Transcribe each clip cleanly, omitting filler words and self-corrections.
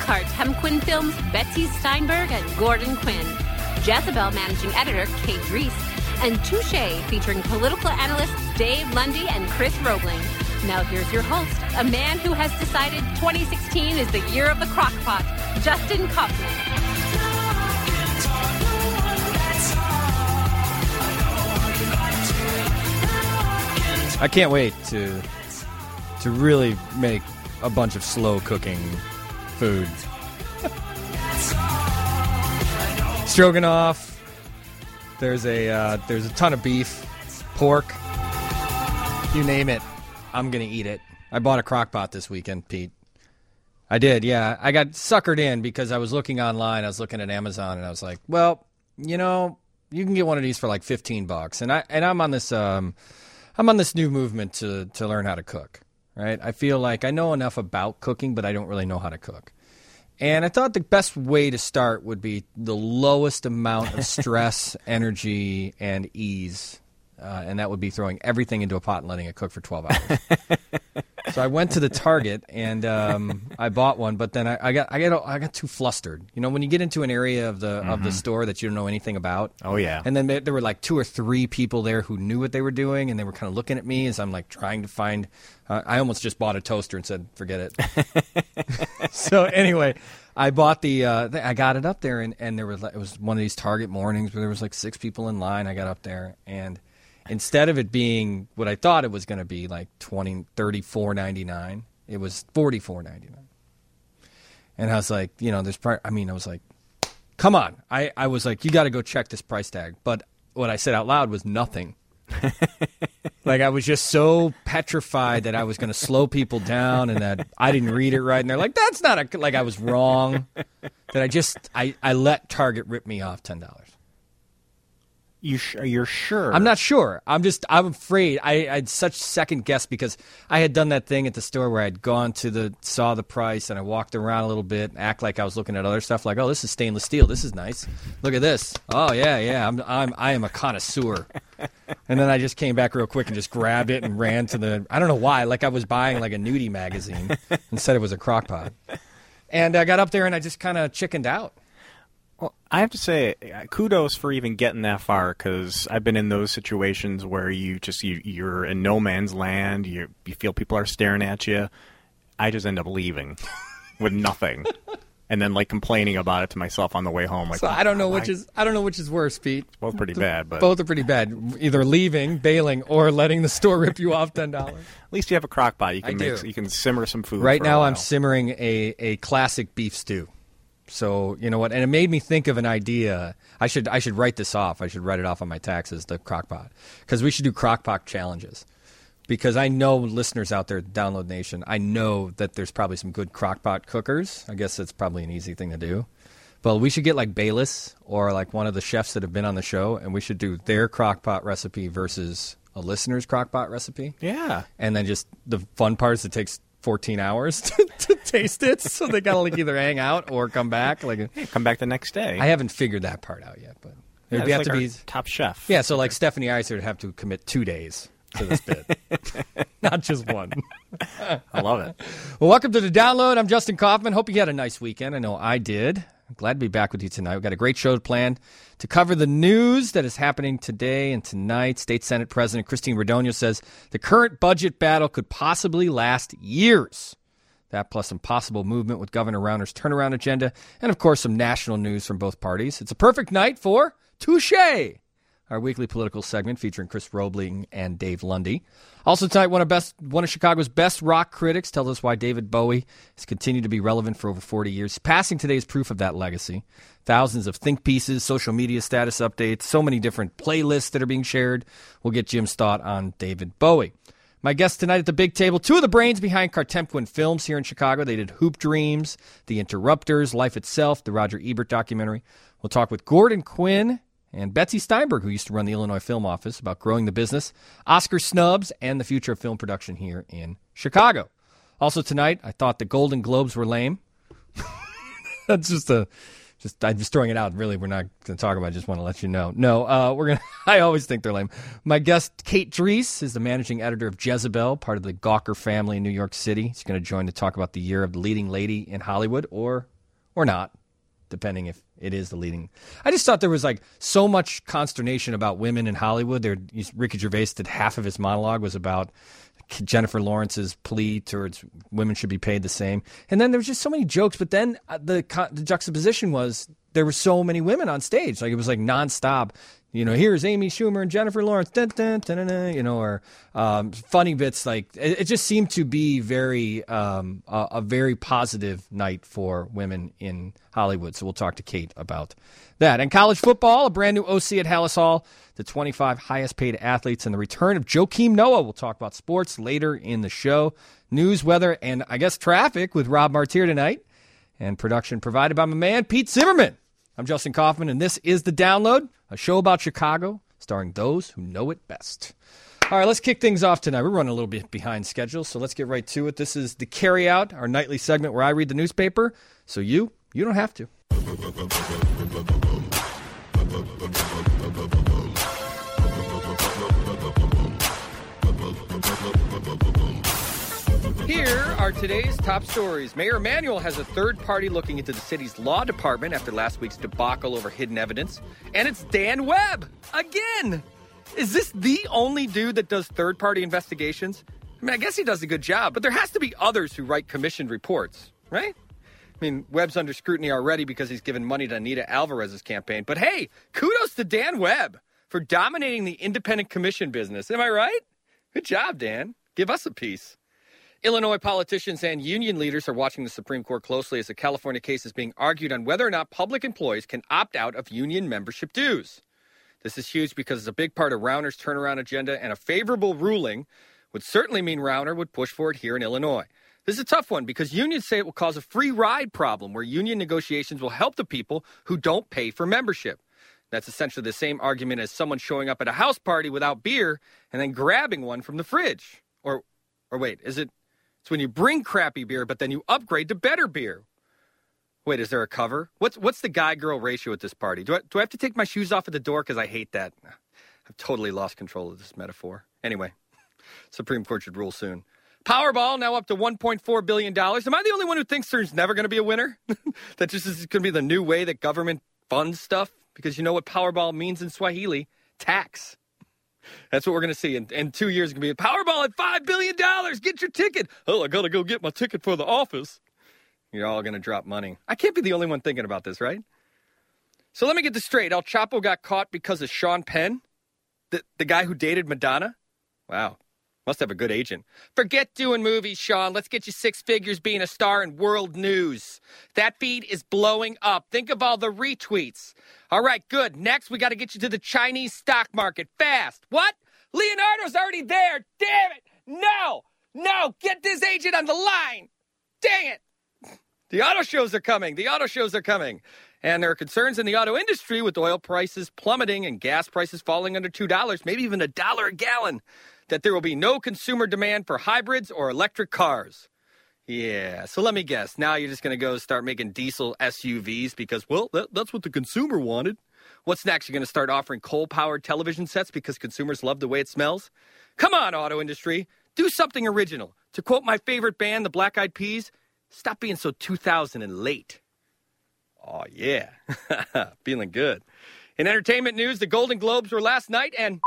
Cartemquin Films' Betsy Steinberg and Gordon Quinn, Jezebel managing editor Kate Reese, and Touche featuring political analysts Dave Lundy and Chris Roebling. Now here's your host, a man who has decided 2016 is the year of the crockpot, Justin Kaufman. I can't wait to really make a bunch of slow cooking food. Stroganoff. There's a ton of beef, pork. You name it, I'm gonna eat it. I bought a crock pot this weekend, Pete. I did, yeah. I got suckered in because I was looking online. I was looking at Amazon, and I was like, well, you know, you can get one of these for like $15. And I'm on this new movement to learn how to cook. Right? I feel like I know enough about cooking, but I don't really know how to cook. And I thought the best way to start would be the lowest amount of stress, energy, and ease. And that would be throwing everything into a pot and letting it cook for 12 hours. So I went to the Target and I bought one, but then I got too flustered. You know, when you get into an area of the store that you don't know anything about. Oh yeah. And then there were like 2 or 3 people there who knew what they were doing, and they were kind of looking at me as I'm like trying to find. I almost just bought a toaster and said, "Forget it." So anyway, I bought I got it up there, and it was one of these Target mornings where there was like 6 people in line. I got up there, and instead of it being what I thought it was going to be, like $34.99, it was $44.99. And I was like, you know, I was like, come on. I was like, you got to go check this price tag. But what I said out loud was nothing. Like, I was just so petrified that I was going to slow people down and that I didn't read it right. And they're like, that's not like I was wrong. That I let Target rip me off $10. You're sure? I'm not sure. I'm afraid. I had such second guess because I had done that thing at the store where I'd gone saw the price, and I walked around a little bit, act like I was looking at other stuff, like, oh, this is stainless steel. This is nice. Look at this. Oh yeah. I am a connoisseur. And then I just came back real quick and just grabbed it and ran to I don't know why, like I was buying like a nudie magazine. Instead it was a crock pot. And I got up there and I just kind of chickened out. Well, I have to say, kudos for even getting that far, because I've been in those situations where you're in no man's land, you feel people are staring at you. I just end up leaving with nothing, and then like complaining about it to myself on the way home. Like, so I don't know which is worse, Pete. Both pretty bad, but both are pretty bad. Either leaving, bailing, or letting the store rip you off $10. At least you have a crock pot. You can simmer some food. Right for a now, while. I'm simmering a classic beef stew. So, you know what? And it made me think of an idea. I should write this off. I should write it off on my taxes, the crockpot. Because we should do crockpot challenges. Because I know listeners out there, Download Nation, I know that there's probably some good crockpot cookers. I guess that's probably an easy thing to do. But we should get like Bayless or like one of the chefs that have been on the show, and we should do their crockpot recipe versus a listener's crockpot recipe. Yeah. And then just the fun part is it takes 14 hours to taste it, so they gotta like either hang out or come back. Come back the next day. I haven't figured that part out yet, but it'd have to be top chef. Yeah, so like Stephanie Iser would have to commit 2 days to this bit, not just one. I love it. Well, welcome to the Download. I'm Justin Kaufman. Hope you had a nice weekend. I know I did. I'm glad to be back with you tonight. We've got a great show planned to cover the news that is happening today and tonight. State Senate President Christine Radogno says the current budget battle could possibly last years. That plus some possible movement with Governor Rauner's turnaround agenda, and of course some national news from both parties. It's a perfect night for Touche, our weekly political segment featuring Chris Roebling and Dave Lundy. Also tonight, one of Chicago's best rock critics tells us why David Bowie has continued to be relevant for over 40 years. Passing today is proof of that legacy. Thousands of think pieces, social media status updates, so many different playlists that are being shared. We'll get Jim's thought on David Bowie. My guests tonight at the big table, 2 of the brains behind Cartemquin Films here in Chicago. They did Hoop Dreams, The Interrupters, Life Itself, the Roger Ebert documentary. We'll talk with Gordon Quinn and Betsy Steinberg, who used to run the Illinois Film Office, about growing the business, Oscar snubs, and the future of film production here in Chicago. Also tonight, I thought the Golden Globes were lame. That's I'm just throwing it out. Really, we're not going to talk about it. I just want to let you know. No, I always think they're lame. My guest, Kate Reese, is the managing editor of Jezebel, part of the Gawker family in New York City. She's going to join to talk about the year of the leading lady in Hollywood, or or not, depending if it is the leading. I just thought there was like so much consternation about women in Hollywood. Ricky Gervais did half of his monologue was about Jennifer Lawrence's plea towards women should be paid the same. And then there was just so many jokes. But then the juxtaposition was there were so many women on stage. Like it was like nonstop. Here's Amy Schumer and Jennifer Lawrence, dun, dun, dun, dun, dun, or funny bits. Like it just seemed to be a very positive night for women in Hollywood. So we'll talk to Kate about that. And college football, a brand new OC at Hallis Hall, the 25 highest paid athletes, and the return of Joakim Noah. We'll talk about sports later in the show. News, weather, and I guess traffic with Rob Martier tonight. And production provided by my man, Pete Zimmerman. I'm Justin Kaufman, and this is The Download, a show about Chicago, starring those who know it best. All right, let's kick things off tonight. We're running a little bit behind schedule, so let's get right to it. This is The Carryout, our nightly segment where I read the newspaper, so you don't have to. Here are today's top stories. Mayor Emanuel has a third party looking into the city's law department after last week's debacle over hidden evidence. And it's Dan Webb. Again. Is this the only dude that does third party investigations? I mean, I guess he does a good job, but there has to be others who write commissioned reports, right? I mean, Webb's under scrutiny already because he's given money to Anita Alvarez's campaign. But hey, kudos to Dan Webb for dominating the independent commission business. Am I right? Good job, Dan. Give us a piece. Illinois politicians and union leaders are watching the Supreme Court closely as a California case is being argued on whether or not public employees can opt out of union membership dues. This is huge because it's a big part of Rauner's turnaround agenda, and a favorable ruling would certainly mean Rauner would push for it here in Illinois. This is a tough one because unions say it will cause a free ride problem where union negotiations will help the people who don't pay for membership. That's essentially the same argument as someone showing up at a house party without beer and then grabbing one from the fridge. Or wait, it's when you bring crappy beer, but then you upgrade to better beer. Wait, is there a cover? What's the guy-girl ratio at this party? Do I have to take my shoes off at the door because I hate that? I've totally lost control of this metaphor. Anyway, Supreme Court should rule soon. Powerball now up to $1.4 billion. Am I the only one who thinks there's never going to be a winner? That just is going to be the new way that government funds stuff? Because you know what Powerball means in Swahili? Tax. That's what we're going to see. In 2 years, it's going to be Powerball at $5 billion. Get your ticket. Oh, I got to go get my ticket for the office. You're all going to drop money. I can't be the only one thinking about this, right? So let me get this straight. El Chapo got caught because of Sean Penn, the guy who dated Madonna? Wow. Must have a good agent. Forget doing movies, Sean. Let's get you 6 figures being a star in world news. That feed is blowing up. Think of all the retweets. All right, good. Next, we got to get you to the Chinese stock market fast. What? Leonardo's already there. Damn it. No. Get this agent on the line. Dang it. The auto shows are coming. And there are concerns in the auto industry with oil prices plummeting and gas prices falling under $2, maybe even $1 a gallon, that there will be no consumer demand for hybrids or electric cars. Yeah, so let me guess. Now you're just going to go start making diesel SUVs because, well, that's what the consumer wanted. What's next? You're going to start offering coal-powered television sets because consumers love the way it smells? Come on, auto industry. Do something original. To quote my favorite band, the Black Eyed Peas, stop being so 2000 and late. Oh, yeah. Feeling good. In entertainment news, the Golden Globes were last night, and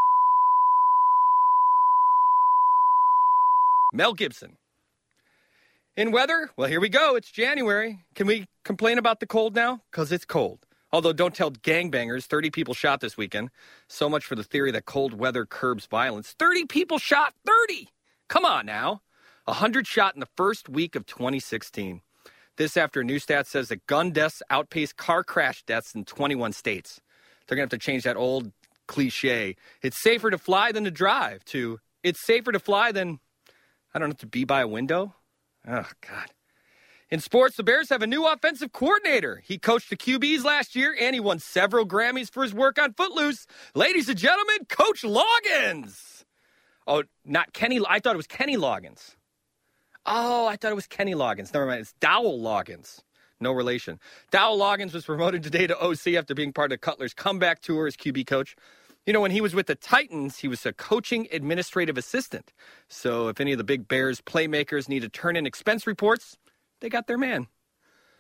Mel Gibson. In weather, well, here we go. It's January. Can we complain about the cold now? Because it's cold. Although, don't tell gangbangers, 30 people shot this weekend. So much for the theory that cold weather curbs violence. 30 people shot. 30! Come on now. 100 shot in the first week of 2016. This after a new stat says that gun deaths outpace car crash deaths in 21 states. They're going to have to change that old cliche. It's safer to fly than to drive to it's safer to fly than, I don't know, to be by a window. Oh, God. In sports, the Bears have a new offensive coordinator. He coached the QBs last year, and he won several Grammys for his work on Footloose. Ladies and gentlemen, Coach Loggins. Oh, not Kenny. I thought it was Kenny Loggins. Oh, I thought it was Kenny Loggins. Never mind. It's Dowell Loggins. No relation. Dowell Loggins was promoted today to OC after being part of Cutler's comeback tour as QB coach. You know, when he was with the Titans, he was a coaching administrative assistant. So if any of the big Bears playmakers need to turn in expense reports, they got their man.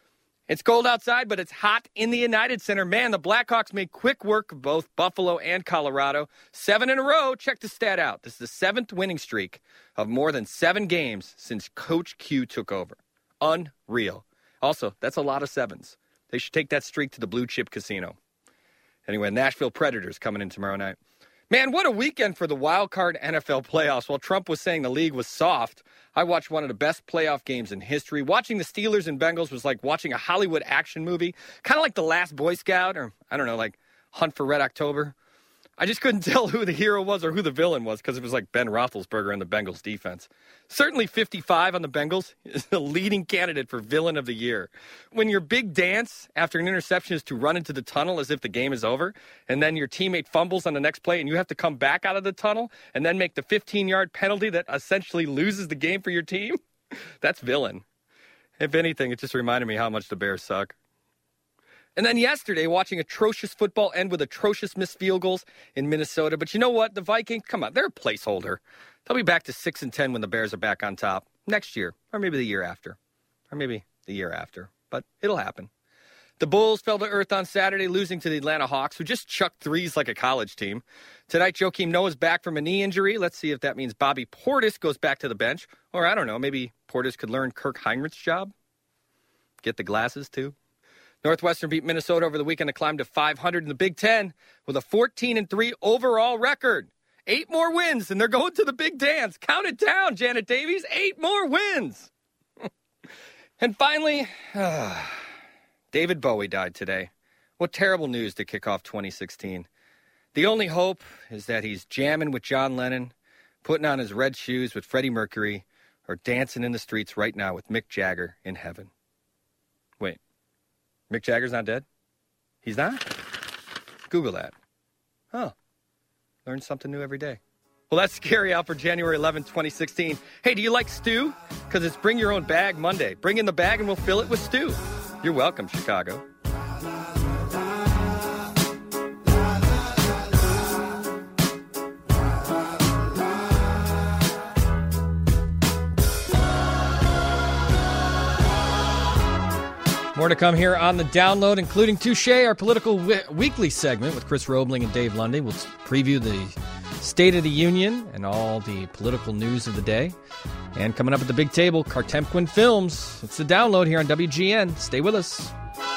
It's cold outside, but it's hot in the United Center. Man, the Blackhawks made quick work of both Buffalo and Colorado. 7 in a row. Check the stat out. This is the 7th winning streak of more than 7 games since Coach Q took over. Unreal. Also, that's a lot of 7s. They should take that streak to the Blue Chip Casino. Anyway, Nashville Predators coming in tomorrow night. Man, what a weekend for the wild card NFL playoffs. While Trump was saying the league was soft, I watched one of the best playoff games in history. Watching the Steelers and Bengals was like watching a Hollywood action movie, kind of like The Last Boy Scout, or I don't know, like Hunt for Red October. I just couldn't tell who the hero was or who the villain was because it was like Ben Roethlisberger in the Bengals defense. Certainly 55 on the Bengals is the leading candidate for villain of the year. When your big dance after an interception is to run into the tunnel as if the game is over, and then your teammate fumbles on the next play and you have to come back out of the tunnel and then make the 15-yard penalty that essentially loses the game for your team, that's villain. If anything, it just reminded me how much the Bears suck. And then yesterday, watching atrocious football end with atrocious missed field goals in Minnesota. But you know what? The Vikings, come on, they're a placeholder. They'll be back to 6-10 when the Bears are back on top next year, or maybe the year after. But it'll happen. The Bulls fell to earth on Saturday, losing to the Atlanta Hawks, who just chucked threes like a college team. Tonight, Joakim Noah's back from a knee injury. Let's see if that means Bobby Portis goes back to the bench. Or, I don't know, maybe Portis could learn Kirk Heinrich's job. Get the glasses, too. Northwestern beat Minnesota over the weekend to climb to 500 in the Big Ten with a 14-3 overall record. 8 more wins, and they're going to the big dance. Count it down, Janet Davies. 8 more wins. And finally, David Bowie died today. What terrible news to kick off 2016. The only hope is that he's jamming with John Lennon, putting on his red shoes with Freddie Mercury, or dancing in the streets right now with Mick Jagger in heaven. Wait. Mick Jagger's not dead? He's not? Google that. Oh. Learn something new every day. Well, that's Scary Out for January 11, 2016. Hey, do you like stew? Because it's Bring Your Own Bag Monday. Bring in the bag and we'll fill it with stew. You're welcome, Chicago. More to come here on the download, including Touche, our political weekly segment with Chris Roebling and Dave Lundy. We'll preview the State of the Union and all the political news of the day. And coming up at the big table, Kartemquin Films. It's the download here on WGN. Stay with us.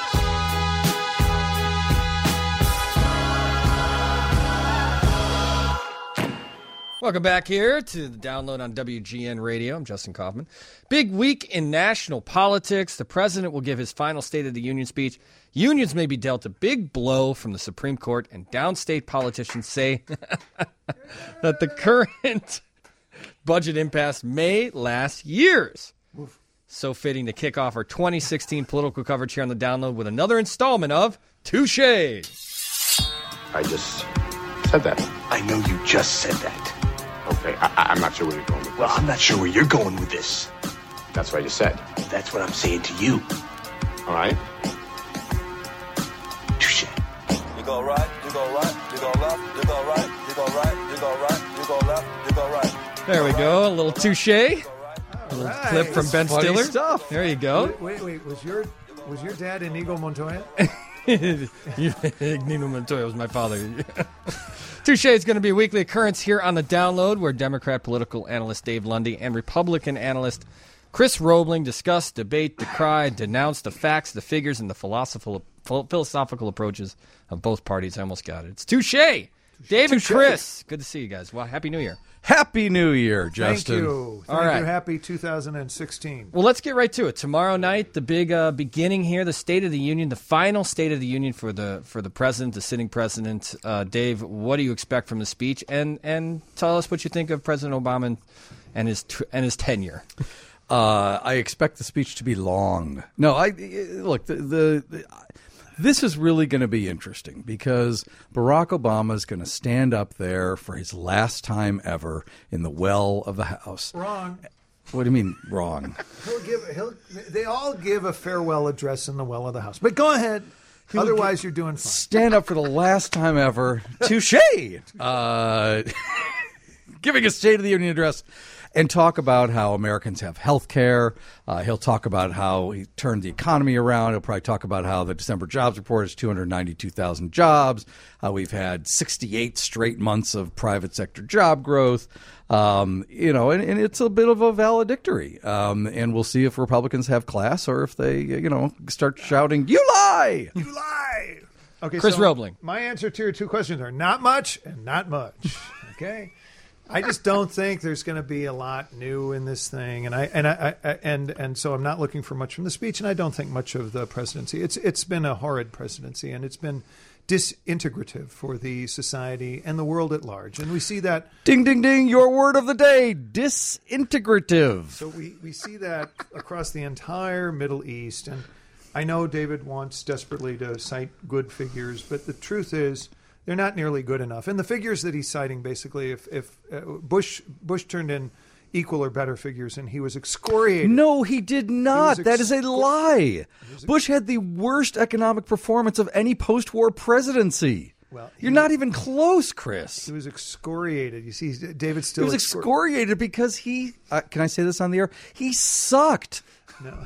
Welcome back here to the download on WGN Radio. I'm Justin Kaufman. Big week in national politics. The president will give his final State of the Union speech. Unions may be dealt a big blow from the Supreme Court, and downstate politicians say that the current budget impasse may last years. Oof. So fitting to kick off our 2016 political coverage here on the download with another installment of Touche. I just said that. I know you just said that. Okay, I'm not sure where you're going with this. Well, I'm not sure where you're going with this. That's what I just said. That's what I'm saying to you. All right? Touche. You go right, you go right, you go left, you go right, you go right, you go right, you go left, you go right. There we go, a little touche. A little clip from Ben Stiller. Stuff. There you go. Wait, was your dad Inigo Montoya? Inigo Montoya was my father. Touche is going to be a weekly occurrence here on the download where Democrat political analyst Dave Lundy and Republican analyst Chris Roebling discuss, debate, decry, denounce the facts, the figures, and the philosophical approaches of both parties. I almost got it. It's Touche. Dave and Chris. Good to see you guys. Well, Happy New Year. Happy New Year, Justin. Thank you. All right. Happy 2016. Well, let's get right to it. Tomorrow night, the big beginning here, the State of the Union, the final State of the Union for the president, the sitting president. Dave, what do you expect from the speech? And tell us what you think of President Obama and his tenure. I expect the speech to be long. No, look, this is really going to be interesting because Barack Obama is going to stand up there for his last time ever in the well of the House. Wrong. What do you mean, wrong? They all give a farewell address in the well of the House. But go ahead. Otherwise, you're doing fine. Stand up for the last time ever. Touche! Giving a State of the Union address. and talk about how Americans have health care. He'll talk about how he turned the economy around. He'll probably talk about how the December jobs report is 292,000 jobs, how we've had 68 straight months of private sector job growth. And it's a bit of a valedictory. And we'll see if Republicans have class or if they, start shouting, "You lie! You lie!" Okay, Chris Roebling. My answer to your two questions are not much and not much. Okay, I just don't think there's going to be a lot new in this thing, and so I'm not looking for much from the speech, and I don't think much of the presidency. It's been a horrid presidency, and it's been disintegrative for the society and the world at large, and we see that. Ding, ding, ding! Your word of the day: disintegrative. So we see that across the entire Middle East, and I know David wants desperately to cite good figures, but the truth is they're not nearly good enough. And the figures that he's citing, basically, if Bush turned in equal or better figures, and he was excoriated. No, he did not. That is a lie. Bush had the worst economic performance of any post-war presidency. Well, you're not even close, Chris. He was excoriated. You see, David still. He was excoriated because he. Can I say this on the air? He sucked. No.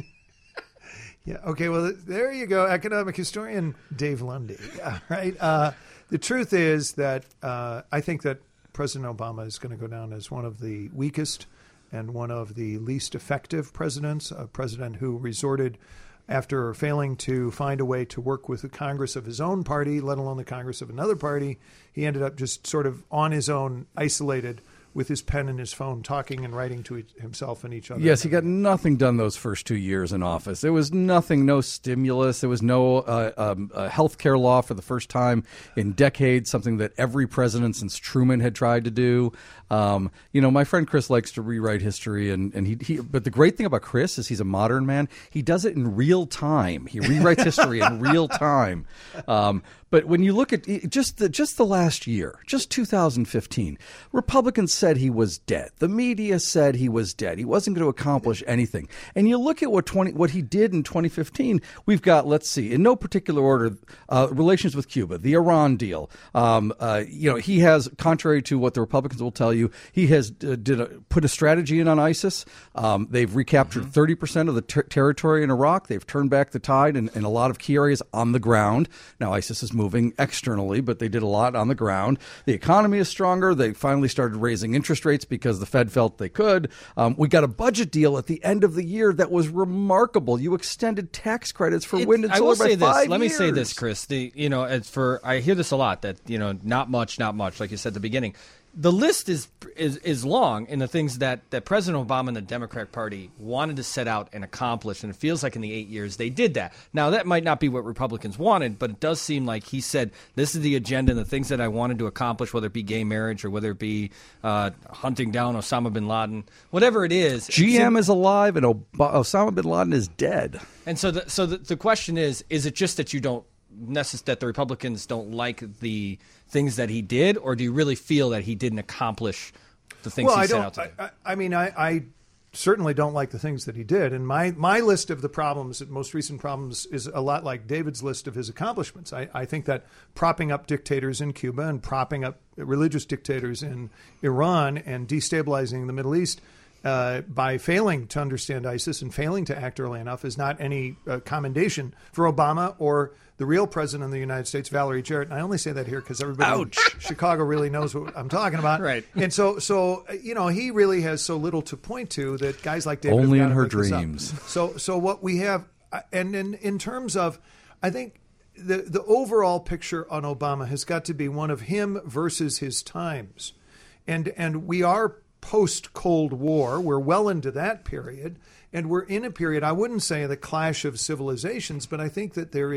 Yeah. Okay. Well, there you go. Economic historian Dave Lundy. All right. The truth is that I think that President Obama is going to go down as one of the weakest and one of the least effective presidents. A president who resorted, after failing to find a way to work with the Congress of his own party, let alone the Congress of another party, he ended up just sort of on his own, isolated, with his pen and his phone, talking and writing to himself and each other. Yes, he got nothing done those first 2 years in office. There was nothing, no stimulus. There was no health care law for the first time in decades, something that every president since Truman had tried to do. My friend Chris likes to rewrite history, but the great thing about Chris is he's a modern man. He does it in real time. He rewrites history in real time. But when you look at just the last year, just 2015, Republicans said he was dead. The media said he was dead. He wasn't going to accomplish anything. And you look at what he did in 2015. We've got, let's see, in no particular order, relations with Cuba, the Iran deal. He has, contrary to what the Republicans will tell you, he has put a strategy in on ISIS. They've recaptured 30% of the territory in Iraq. They've turned back the tide in a lot of key areas on the ground. Now ISIS is moving externally, but they did a lot on the ground. The economy is stronger. They finally started raising interest rates because the Fed felt they could. We got a budget deal at the end of the year that was remarkable. You extended tax credits for wind and solar by 5 years. Let me say this, Chris. I hear this a lot, that not much, like you said at the beginning. The list is long in the things that President Obama and the Democratic Party wanted to set out and accomplish, and it feels like in the 8 years they did that. Now, that might not be what Republicans wanted, but it does seem like he said, this is the agenda and the things that I wanted to accomplish, whether it be gay marriage or whether it be hunting down Osama bin Laden, whatever it is. GM is alive and Osama bin Laden is dead. And so the question is it just that you don't that the Republicans don't like the things that he did, or do you really feel that he didn't accomplish the things he set out to do? I certainly don't like the things that he did. And my list of the problems, most recent problems, is a lot like David's list of his accomplishments. I think that propping up dictators in Cuba and propping up religious dictators in Iran and destabilizing the Middle East by failing to understand ISIS and failing to act early enough is not any commendation for Obama or the real president of the United States, Valerie Jarrett. And I only say that here because everybody in Chicago really knows what I'm talking about. Right. And so he really has so little to point to that guys like David only have in got to her pick this up. dreams. So what we have, and in terms of, I think the overall picture on Obama has got to be one of him versus his times. And we are post-Cold War. We're well into that period. And we're in a period, I wouldn't say the clash of civilizations, but I think that there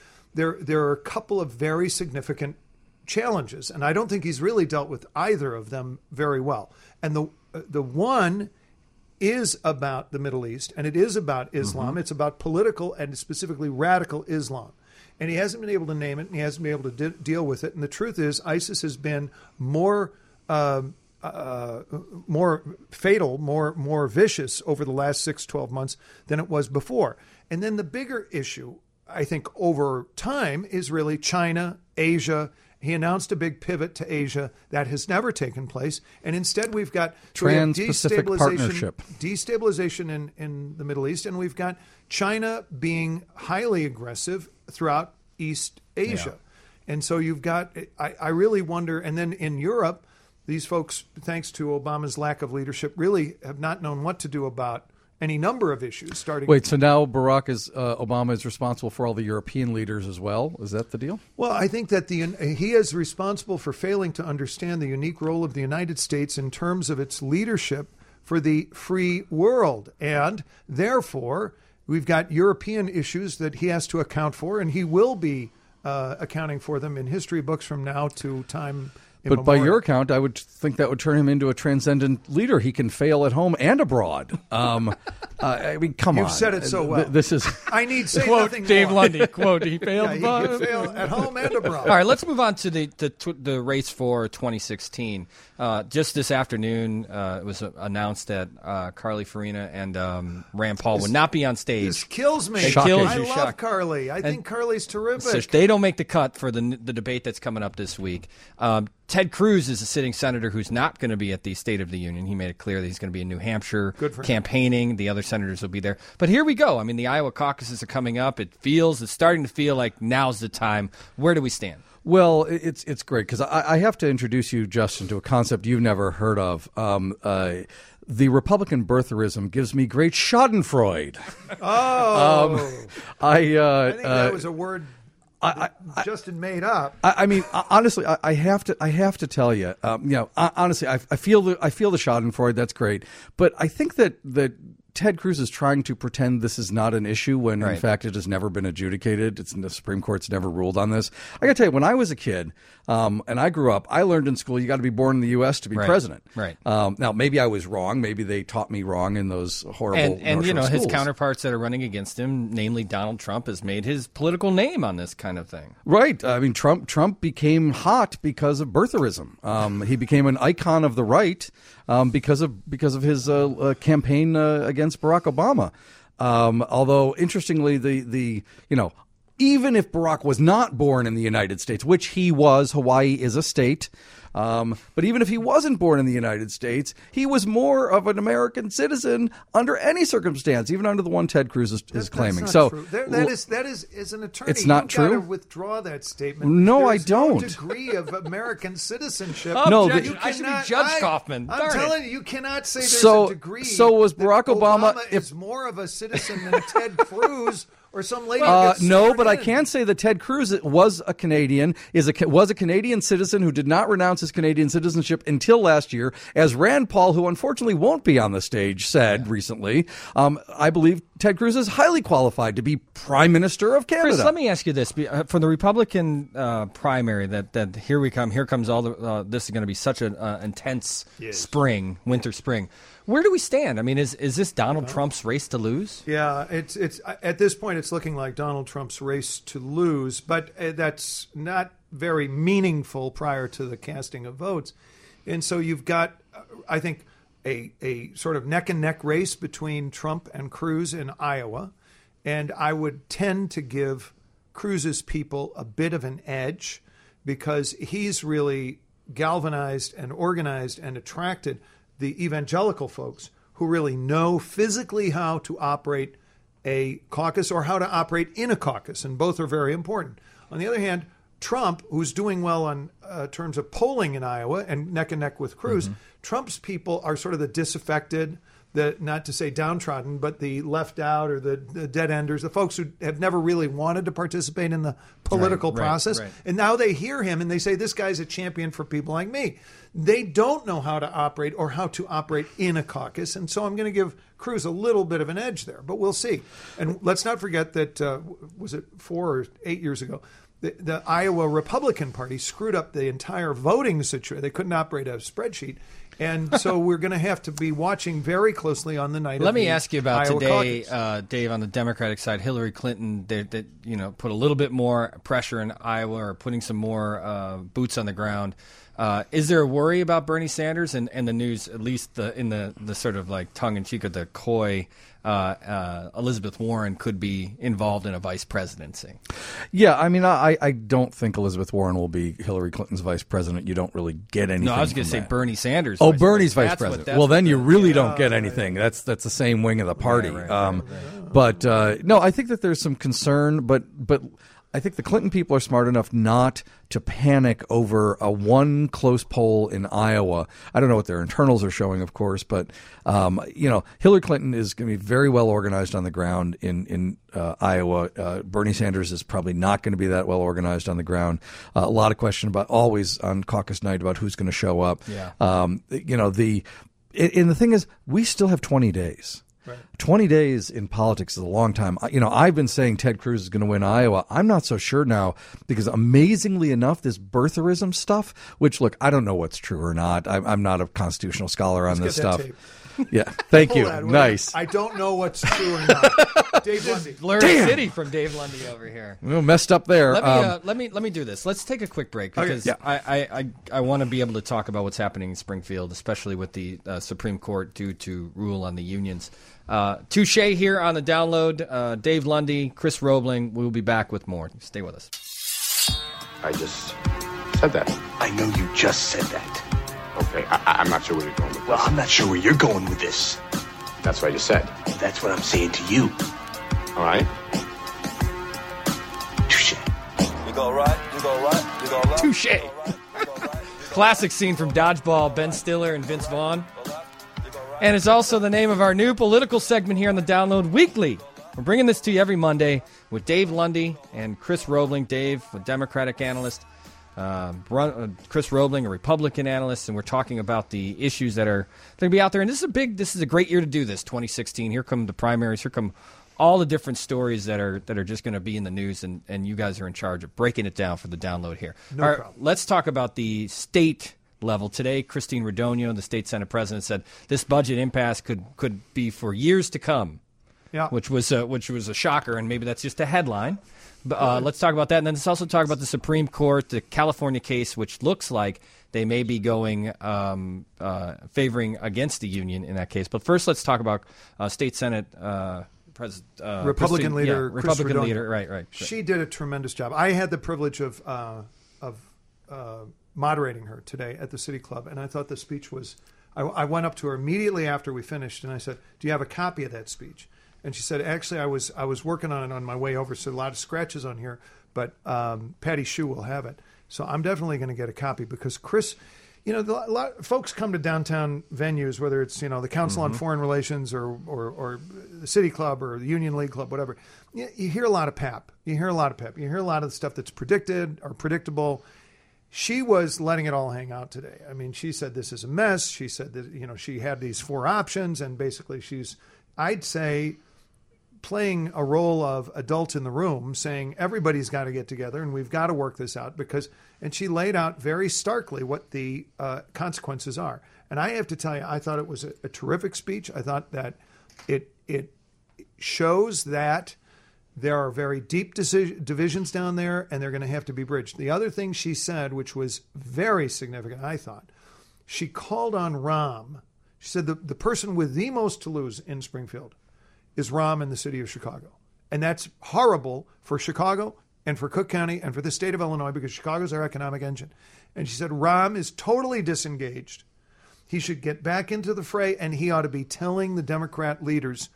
are a couple of very significant challenges. And I don't think he's really dealt with either of them very well. And the one is about the Middle East, and it is about Islam. Mm-hmm. It's about political and specifically radical Islam. And he hasn't been able to name it, and he hasn't been able to deal with it. And the truth is, ISIS has been more fatal, more vicious over the last 6-12 months than it was before. And then the bigger issue, I think, over time is really China, Asia. He announced a big pivot to Asia. That has never taken place. And instead we've got Trans-Pacific Partnership. Destabilization in the Middle East, and we've got China being highly aggressive throughout East Asia. Yeah. And so you've got, I really wonder, and then in Europe, these folks, thanks to Obama's lack of leadership, really have not known what to do about any number of issues. Wait, so now Obama is responsible for all the European leaders as well? Is that the deal? Well, I think that he is responsible for failing to understand the unique role of the United States in terms of its leadership for the free world. And therefore, we've got European issues that he has to account for, and he will be accounting for them in history books from now to time. But by your account, I would think that would turn him into a transcendent leader. He can fail at home and abroad. I mean, come on. You've said it so well. This is I need say quote nothing Dave more. Lundy. Quote, he failed. He can fail at home and abroad. All right, let's move on to the race for 2016. Just this afternoon, it was announced that Carly Fiorina and Rand Paul would not be on stage. This kills me. It kills I you. love Carly. I think Carly's terrific. So they don't make the cut for the debate that's coming up this week. Ted Cruz is a sitting senator who's not going to be at the State of the Union. He made it clear that he's going to be in New Hampshire campaigning. The other senators will be there. But here we go. I mean, the Iowa caucuses are coming up. It's starting to feel like now's the time. Where do we stand? Well, it's great because I have to introduce you, Justin, to a concept you've never heard of. The Republican birtherism gives me great schadenfreude. Oh. I think that was a word Justin made up. I mean, honestly, I have to tell you, honestly, I feel the Schadenfreude. That's great, but I think that Ted Cruz is trying to pretend this is not an issue when, in fact, it has never been adjudicated. The Supreme Court's never ruled on this. I got to tell you, when I was a kid and I grew up, I learned in school you got to be born in the U.S. to be president. Right. Now, maybe I was wrong. Maybe they taught me wrong in those horrible and his schools. counterparts that are running against him, namely Donald Trump, has made his political name on this kind of thing. Right. I mean, Trump became hot because of birtherism. He became an icon of the right because of his campaign against Barack Obama. Although, interestingly, even if Barack was not born in the United States, which he was, Hawaii is a state. But even if he wasn't born in the United States, he was more of an American citizen under any circumstance, even under the one Ted Cruz is claiming. That's so true. That is as an attorney, it's not you've true. got to withdraw that statement. No, There's I don't. No degree of American citizenship. No, I should be Judge Kaufman. I'm telling you, you cannot say there's So- a degree. so was Barack Obama- is more of a citizen than Ted Cruz or some lady. No, but I can say that Ted Cruz was a Canadian, was a Canadian citizen who did not renounce his Canadian citizenship until last year, as Rand Paul, who unfortunately won't be on the stage, said recently. I believe Ted Cruz is highly qualified to be Prime Minister of Canada. Chris, let me ask you this: for the Republican primary, that here comes all the. This is going to be such an intense winter spring. Where do we stand? I mean, is this Donald Trump's race to lose? Yeah, it's at this point it's looking like Donald Trump's race to lose, but that's not very meaningful prior to the casting of votes. And so you've got, I think, a sort of neck and neck race between Trump and Cruz in Iowa, and I would tend to give Cruz's people a bit of an edge because he's really galvanized and organized and attracted the evangelical folks who really know physically how to operate a caucus or how to operate in a caucus, and both are very important. On the other hand, Trump, who's doing well on terms of polling in Iowa and neck with Cruz, Trump's people are sort of the disaffected, the not to say downtrodden, but the left out or the dead enders, the folks who have never really wanted to participate in the political process. Right. And now they hear him and they say, this guy's a champion for people like me. They don't know how to operate or how to operate in a caucus. And so I'm going to give Cruz a little bit of an edge there, but we'll see. And let's not forget that, was it 4 or 8 years ago, the Iowa Republican Party screwed up the entire voting situation. They couldn't operate a spreadsheet. And so we're going to have to be watching very closely on the night of the Let me ask you about Iowa today, caucus. Dave, on the Democratic side. Hillary Clinton, they put a little bit more pressure in Iowa or putting some more boots on the ground Is there a worry about Bernie Sanders and the news, at least in the sort of like tongue-in-cheek or the coy, Elizabeth Warren could be involved in a vice presidency? Yeah, I mean, I don't think Elizabeth Warren will be Hillary Clinton's vice president. You don't really get anything. No, I was going to say that. Bernie Sanders. Oh, Bernie's vice president. Well, then you really don't get anything. That's the same wing of the party. Right. But no, I think that there's some concern, but I think the Clinton people are smart enough not to panic over a one close poll in Iowa. I don't know what their internals are showing, of course, but Hillary Clinton is going to be very well organized on the ground in Iowa. Bernie Sanders is probably not going to be that well organized on the ground. A lot of question about always on caucus night about who's going to show up. Yeah. And the thing is, we still have 20 days. Right. 20 days in politics is a long time. I've been saying Ted Cruz is going to win Iowa. I'm not so sure now because amazingly enough, this birtherism stuff, which, look, I don't know what's true or not. I'm not a constitutional scholar on this stuff. Yeah, thank you. Nice. I don't know what's true or not. Dave Lundy. Blur City from Dave Lundy over here. Well, messed up there. Let me do this. Let's take a quick break because I want to be able to talk about what's happening in Springfield, especially with the Supreme Court due to rule on the unions. Touche here on the download. Dave Lundy, Chris Roebling. We'll be back with more. Stay with us. I just said that. I know you just said that. Okay, I'm not sure where you're going with this. Well, I'm not sure where you're going with this. That's what I just said. That's what I'm saying to you. All right? Touche. You go right, you go right, you go left. Touche. You go right, you go right. Classic scene from Dodgeball, Ben Stiller and Vince Vaughn. And it's also the name of our new political segment here on the Download Weekly. We're bringing this to you every Monday with Dave Lundy and Chris Roebling. Dave, a Democratic analyst. Chris Roebling, a Republican analyst, and we're talking about the issues that are going to be out there. And this is a great year to do this, 2016. Here come the primaries. Here come all the different stories that are just going to be in the news, and you guys are in charge of breaking it down for the download here. No problem. Let's talk about the state level. Today, Christine Radogno, the state Senate president, said this budget impasse could be for years to come. Yeah. Which was a shocker, and maybe that's just a headline. But let's talk about that, and then let's also talk about the Supreme Court, the California case, which looks like they may be going favoring against the union in that case. But first, let's talk about state Senate Republican leader, Chris Republican Radogno. leader, right. She did a tremendous job. I had the privilege of moderating her today at the City Club, and I thought the speech was. I went up to her immediately after we finished, and I said, "Do you have a copy of that speech?" And she said, "Actually, I was working on it on my way over, so a lot of scratches on here, but Patty Shue will have it. So I'm definitely going to get a copy because Chris, a lot of folks come to downtown venues, whether it's the Council on Foreign Relations or the City Club or the Union League Club, whatever. You hear a lot of pep. You hear a lot of the stuff that's predicted or predictable." She was letting it all hang out today. I mean, she said this is a mess. She said that she had these 4 options, and basically she's, I'd say, playing a role of adult in the room, saying everybody's got to get together and we've got to work this out and she laid out very starkly what the consequences are. And I have to tell you, I thought it was a terrific speech. I thought that it shows that there are very deep divisions down there, and they're going to have to be bridged. The other thing she said, which was very significant, I thought, she called on Rahm. She said the person with the most to lose in Springfield is Rahm in the city of Chicago. And that's horrible for Chicago and for Cook County and for the state of Illinois because Chicago's our economic engine. And she said Rahm is totally disengaged. He should get back into the fray, and he ought to be telling the Democrat leaders,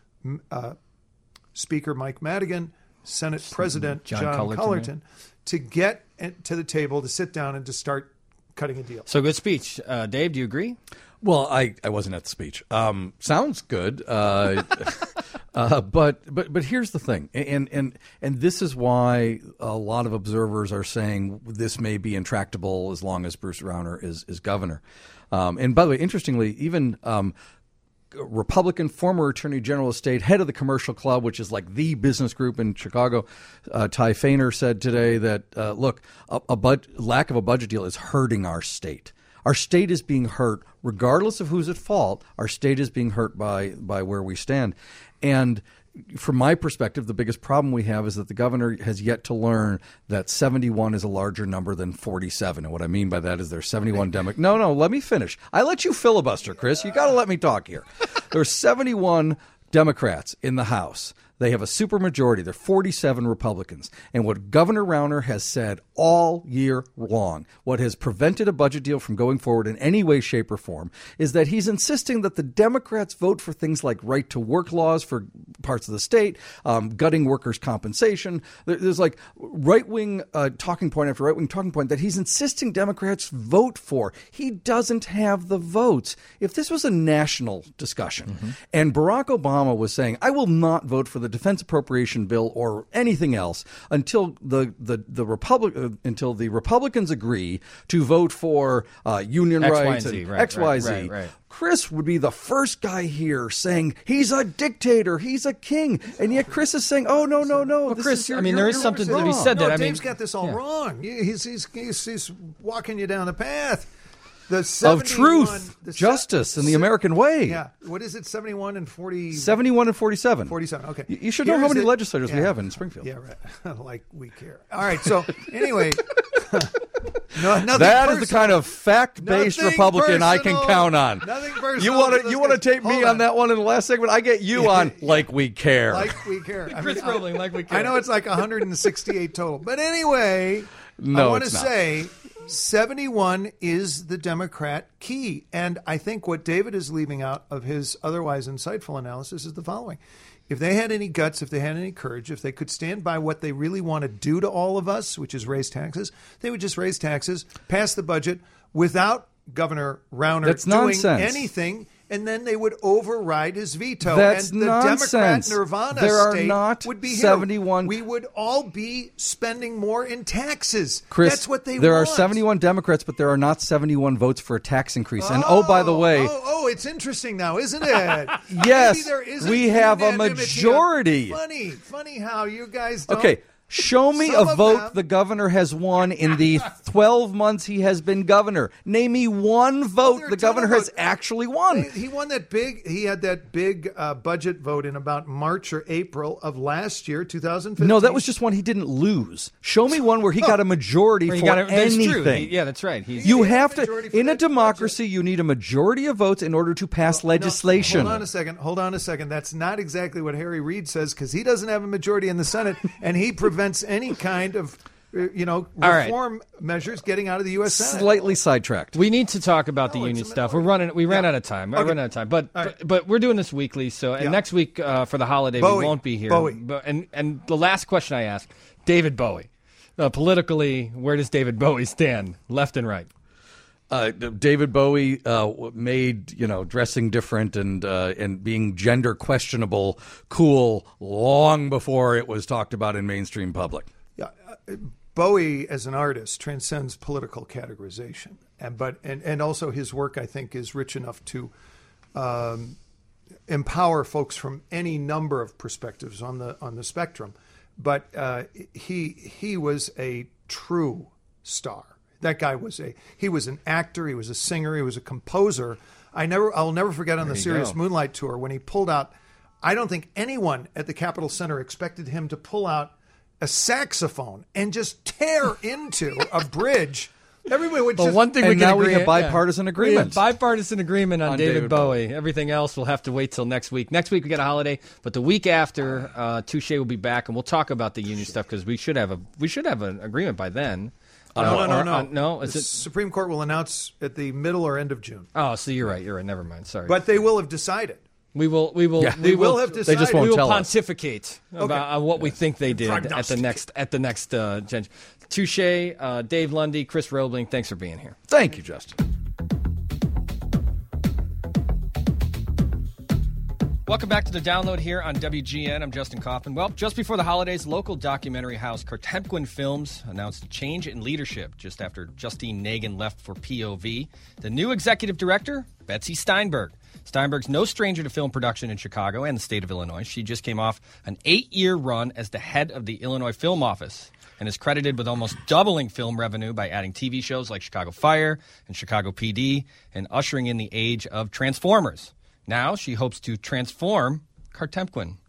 Speaker Mike Madigan, Senate President John Cullerton, to get to the table, to sit down and to start cutting a deal. So good speech. Dave, do you agree? Well, I wasn't at the speech. Sounds good. But here's the thing, and this is why a lot of observers are saying this may be intractable as long as Bruce Rauner is governor. And by the way, interestingly, even Republican former Attorney General of State, head of the Commercial Club, which is like the business group in Chicago, Ty Fainer said today that, look, lack of a budget deal is hurting our state. Our state is being hurt, regardless of who's at fault. Our state is being hurt by where we stand. And from my perspective, the biggest problem we have is that the governor has yet to learn that 71 is a larger number than 47. And what I mean by that is there's 71 No, let me finish. I let you filibuster, Chris. You got to let me talk here. There are 71 Democrats in the House. They have a supermajority. They're 47 Republicans. And what Governor Rauner has said all year long, what has prevented a budget deal from going forward in any way, shape, or form, is that he's insisting that the Democrats vote for things like right-to-work laws for parts of the state, gutting workers' compensation. There's like right-wing talking point after right-wing talking point that he's insisting Democrats vote for. He doesn't have the votes. If this was a national discussion and Barack Obama was saying, I will not vote for the defense appropriation bill or anything else until the Republicans agree to vote for union rights and XYZ. Right. Chris would be the first guy here saying he's a dictator, he's a king, and yet Chris is saying, "Oh no, well, Chris, there is something to be said. No, Dave's got this all wrong. He's walking you down the path. Of truth, justice, and the American way. Yeah. What is it, 71 and 40? 71 and 47. 47, okay. You should know how many legislators we have in Springfield. Yeah, right. Like we care. All right, so anyway. Nothing that personal. Is the kind of fact-based Nothing Republican I can count on. Nothing personal. You want to take me on that one in the last segment? I get you on like we care. Like we care. Chris Roebling, like we care. I know it's like 168 total. But anyway, I want to say 71 is the Democrat key. And I think what David is leaving out of his otherwise insightful analysis is the following. If they had any guts, if they had any courage, if they could stand by what they really want to do to all of us, which is raise taxes, they would just raise taxes, pass the budget without Governor Rauner doing anything, and then they would override his veto. That's and the nonsense. Democrat Nirvana there state are not would be 71. Here. We would all be spending more in taxes. Chris, that's what there want. Are 71 Democrats, but there are not 71 votes for a tax increase. And by the way... it's interesting now, isn't it? Yes, we have a majority. Funny how you guys don't... Okay. Show me a vote the governor has won in the 12 months he has been governor. Name me one vote the governor has actually won. He won that big. He had that big budget vote in about March or April of last year, 2015. No, that was just one he didn't lose. Show me one where he got a majority for anything. That's right. You have to, in a democracy, you need a majority of votes in order to pass legislation. Hold on a second. That's not exactly what Harry Reid says, because he doesn't have a majority in the Senate, and he prevents any kind of reform measures getting out of the U.S. Senate. Slightly sidetracked. We need to talk about the union stuff. We ran out of time. Okay. I ran out of time. But we're doing this weekly. So next week for the holiday we won't be here. And the last question I ask, David Bowie, politically, where does David Bowie stand, left and right? David Bowie made dressing different and being gender questionable cool long before it was talked about in mainstream public. Yeah, Bowie as an artist transcends political categorization, and also his work, I think, is rich enough to empower folks from any number of perspectives on the spectrum. But he was a true star. That guy he was an actor, he was a singer, he was a composer. I'll never forget on the Serious Moonlight tour when he pulled out, I don't think anyone at the Capitol Center expected him to pull out a saxophone and just tear into a bridge. Everybody would just... one thing we have bipartisan agreement. We have bipartisan agreement on David Bowie. Everything else will have to wait till next week. Next week we got a holiday, but the week after, Touche will be back, and we'll talk about the union stuff because we should have an agreement by then. No. The Supreme Court will announce at the middle or end of June. Oh, so you're right. Never mind. Sorry. But they will have decided. We will have decided. They just won't we will tell pontificate about what we think they did at the next change. Touche, Dave Lundy, Chris Roebling, thanks for being here. Thank you, Justin. Welcome back to the download here on WGN. I'm Justin Kaufman. Well, just before the holidays, local documentary house Kartemquin Films announced a change in leadership just after Justine Nagin left for POV. The new executive director, Betsy Steinberg. Steinberg's no stranger to film production in Chicago and the state of Illinois. She just came off an 8-year run as the head of the Illinois Film Office and is credited with almost doubling film revenue by adding TV shows like Chicago Fire and Chicago PD and ushering in the age of Transformers. Now she hopes to transform Kartemquin.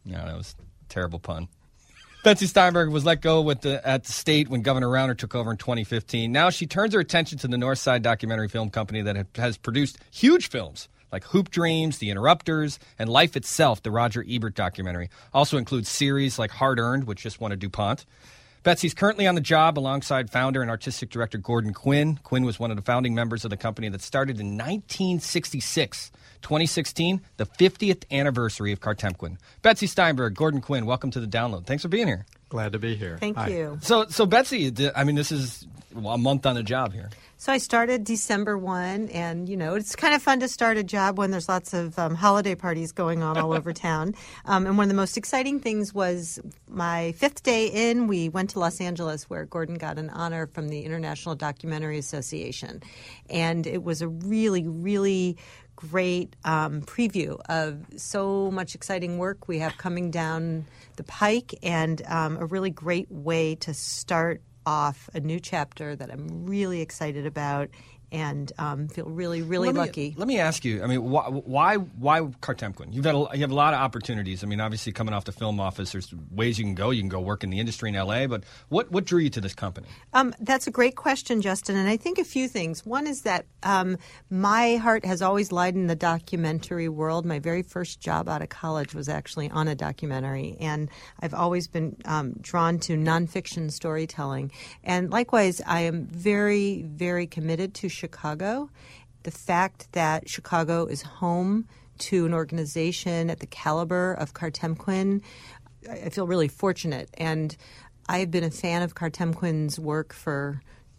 No, that was a terrible pun. Betsy Steinberg was let go at the state when Governor Rauner took over in 2015. Now she turns her attention to the Northside Documentary Film Company that has produced huge films like Hoop Dreams, The Interrupters, and Life Itself, the Roger Ebert documentary. Also includes series like Hard Earned, which just won a DuPont. Betsy's currently on the job alongside founder and artistic director Gordon Quinn. Quinn was one of the founding members of the company that started in 1966. 2016, the 50th anniversary of Cartemquin. Betsy Steinberg, Gordon Quinn, welcome to The Download. Thanks for being here. Glad to be here. Thank you. So Betsy, I mean, this is a month on the job here. So I started December 1, and, it's kind of fun to start a job when there's lots of holiday parties going on all over town. And one of the most exciting things was my fifth day in, we went to Los Angeles where Gordon got an honor from the International Documentary Association. And it was a really, really great preview of so much exciting work we have coming down the pike, and a really great way to start off a new chapter that I'm really excited about and feel really, really lucky. Let me ask you, I mean, why Cartemquin? You have a lot of opportunities. I mean, obviously coming off the film office, there's ways you can go. You can go work in the industry in L.A., but what drew you to this company? That's a great question, Justin, and I think a few things. One is that my heart has always lied in the documentary world. My very first job out of college was actually on a documentary, and I've always been drawn to nonfiction storytelling. And likewise, I am very, very committed to Chicago. The fact that Chicago is home to an organization at the caliber of Cartemquin, I feel really fortunate. And I've been a fan of Cartemquin's work for,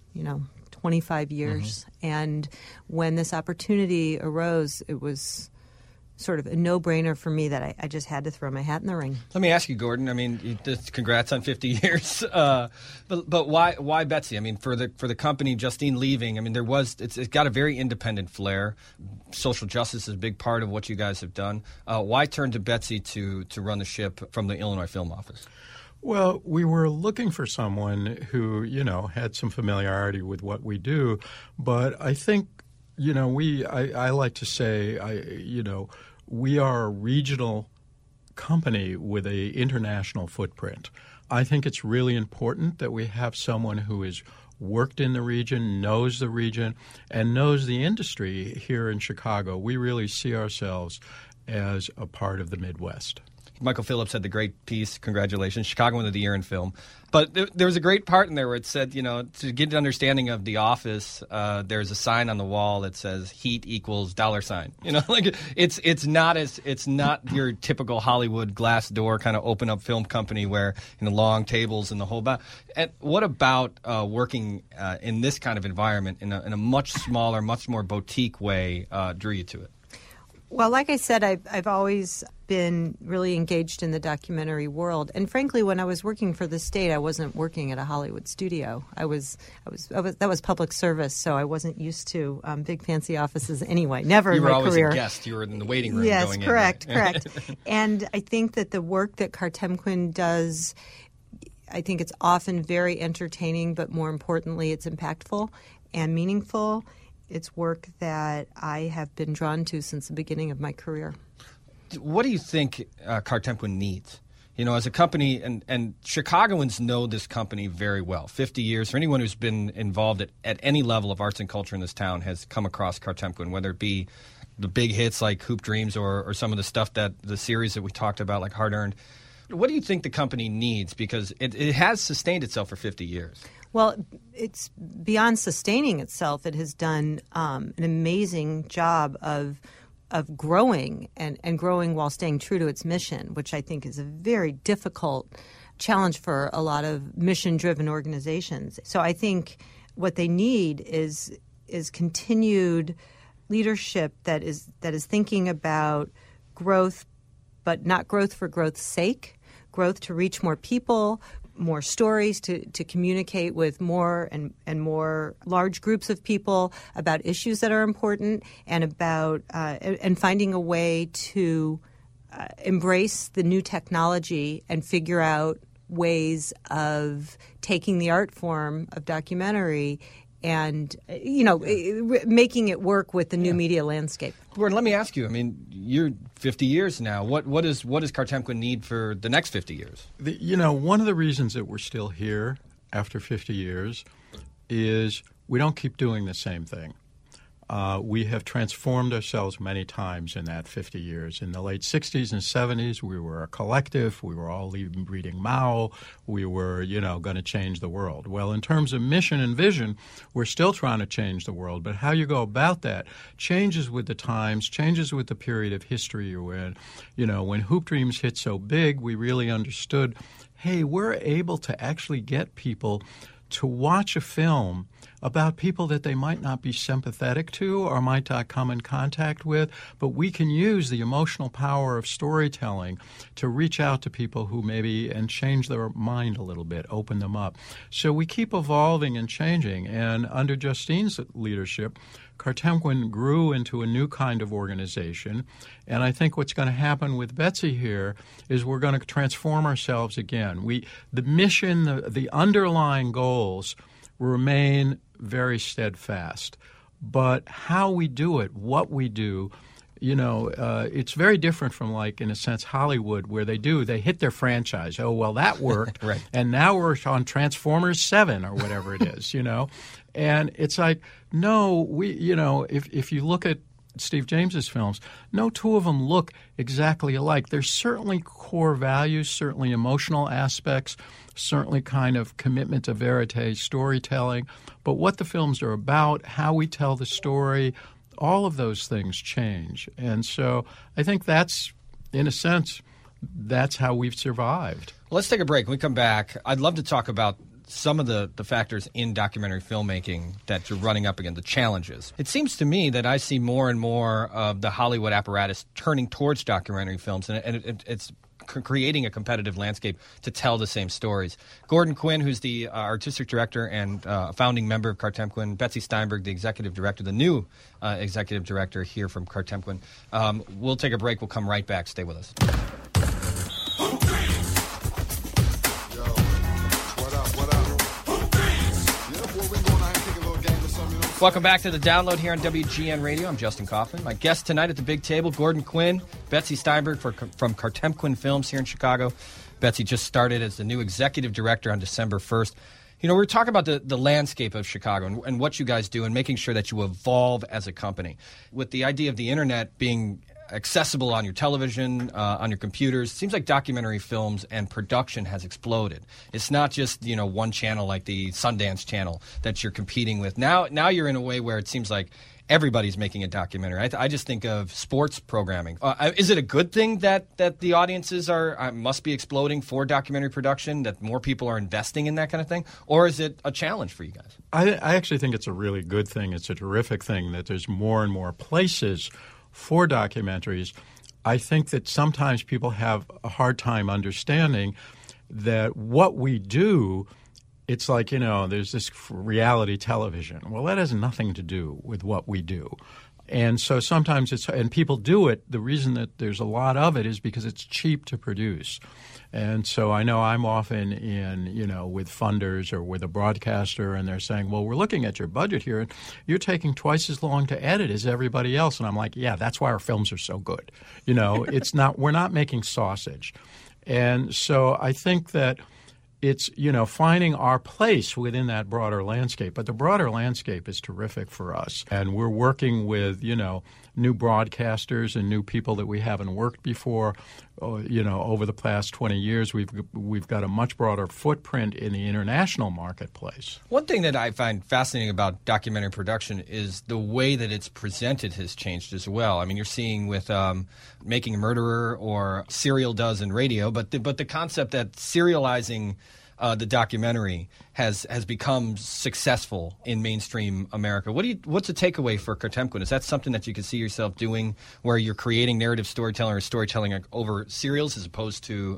25 years. Mm-hmm. And when this opportunity arose, it was sort of a no-brainer for me that I just had to throw my hat in the ring. Let me ask you, Gordon. I mean, congrats on 50 years. But why Betsy? I mean, for the company, Justine leaving. I mean, it's got a very independent flair. Social justice is a big part of what you guys have done. Why turn to Betsy to run the ship from the Illinois Film Office? Well, we were looking for someone who, had some familiarity with what we do, but I think I like to say, we are a regional company with an international footprint. I think it's really important that we have someone who has worked in the region, knows the region, and knows the industry here in Chicago. We really see ourselves as a part of the Midwest. Michael Phillips had the great piece, congratulations, Chicagoan of the Year in film. But there was a great part in there where it said, to get an understanding of The Office, there's a sign on the wall that says heat equals $. It's not your typical Hollywood glass door kind of open up film company where long tables and the whole. And what about working in this kind of environment in a much smaller, much more boutique way drew you to it? Well, like I said, I've always been really engaged in the documentary world, and frankly, when I was working for the state, I wasn't working at a Hollywood studio. That was public service, so I wasn't used to big fancy offices anyway. Never in my career. You were always a guest. You were in the waiting room. Yes, going correct, in. Correct. And I think that the work that Cartemquin does, I think it's often very entertaining, but more importantly, it's impactful and meaningful. It's work that I have been drawn to since the beginning of my career. What do you think Cartemquin needs? As a company, and Chicagoans know this company very well. 50 years, for anyone who's been involved at any level of arts and culture in this town has come across Cartemquin, whether it be the big hits like Hoop Dreams or some of the stuff the series that we talked about like Hard Earned. What do you think the company needs? Because it has sustained itself for 50 years. Well, it's beyond sustaining itself. It has done an amazing job of growing and growing while staying true to its mission, which I think is a very difficult challenge for a lot of mission-driven organizations. So I think what they need is continued leadership that is thinking about growth, but not growth for growth's sake, growth to reach more people, more stories, to communicate with more and more large groups of people about issues that are important, and about and finding a way to embrace the new technology and figure out ways of taking the art form of documentary and making it work with the new media landscape. Gordon, let me ask you. I mean, you're 50 years now. What does Cartemquin need for the next 50 years? One of the reasons that we're still here after 50 years is we don't keep doing the same thing. We have transformed ourselves many times in that 50 years. In the late 60s and 70s, we were a collective. We were all reading Mao. We were, going to change the world. Well, in terms of mission and vision, we're still trying to change the world. But how you go about that changes with the times, changes with the period of history you're in. When Hoop Dreams hit so big, we really understood, hey, we're able to actually get people to watch a film about people that they might not be sympathetic to or might not come in contact with, but we can use the emotional power of storytelling to reach out to people who maybe and change their mind a little bit, open them up. So we keep evolving and changing, and under Justine's leadership, Cartemquin grew into a new kind of organization, and I think what's going to happen with Betsy here is we're going to transform ourselves again. The mission, the underlying goals remain very steadfast, but how we do it, what we do, it's very different from, like, in a sense, Hollywood, where they hit their franchise. Oh, well, that worked, right. And now we're on Transformers 7 or whatever it is, And it's like, no, if you look at Steve James's films, no two of them look exactly alike. There's certainly core values, certainly emotional aspects, certainly kind of commitment to verite storytelling. But what the films are about, how we tell the story, all of those things change. And so I think that's, in a sense, that's how we've survived. Let's take a break. When we come back, I'd love to talk about some of the factors in documentary filmmaking that you're running up against, the challenges. It seems to me that I see more and more of the Hollywood apparatus turning towards documentary films, and it's creating a competitive landscape to tell the same stories. Gordon Quinn, who's the artistic director and founding member of Cartemquin, Betsy Steinberg, the executive director, the new executive director here from Cartemquin. We'll take a break. We'll come right back. Stay with us. Welcome back to The Download here on WGN Radio. I'm Justin Kaufman. My guest tonight at the big table, Gordon Quinn, Betsy Steinberg from Cartemquin Films here in Chicago. Betsy just started as the new executive director on December 1st. We're talking about the landscape of Chicago and what you guys do and making sure that you evolve as a company. With the idea of the internet being accessible on your television, on your computers, it seems like documentary films and production has exploded. It's not just, one channel like the Sundance channel that you're competing with. Now you're in a way where it seems like everybody's making a documentary. I just think of sports programming. Is it a good thing that the audiences must be exploding for documentary production, that more people are investing in that kind of thing? Or is it a challenge for you guys? I actually think it's a really good thing. It's a terrific thing that there's more and more places for documentaries. I think that sometimes people have a hard time understanding that what we do, it's like, there's this reality television. Well, that has nothing to do with what we do. And so sometimes and people do it, the reason that there's a lot of it is because it's cheap to produce. And so I know I'm often with funders or with a broadcaster, and they're saying, well, we're looking at your budget here, and you're taking twice as long to edit as everybody else. And I'm like, yeah, that's why our films are so good. We're not making sausage. And so I think that it's, finding our place within that broader landscape. But the broader landscape is terrific for us. And we're working with, new broadcasters and new people that we haven't worked before. Over the past 20 years, we've got a much broader footprint in the international marketplace. One thing that I find fascinating about documentary production is the way that it's presented has changed as well. I mean, you're seeing with Making a Murderer or Serial does in radio, but the concept that serializing the documentary has become successful in mainstream America. What's the takeaway for Cartemquin? Is that something that you can see yourself doing, where you're creating narrative storytelling or storytelling over serials as opposed to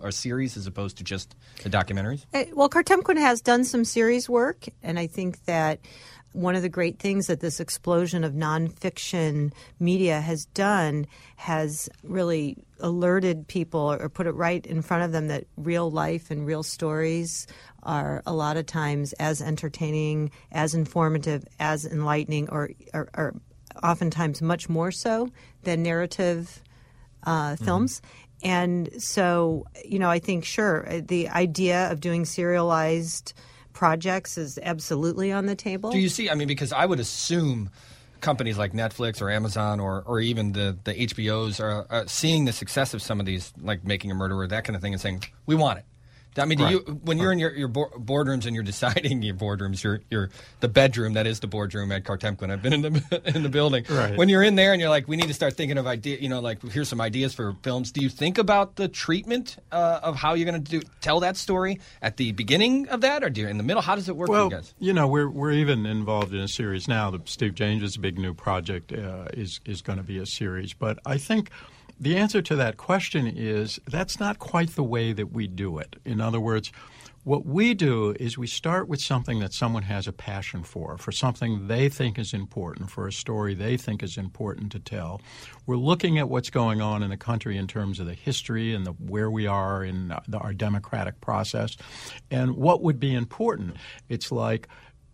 just the documentaries? Well, Cartemquin has done some series work, and I think that one of the great things that this explosion of nonfiction media has done has really alerted people or put it right in front of them that real life and real stories are a lot of times as entertaining, as informative, as enlightening, or oftentimes much more so than narrative films. And so, I think, sure, the idea of doing serialized projects is absolutely on the table. Do you see, because I would assume companies like Netflix or Amazon or even the HBOs are seeing the success of some of these, like Making a Murderer, that kind of thing, and saying, we want it. Do you, when you're in your boardrooms and you're deciding your boardrooms, your the bedroom that is the boardroom at Kartemquin. I've been in the building. Right. When you're in there and you're like, we need to start thinking of here's some ideas for films. Do you think about the treatment of how you're going to tell that story at the beginning of that, or do you in the middle? How does it work for you guys? We're even involved in a series now. The Steve James' big new project is going to be a series, but I think. The answer to that question is that's not quite the way that we do it. In other words, what we do is we start with something that someone has a passion for something they think is important, for a story they think is important to tell. We're looking at what's going on in the country in terms of the history and where we are in our democratic process and what would be important. It's like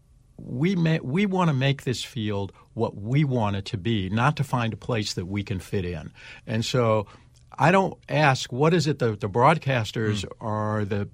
we want to make this field what we want it to be, not to find a place that we can fit in. And so I don't ask what is it the broadcasters or the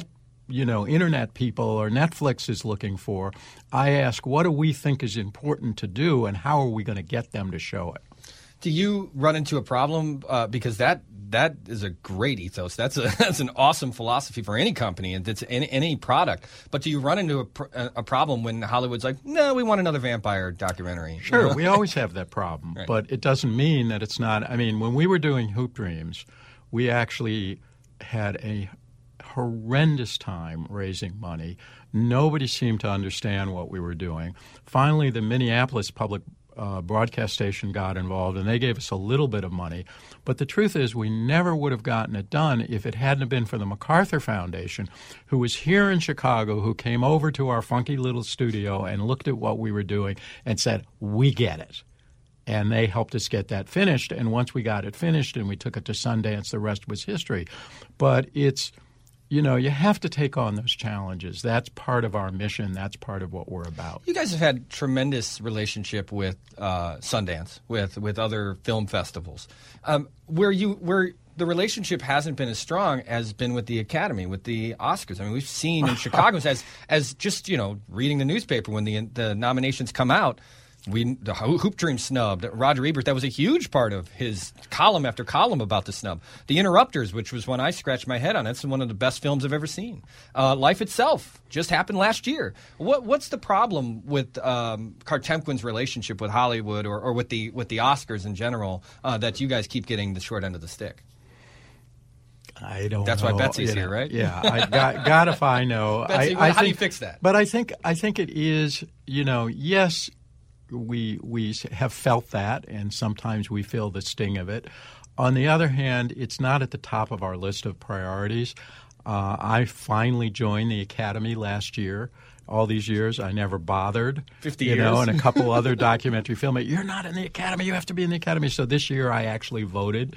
internet people or Netflix is looking for. I ask what do we think is important to do and how are we going to get them to show it. Do you run into a problem because that is a great ethos. That's an awesome philosophy for any company and it's any product. But do you run into a problem when Hollywood's like, no, we want another vampire documentary? Sure, we always have that problem, right. But it doesn't mean that it's not. When we were doing Hoop Dreams, we actually had a horrendous time raising money. Nobody seemed to understand what we were doing. Finally, the Minneapolis Public broadcast station got involved, and they gave us a little bit of money. But the truth is we never would have gotten it done if it hadn't been for the MacArthur Foundation, who was here in Chicago, who came over to our funky little studio and looked at what we were doing and said, we get it. And they helped us get that finished. And once we got it finished and we took it to Sundance, the rest was history. But it's you have to take on those challenges. That's part of our mission. That's part of what we're about. You guys have had tremendous relationship with Sundance, with other film festivals, where the relationship hasn't been as strong as been with the Academy, with the Oscars. We've seen in Chicago as just reading the newspaper when the nominations come out. The Hoop Dream snubbed. Roger Ebert, that was a huge part of his column after column about the snub. The Interrupters, which was one I scratched my head on. That's one of the best films I've ever seen. Life Itself just happened last year. What's the problem with Kartemquin's relationship with Hollywood or with the Oscars in general that you guys keep getting the short end of the stick? I don't know. That's why Betsy's here, right? Yeah, God if I know. Betsy, how do you fix that? But I think it is, yes, we have felt that, and sometimes we feel the sting of it. On the other hand, it's not at the top of our list of priorities. I finally joined the Academy last year. All these years, I never bothered. 50 years. And a couple other documentary filmmakers. You're not in the Academy. You have to be in the Academy. So this year, I actually voted.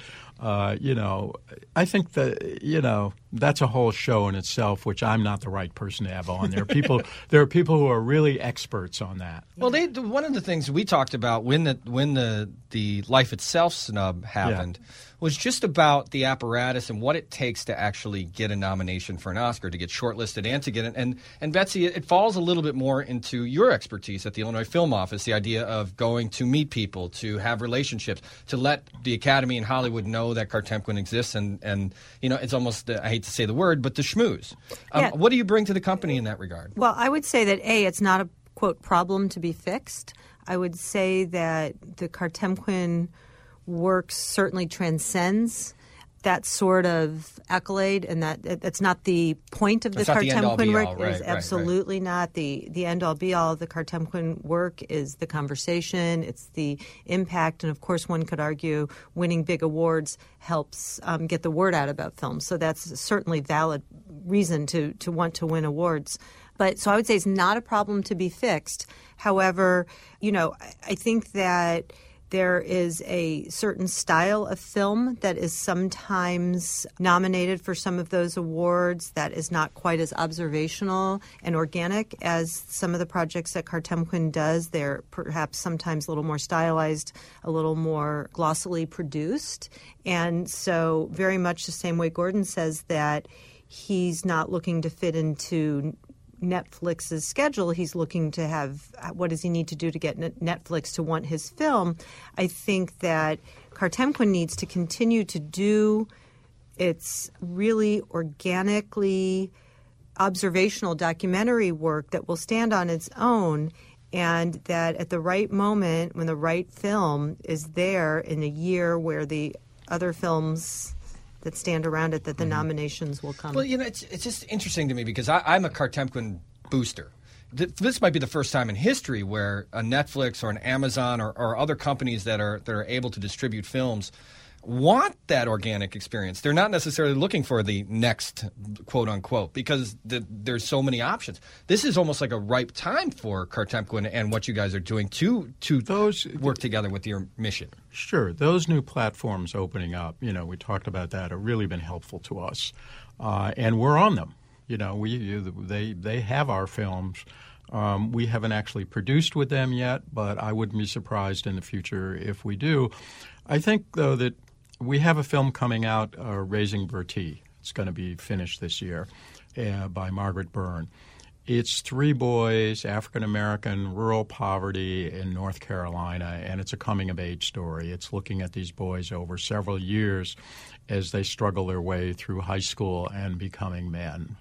I think that that's a whole show in itself, which I'm not the right person to have on. There are people who are really experts on that. Well, one of the things we talked about when the Life Itself snub happened was just about the apparatus and what it takes to actually get a nomination for an Oscar, to get shortlisted and to get it. And Betsy, it falls a little bit more into your expertise at the Illinois Film Office, the idea of going to meet people, to have relationships, to let the Academy and Hollywood know that Kartemquin exists, and it's almost, I hate to say the word, but the schmooze. What do you bring to the company in that regard? Well, I would say that, it's not a, quote, problem to be fixed. I would say that the Kartemquin work certainly transcends that sort of accolade, and that's not the point of the Kartemquin work. It is absolutely not the end-all, be-all of the Kartemquin work. Is the conversation, it's the impact, and of course one could argue winning big awards helps get the word out about films. So that's certainly valid reason to want to win awards. But so I would say it's not a problem to be fixed. However, I think that there is a certain style of film that is sometimes nominated for some of those awards that is not quite as observational and organic as some of the projects that Kartemquin does. They're perhaps sometimes a little more stylized, a little more glossily produced. And so very much the same way Gordon says that he's not looking to fit into Netflix's schedule. He's looking to have, what does he need to do to get Netflix to want his film? I think that Kartemquin needs to continue to do its really organically observational documentary work that will stand on its own, and that at the right moment, when the right film is there in a year where the other films that stand around it, that the nominations will come. Well, it's just interesting to me because I'm a Kartemquin booster. This might be the first time in history where a Netflix or an Amazon or other companies that are able to distribute films want that organic experience. They're not necessarily looking for the next quote unquote because there's so many options. This is almost like a ripe time for Kartemquin and what you guys are doing to work together with your mission. Sure. Those new platforms opening up, we talked about that, have really been helpful to us. And we're on them. They have our films. We haven't actually produced with them yet, but I wouldn't be surprised in the future if we do. I think, though, that we have a film coming out, Raising Bertie. It's going to be finished this year by Margaret Byrne. It's 3 boys, African-American, rural poverty in North Carolina, and it's a coming-of-age story. It's looking at these boys over several years as they struggle their way through high school and becoming men.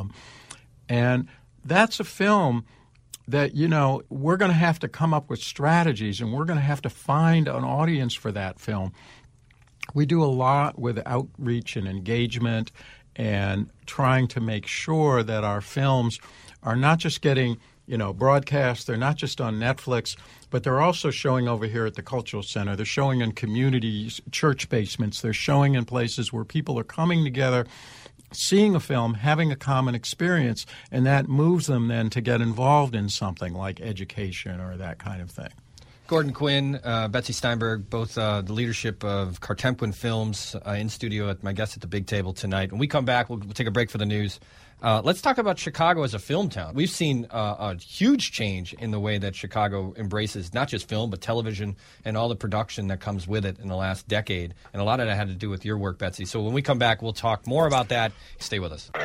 And that's a film that, we're going to have to come up with strategies, and we're going to have to find an audience for that film. We do a lot with outreach and engagement and trying to make sure that our films are not just getting, broadcast. They're not just on Netflix, but they're also showing over here at the Cultural Center. They're showing in communities, church basements. They're showing in places where people are coming together, seeing a film, having a common experience, and that moves them then to get involved in something like education or that kind of thing. Gordon Quinn, Betsy Steinberg, both the leadership of Kartemquin Films in studio at my guest at the big table tonight. When we come back, we'll take a break for the news. Let's talk about Chicago as a film town. We've seen a huge change in the way that Chicago embraces not just film, but television and all the production that comes with it in the last decade. And a lot of that had to do with your work, Betsy. So when we come back, we'll talk more about that. Stay with us.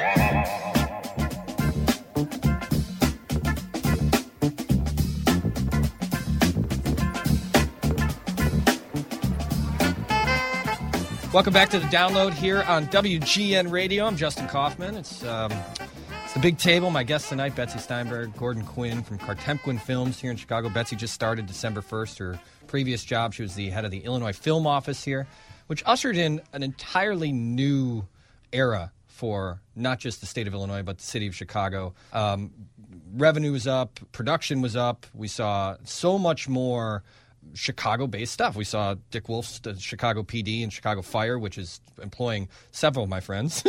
Welcome back to The Download here on WGN Radio. I'm Justin Kaufman. It's the big table. My guests tonight, Betsy Steinberg, Gordon Quinn from Kartemquin Films here in Chicago. Betsy just started December 1st. Her previous job, she was the head of the Illinois Film Office here, which ushered in an entirely new era for not just the state of Illinois, but the city of Chicago. Revenue was up. Production was up. We saw so much more Chicago-based stuff. We saw Dick Wolf's Chicago PD and Chicago Fire, which is employing several of my friends.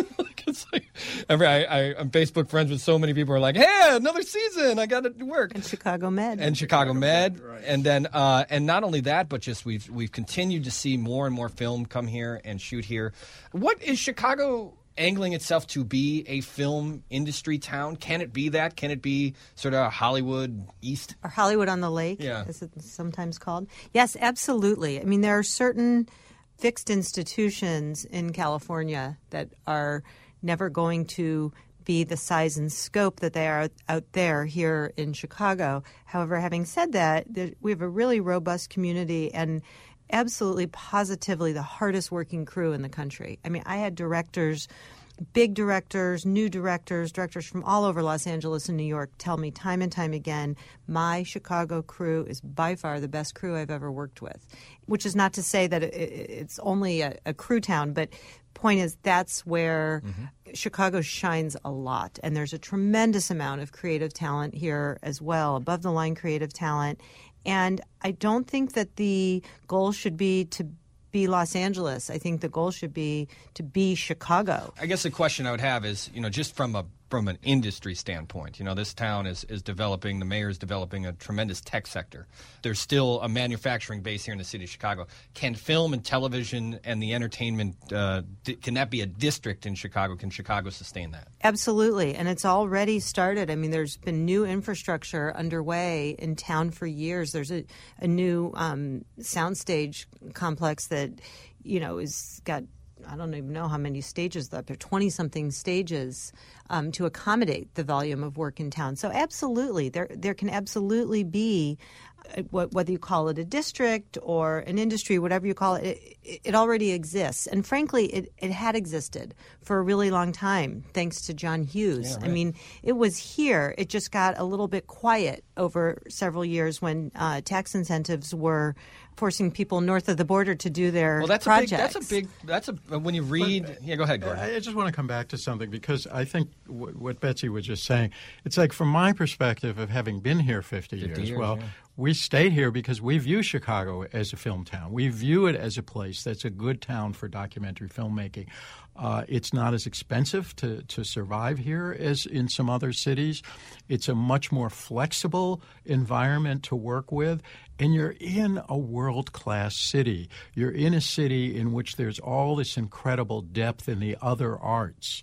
I'm Facebook friends with so many people who are like, hey, another season, I got to work. And Chicago Med. Right. And then, and not only that, but just we've continued to see more and more film come here and shoot here. What is Chicago angling itself to be a film industry town? Can it be that? Can it be sort of Hollywood East? Or Hollywood on the Lake, as it's sometimes called. Yes, absolutely. I mean, there are certain fixed institutions in California that are never going to be the size and scope that they are out there here in Chicago. However, having said that, we have a really robust community and absolutely positively the hardest working crew in the country. I mean, I had directors, big directors, new directors from all over Los Angeles and New York tell me time and time again, my Chicago crew is by far the best crew I've ever worked with, which is not to say that it's only a crew town, but point is that's where Chicago shines a lot. And there's a tremendous amount of creative talent here as well, above the line creative talent. And I don't think that the goal should be to be Los Angeles. I think the goal should be to be Chicago. I guess the question I would have is, just from a from an industry standpoint. This town is developing, the mayor is developing a tremendous tech sector. There's still a manufacturing base here in the city of Chicago. Can film and television and the entertainment, can that be a district in Chicago? Can Chicago sustain that? Absolutely, and it's already started. I mean, there's been new infrastructure underway in town for years. There's a new soundstage complex that, is got, I don't even know how many stages up there, 20-something stages to accommodate the volume of work in town. So absolutely, there can absolutely be, whether you call it a district or an industry, whatever you call it, it already exists. And frankly, it had existed for a really long time, thanks to John Hughes. Yeah, right. I mean, it was here. It just got a little bit quiet over several years when tax incentives were forcing people north of the border to do their projects. When you read, go ahead, Gordon. I just want to come back to something because I think what Betsy was just saying, it's like from my perspective of having been here 50 years, we stayed here because we view Chicago as a film town. We view it as a place that's a good town for documentary filmmaking. It's not as expensive to survive here as in some other cities. It's a much more flexible environment to work with. And you're in a world-class city. You're in a city in which there's all this incredible depth in the other arts.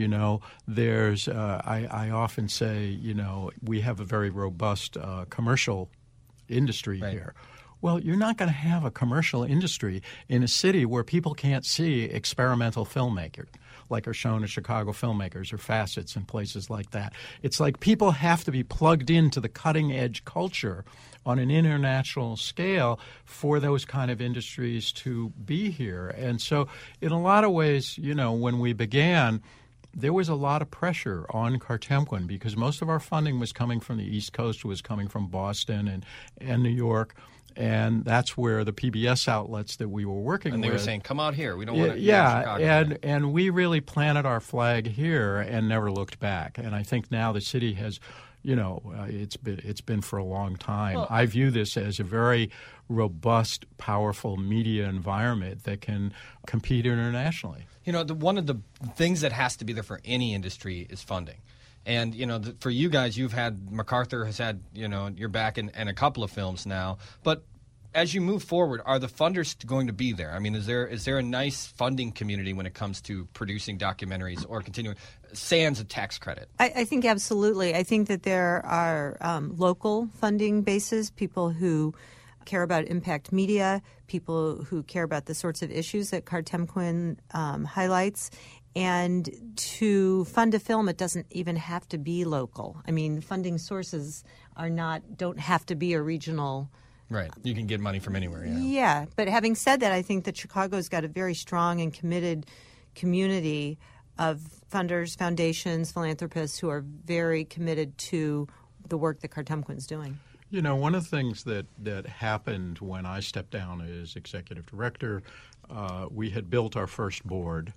There's I often say, we have a very robust commercial industry here. Well, you're not going to have a commercial industry in a city where people can't see experimental filmmakers, like are shown as Chicago filmmakers or Facets and places like that. It's like people have to be plugged into the cutting-edge culture on an international scale for those kind of industries to be here. And so in a lot of ways, when we began, there was a lot of pressure on Cartemquin because most of our funding was coming from the East Coast, was coming from Boston and New York. And that's where the PBS outlets that we were working with. And they were saying, come out here. We don't want to Chicago. And we really planted our flag here and never looked back. And I think now the city has, it's been for a long time. Well, I view this as a very robust, powerful media environment that can compete internationally. One of the things that has to be there for any industry is funding. And, for you guys, MacArthur has had, your back in a couple of films now. But as you move forward, are the funders going to be there? I mean, is there a nice funding community when it comes to producing documentaries or continuing, sans a tax credit? I think absolutely. I think that there are local funding bases, people who care about impact media, people who care about the sorts of issues that Cartemquin highlights. And to fund a film, it doesn't even have to be local. I mean, funding sources don't have to be a regional. Right. You can get money from anywhere. Yeah. But having said that, I think that Chicago's got a very strong and committed community of funders, foundations, philanthropists who are very committed to the work that Cartemquin's doing. One of the things that happened when I stepped down as executive director, we had built our first board.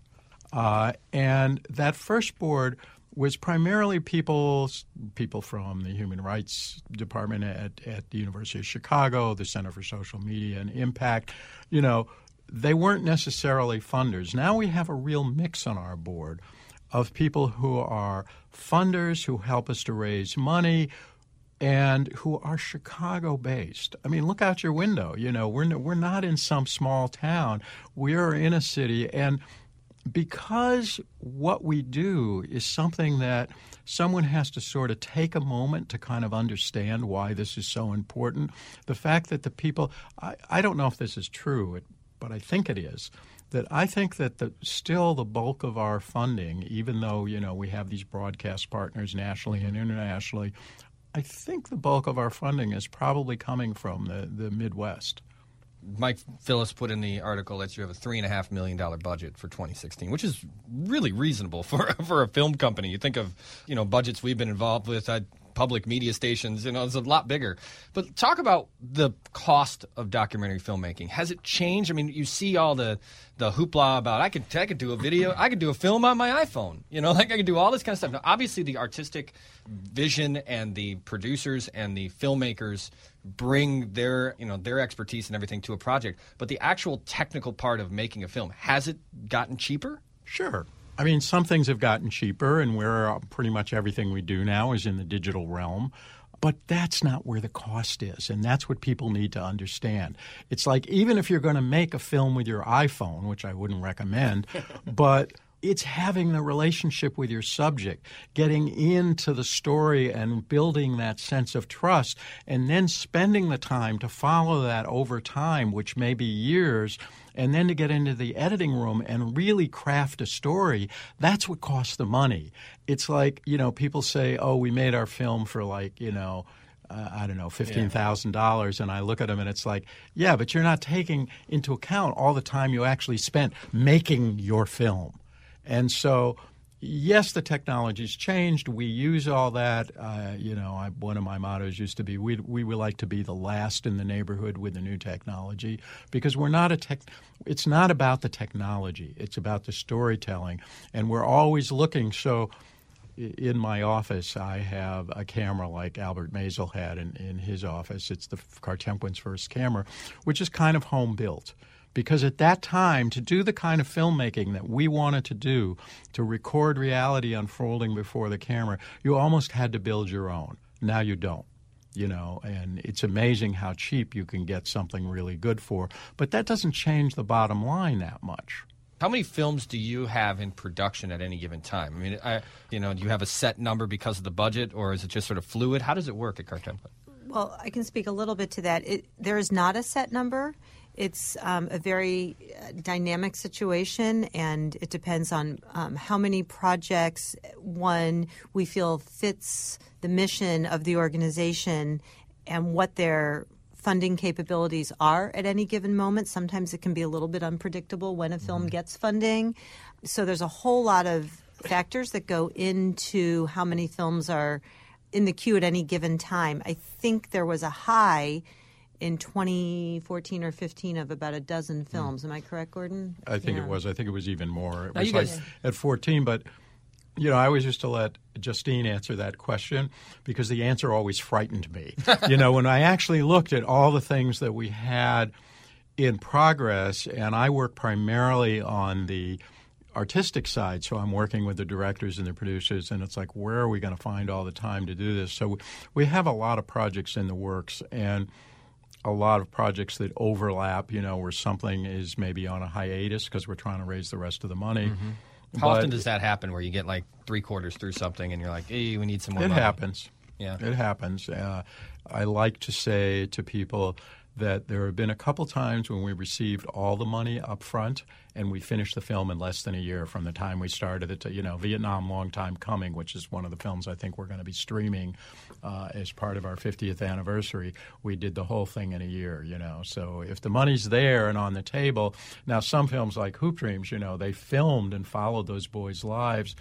And that first board was primarily people from the Human Rights Department at the University of Chicago, the Center for Social Media and Impact. They weren't necessarily funders. Now we have a real mix on our board of people who are funders, who help us to raise money, and who are Chicago-based. I mean, look out your window. We're not in some small town. We are in a city, and because what we do is something that someone has to sort of take a moment to kind of understand why this is so important. The fact that the people – I don't know if this is true, but I think it is – that I think that still the bulk of our funding, even though, we have these broadcast partners nationally and internationally, I think the bulk of our funding is probably coming from the Midwest. Mike Phillips put in the article that you have a $3.5 million budget for 2016, which is really reasonable for a film company. You think of, budgets we've been involved with, public media stations, it's a lot bigger. But talk about the cost of documentary filmmaking. Has it changed? I mean, you see all the hoopla about I could do a video, I could do a film on my iPhone. I could do all this kind of stuff. Now, obviously, the artistic vision and the producers and the filmmakers bring their expertise and everything to a project. But the actual technical part of making a film, has it gotten cheaper? Sure. I mean, some things have gotten cheaper, and pretty much everything we do now is in the digital realm. But that's not where the cost is, and that's what people need to understand. It's like even if you're going to make a film with your iPhone, which I wouldn't recommend, but it's having the relationship with your subject, getting into the story and building that sense of trust, and then spending the time to follow that over time, which may be years, and then to get into the editing room and really craft a story. That's what costs the money. It's like, people say, oh, we made our film for like, I don't know, $15,000, and I look at them and it's like, yeah, but you're not taking into account all the time you actually spent making your film. And so, yes, the technology's changed. We use all that. One of my mottos used to be, we would like to be the last in the neighborhood with the new technology, because we're not it's not about the technology. It's about the storytelling. And we're always looking. So in my office, I have a camera like Albert Maisel had in his office. It's the Kartemquin's first camera, which is kind of home built. Because at that time, to do the kind of filmmaking that we wanted to do, to record reality unfolding before the camera, you almost had to build your own. Now you don't, and it's amazing how cheap you can get something really good for. But that doesn't change the bottom line that much. How many films do you have in production at any given time? I mean, do you have a set number because of the budget, or is it just sort of fluid? How does it work at Kartemquin? Well, I can speak a little bit to that. There is not a set number. It's a very dynamic situation, and it depends on how many projects, one, we feel fits the mission of the organization and what their funding capabilities are at any given moment. Sometimes it can be a little bit unpredictable when a film gets funding. So there's a whole lot of factors that go into how many films are in the queue at any given time. I think there was a high in 2014 or 15 of about a dozen films. Am I correct, Gordon? I think it was. I think it was even more. It was like at 14, but I always used to let Justine answer that question because the answer always frightened me. When I actually looked at all the things that we had in progress, and I work primarily on the artistic side, so I'm working with the directors and the producers, and it's like, where are we going to find all the time to do this? So we have a lot of projects in the works, and a lot of projects that overlap, where something is maybe on a hiatus because we're trying to raise the rest of the money. Mm-hmm. How often does that happen where you get like 3/4 through something and you're like, hey, we need some more money? It happens. Yeah. It happens. I like to say to people that there have been a couple times when we received all the money up front and we finished the film in less than a year from the time we started it to, Vietnam Long Time Coming, which is one of the films I think we're going to be streaming as part of our 50th anniversary. We did the whole thing in a year, So if the money's there and on the table, now some films like Hoop Dreams, they filmed and followed those boys' lives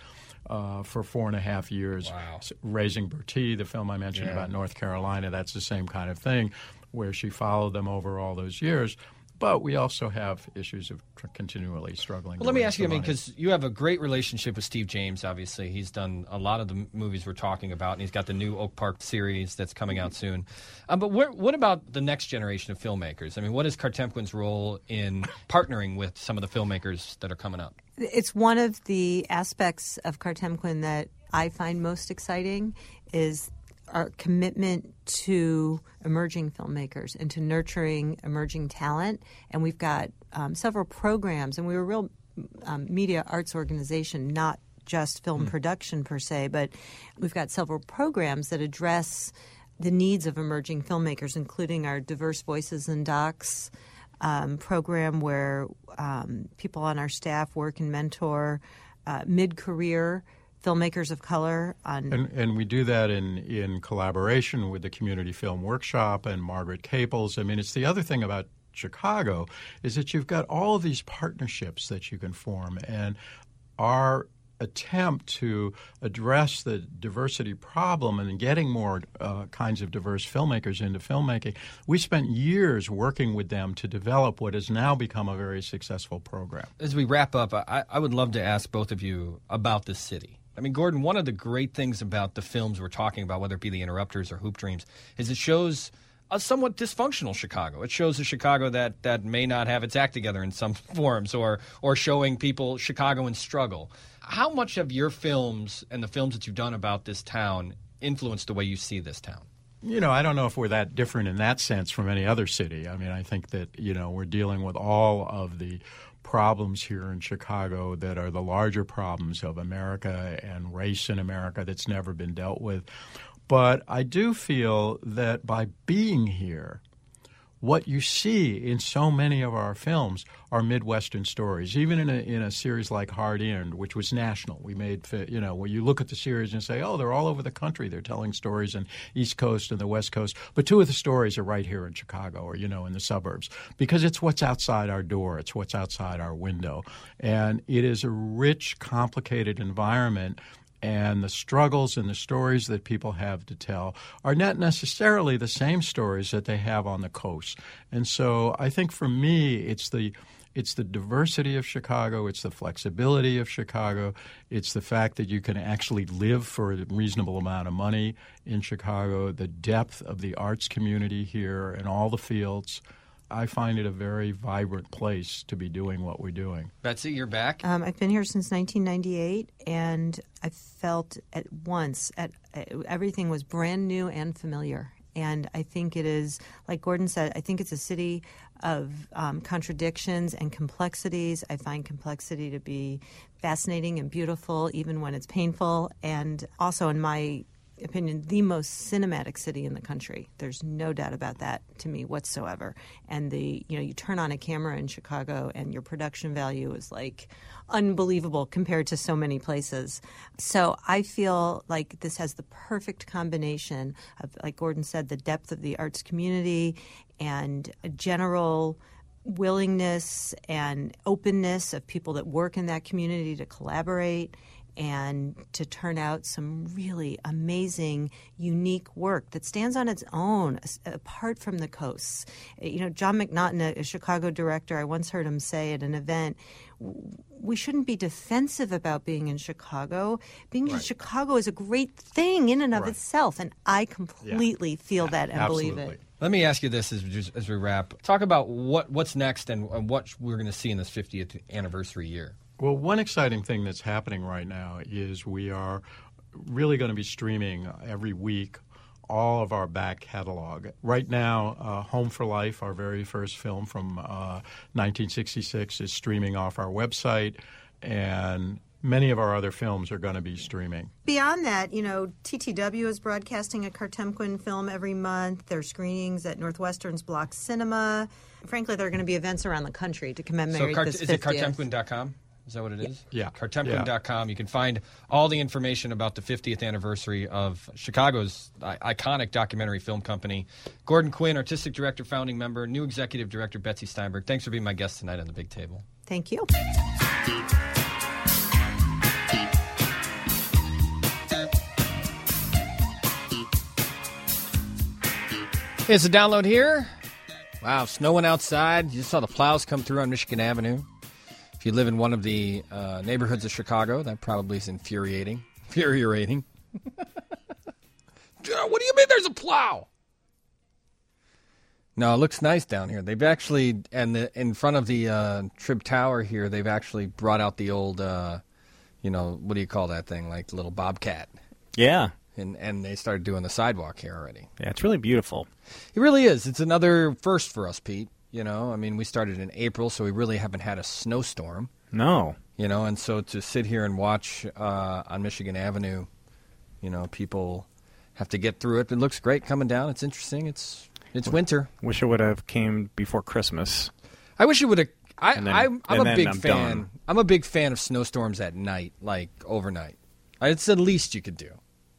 for 4.5 years. Wow. Raising Bertie, the film I mentioned about North Carolina, that's the same kind of thing, where she followed them over all those years. But we also have issues of continually struggling. Well, let me ask you, because you have a great relationship with Steve James, obviously. He's done a lot of the movies we're talking about, and he's got the new Oak Park series that's coming out soon. But what about the next generation of filmmakers? I mean, what is Kartemquin's role in partnering with some of the filmmakers that are coming up? It's one of the aspects of Kartemquin that I find most exciting is our commitment to emerging filmmakers and to nurturing emerging talent. And we've got several programs, and we're a real media arts organization, not just film production per se, but we've got several programs that address the needs of emerging filmmakers, including our Diverse Voices and Docs program, where people on our staff work and mentor mid-career filmmakers of color. And we do that in collaboration with the Community Film Workshop and Margaret Caples. I mean, it's the other thing about Chicago is that you've got all of these partnerships that you can form. And our attempt to address the diversity problem and getting more kinds of diverse filmmakers into filmmaking, we spent years working with them to develop what has now become a very successful program. As we wrap up, I would love to ask both of you about this city. I mean, Gordon, one of the great things about the films we're talking about, whether it be The Interrupters or Hoop Dreams, is it shows a somewhat dysfunctional Chicago. It shows a Chicago that may not have its act together in some forms, or showing people Chicagoans struggle. How much have your films and the films that you've done about this town influenced the way you see this town? I don't know if we're that different in that sense from any other city. I mean, I think that, we're dealing with all of the problems here in Chicago that are the larger problems of America and race in America that's never been dealt with. But I do feel that by being here, what you see in so many of our films are Midwestern stories. Even in a series like Hard Earned, which was national, we made, where you look at the series and say, oh, they're all over the country. They're telling stories in East Coast and the West Coast. But two of the stories are right here in Chicago or, in the suburbs, because it's what's outside our door. It's what's outside our window. And it is a rich, complicated environment. And the struggles and the stories that people have to tell are not necessarily the same stories that they have on the coast. And so I think for me, it's the diversity of Chicago, it's the flexibility of Chicago, it's the fact that you can actually live for a reasonable amount of money in Chicago, the depth of the arts community here and all the fields. I find it a very vibrant place to be doing what we're doing. Betsy, you're back? I've been here since 1998, and I felt at once everything was brand new and familiar. And I think it is, like Gordon said, I think it's a city of contradictions and complexities. I find complexity to be fascinating and beautiful, even when it's painful. And also, in my opinion, the most cinematic city in the country. There's no doubt about that to me whatsoever. And you turn on a camera in Chicago and your production value is like unbelievable compared to so many places. So I feel like this has the perfect combination of, like Gordon said, the depth of the arts community and a general willingness and openness of people that work in that community to collaborate and to turn out some really amazing, unique work that stands on its own, apart from the coasts. John McNaughton, a Chicago director, I once heard him say at an event, we shouldn't be defensive about being in Chicago. Being in Chicago is a great thing in and of itself, and I completely feel that and believe it. Let me ask you this as we wrap. Talk about what's next and what we're going to see in this 50th anniversary year. Well, one exciting thing that's happening right now is we are really going to be streaming every week all of our back catalog. Right now, Home for Life, our very first film from 1966, is streaming off our website, and many of our other films are going to be streaming. Beyond that, TTW is broadcasting a Kartemquin film every month. There are screenings at Northwestern's Block Cinema. Frankly, there are going to be events around the country to commemorate this 50th. Is it Kartemquin.com? Is that what it is? Yeah. Kartemquin.com. You can find all the information about the 50th anniversary of Chicago's iconic documentary film company. Gordon Quinn, Artistic Director, Founding Member, new Executive Director, Betsy Steinberg. Thanks for being my guest tonight on The Big Table. Thank you. It's a download here. Wow, snowing outside. You just saw the plows come through on Michigan Avenue. If you live in one of the neighborhoods of Chicago, that probably is infuriating. What do you mean there's a plow? No, it looks nice down here. They've actually, in front of the Trib Tower here, they've actually brought out the old, what do you call that thing, like the little bobcat. Yeah. And they started doing the sidewalk here already. Yeah, it's really beautiful. It really is. It's another first for us, Pete. We started in April, so we really haven't had a snowstorm. No. And so to sit here and watch on Michigan Avenue, people have to get through it. It looks great coming down. It's interesting. It's winter. Wish it would have came before Christmas. I wish it would have. I'm a big fan. Done. I'm a big fan of snowstorms at night, like overnight. It's the least you could do.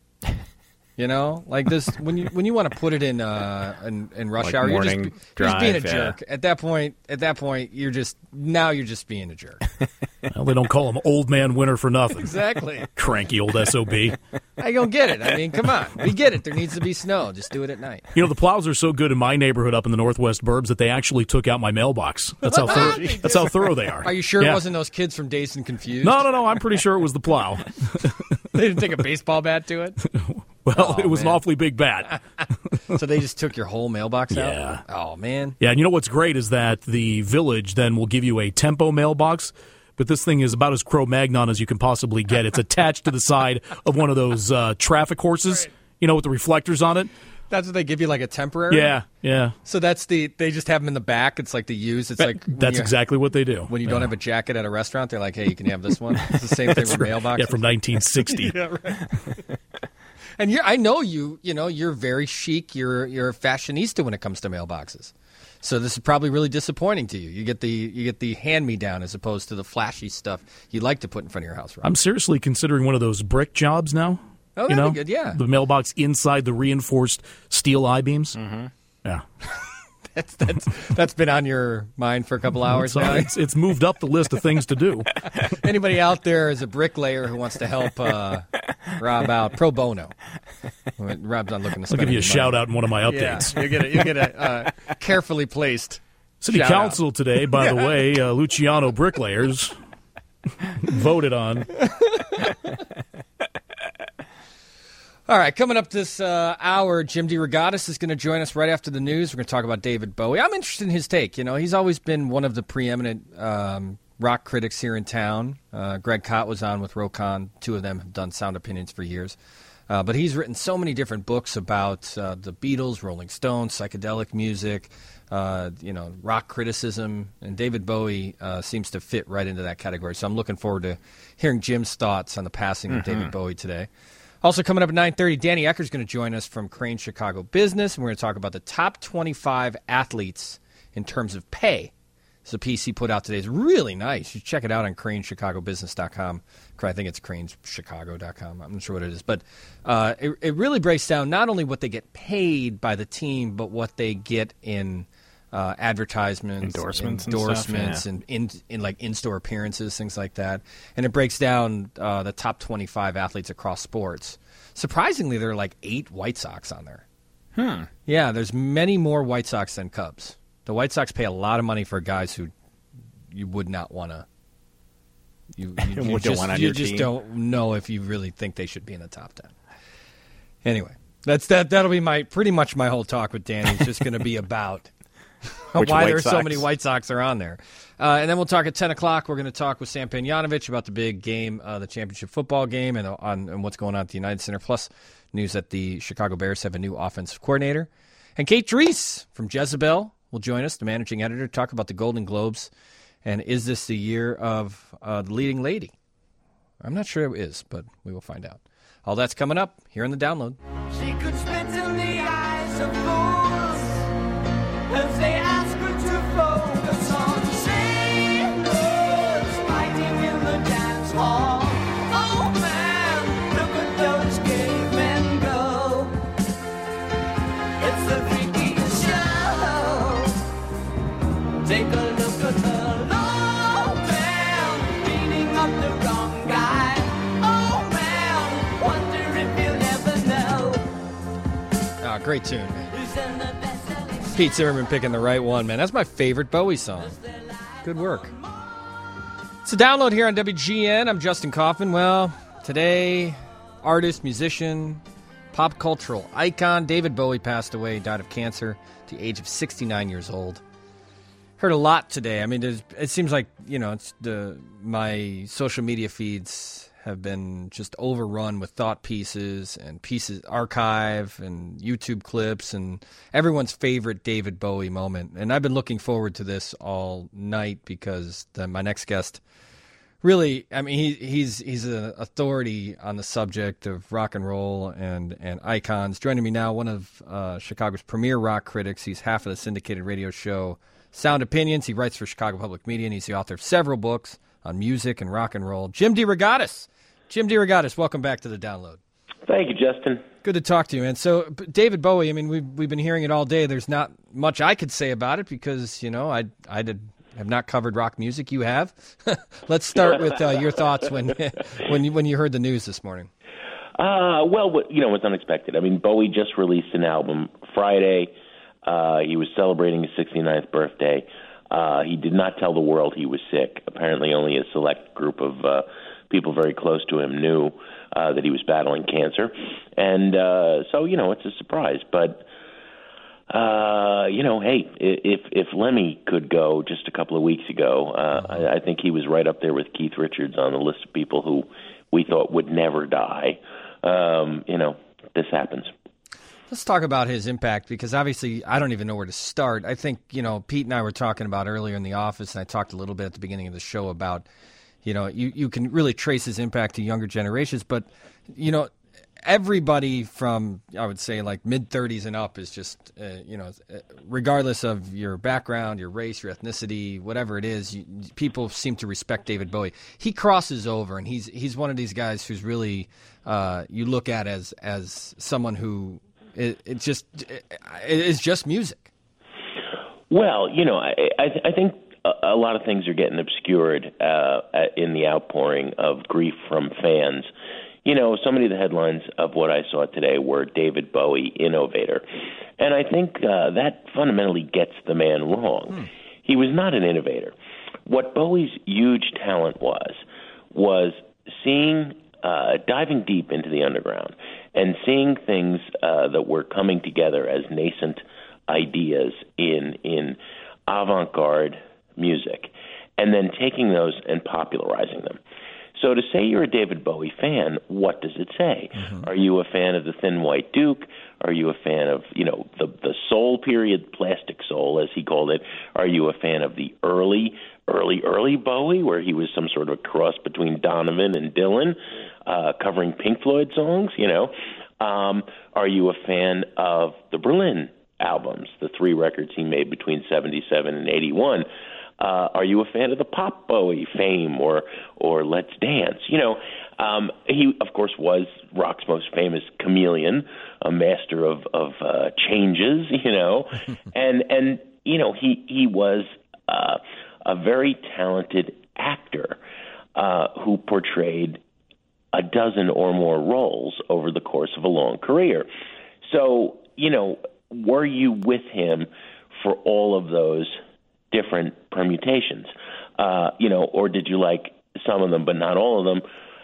Like this, when you want to put it in rush like hour, you're just being a jerk. At that point, you're just being a jerk. Well, they don't call him Old Man Winter for nothing. Exactly. Cranky old SOB. I don't get it. I mean, come on. We get it. There needs to be snow. Just do it at night. The plows are so good in my neighborhood up in the Northwest Burbs that they actually took out my mailbox. That's how thorough they are. Are you sure it wasn't those kids from Dazed and Confused? No. I'm pretty sure it was the plow. They didn't take a baseball bat to it? Well, it was an awfully big bat. So they just took your whole mailbox out? Yeah. Oh, man. Yeah, and you know what's great is that the Village then will give you a Tempo mailbox, but this thing is about as Cro-Magnon as you can possibly get. It's attached to the side of one of those traffic horses, with the reflectors on it. That's what they give you, like a temporary? Yeah. So they just have them in the back. It's like the used. It's like that's exactly what they do. When you don't have a jacket at a restaurant, they're like, hey, you can have this one. It's the same thing with mailboxes. Yeah, from 1960. Yeah, right. And I know you're very chic. You're a fashionista when it comes to mailboxes. So this is probably really disappointing to you. You get the hand-me-down as opposed to the flashy stuff you like to put in front of your house, right? I'm seriously considering one of those brick jobs now. Oh, that'd be good, yeah. The mailbox inside the reinforced steel I-beams. Mm-hmm. Yeah. That's been on your mind for a couple hours now. It's moved up the list of things to do. Anybody out there is a bricklayer who wants to help Rob out pro bono. Rob's not looking to spend I'll give you a any shout money. out in one of my updates. Yeah, you get a carefully placed City shout Council out. today, by the way, Luciano Bricklayers voted on. All right, coming up this hour, Jim DeRogatis is going to join us right after the news. We're going to talk about David Bowie. I'm interested in his take. He's always been one of the preeminent rock critics here in town. Greg Kot was on with Rokon. Two of them have done Sound Opinions for years. But he's written so many different books about the Beatles, Rolling Stones, psychedelic music, rock criticism. And David Bowie seems to fit right into that category. So I'm looking forward to hearing Jim's thoughts on the passing of David Bowie today. Also coming up at 9:30, Danny Ecker's going to join us from Crane Chicago Business, and we're going to talk about the top 25 athletes in terms of pay. This is a piece he put out today. It's really nice. You check it out on cranechicagobusiness.com. I think it's cranechicago.com. I'm not sure what it is. But it really breaks down not only what they get paid by the team, but what they get in advertisements, endorsements and in like in-store appearances, things like that. And it breaks down the top 25 athletes across sports. Surprisingly, there are like 8 White Sox on there. Yeah, there's many more White Sox than Cubs. The White Sox pay a lot of money for guys who you would not want to. You just don't know if you really think they should be in the top 10. Anyway, that'll be pretty much my whole talk with Danny. It's just going to be about why there are so many White Sox are on there. And then we'll talk at 10 o'clock. We're going to talk with Sam Pejanovic about the big game, the championship football game, and what's going on at the United Center. Plus, news that the Chicago Bears have a new offensive coordinator. And Kate Dries from Jezebel will join us, the managing editor, to talk about the Golden Globes. And is this the year of the leading lady? I'm not sure it is, but we will find out. All that's coming up here in the download. She could spit in the eyes of fools as they ask her to focus on sailors fighting in the dance hall. Oh man, look at those cavemen go. It's the freakiest show. Take a look at the low man beating up the wrong guy. Oh man, wonder if you'll ever know. Great tune, man. Pete Zimmerman picking the right one, man. That's my favorite Bowie song. Good work. It's a download here on WGN. I'm Justin Kaufman. Well, today, artist, musician, pop cultural icon David Bowie passed away, died of cancer at the age of 69 years old. Heard a lot today. I mean, it seems like, my social media feeds have been just overrun with thought pieces and pieces archive and YouTube clips and everyone's favorite David Bowie moment. And I've been looking forward to this all night because my next guest really, I mean, he's an authority on the subject of rock and roll and icons. Joining me now, one of Chicago's premier rock critics. He's half of the syndicated radio show Sound Opinions. He writes for Chicago Public Media, and he's the author of several books on music and rock and roll. Jim DeRogatis. Jim DeRogatis, welcome back to the download. Thank you, Justin. Good to talk to you, man. So, David Bowie, I mean, we've been hearing it all day. There's not much I could say about it because, I have not covered rock music. You have. Let's start with your thoughts when you heard the news this morning. Well, it was unexpected. I mean, Bowie just released an album Friday. He was celebrating his 69th birthday. He did not tell the world he was sick. Apparently only a select group of people very close to him knew that he was battling cancer. And so, it's a surprise. But hey, if Lemmy could go just a couple of weeks ago, I think he was right up there with Keith Richards on the list of people who we thought would never die. This happens. Let's talk about his impact, because obviously I don't even know where to start. I think, Pete and I were talking about earlier in the office, and I talked a little bit at the beginning of the show about, you can really trace his impact to younger generations, but, everybody from, I would say, like mid-30s and up is just, regardless of your background, your race, your ethnicity, whatever it is, people seem to respect David Bowie. He crosses over, and he's one of these guys who's really you look at as someone who it's just music. Well, I think a lot of things are getting obscured in the outpouring of grief from fans. So many of the headlines of what I saw today were David Bowie, innovator. And I think that fundamentally gets the man wrong. He was not an innovator. What Bowie's huge talent was seeing, diving deep into the underground and seeing things that were coming together as nascent ideas in avant-garde music, and then taking those and popularizing them. So to say you're a David Bowie fan, what does it say? Mm-hmm. Are you a fan of the Thin White Duke? Are you a fan of, the soul period, plastic soul, as he called it? Are you a fan of the early Bowie, where he was some sort of cross between Donovan and Dylan, covering Pink Floyd songs? Are you a fan of the Berlin albums, the 3 records he made between 77 and 81? Are you a fan of the Pop Bowie fame or Let's Dance? He, of course, was rock's most famous chameleon, a master of changes, and he was a very talented actor who portrayed a dozen or more roles over the course of a long career. So, were you with him for all of those different permutations, or did you like some of them but not all of them?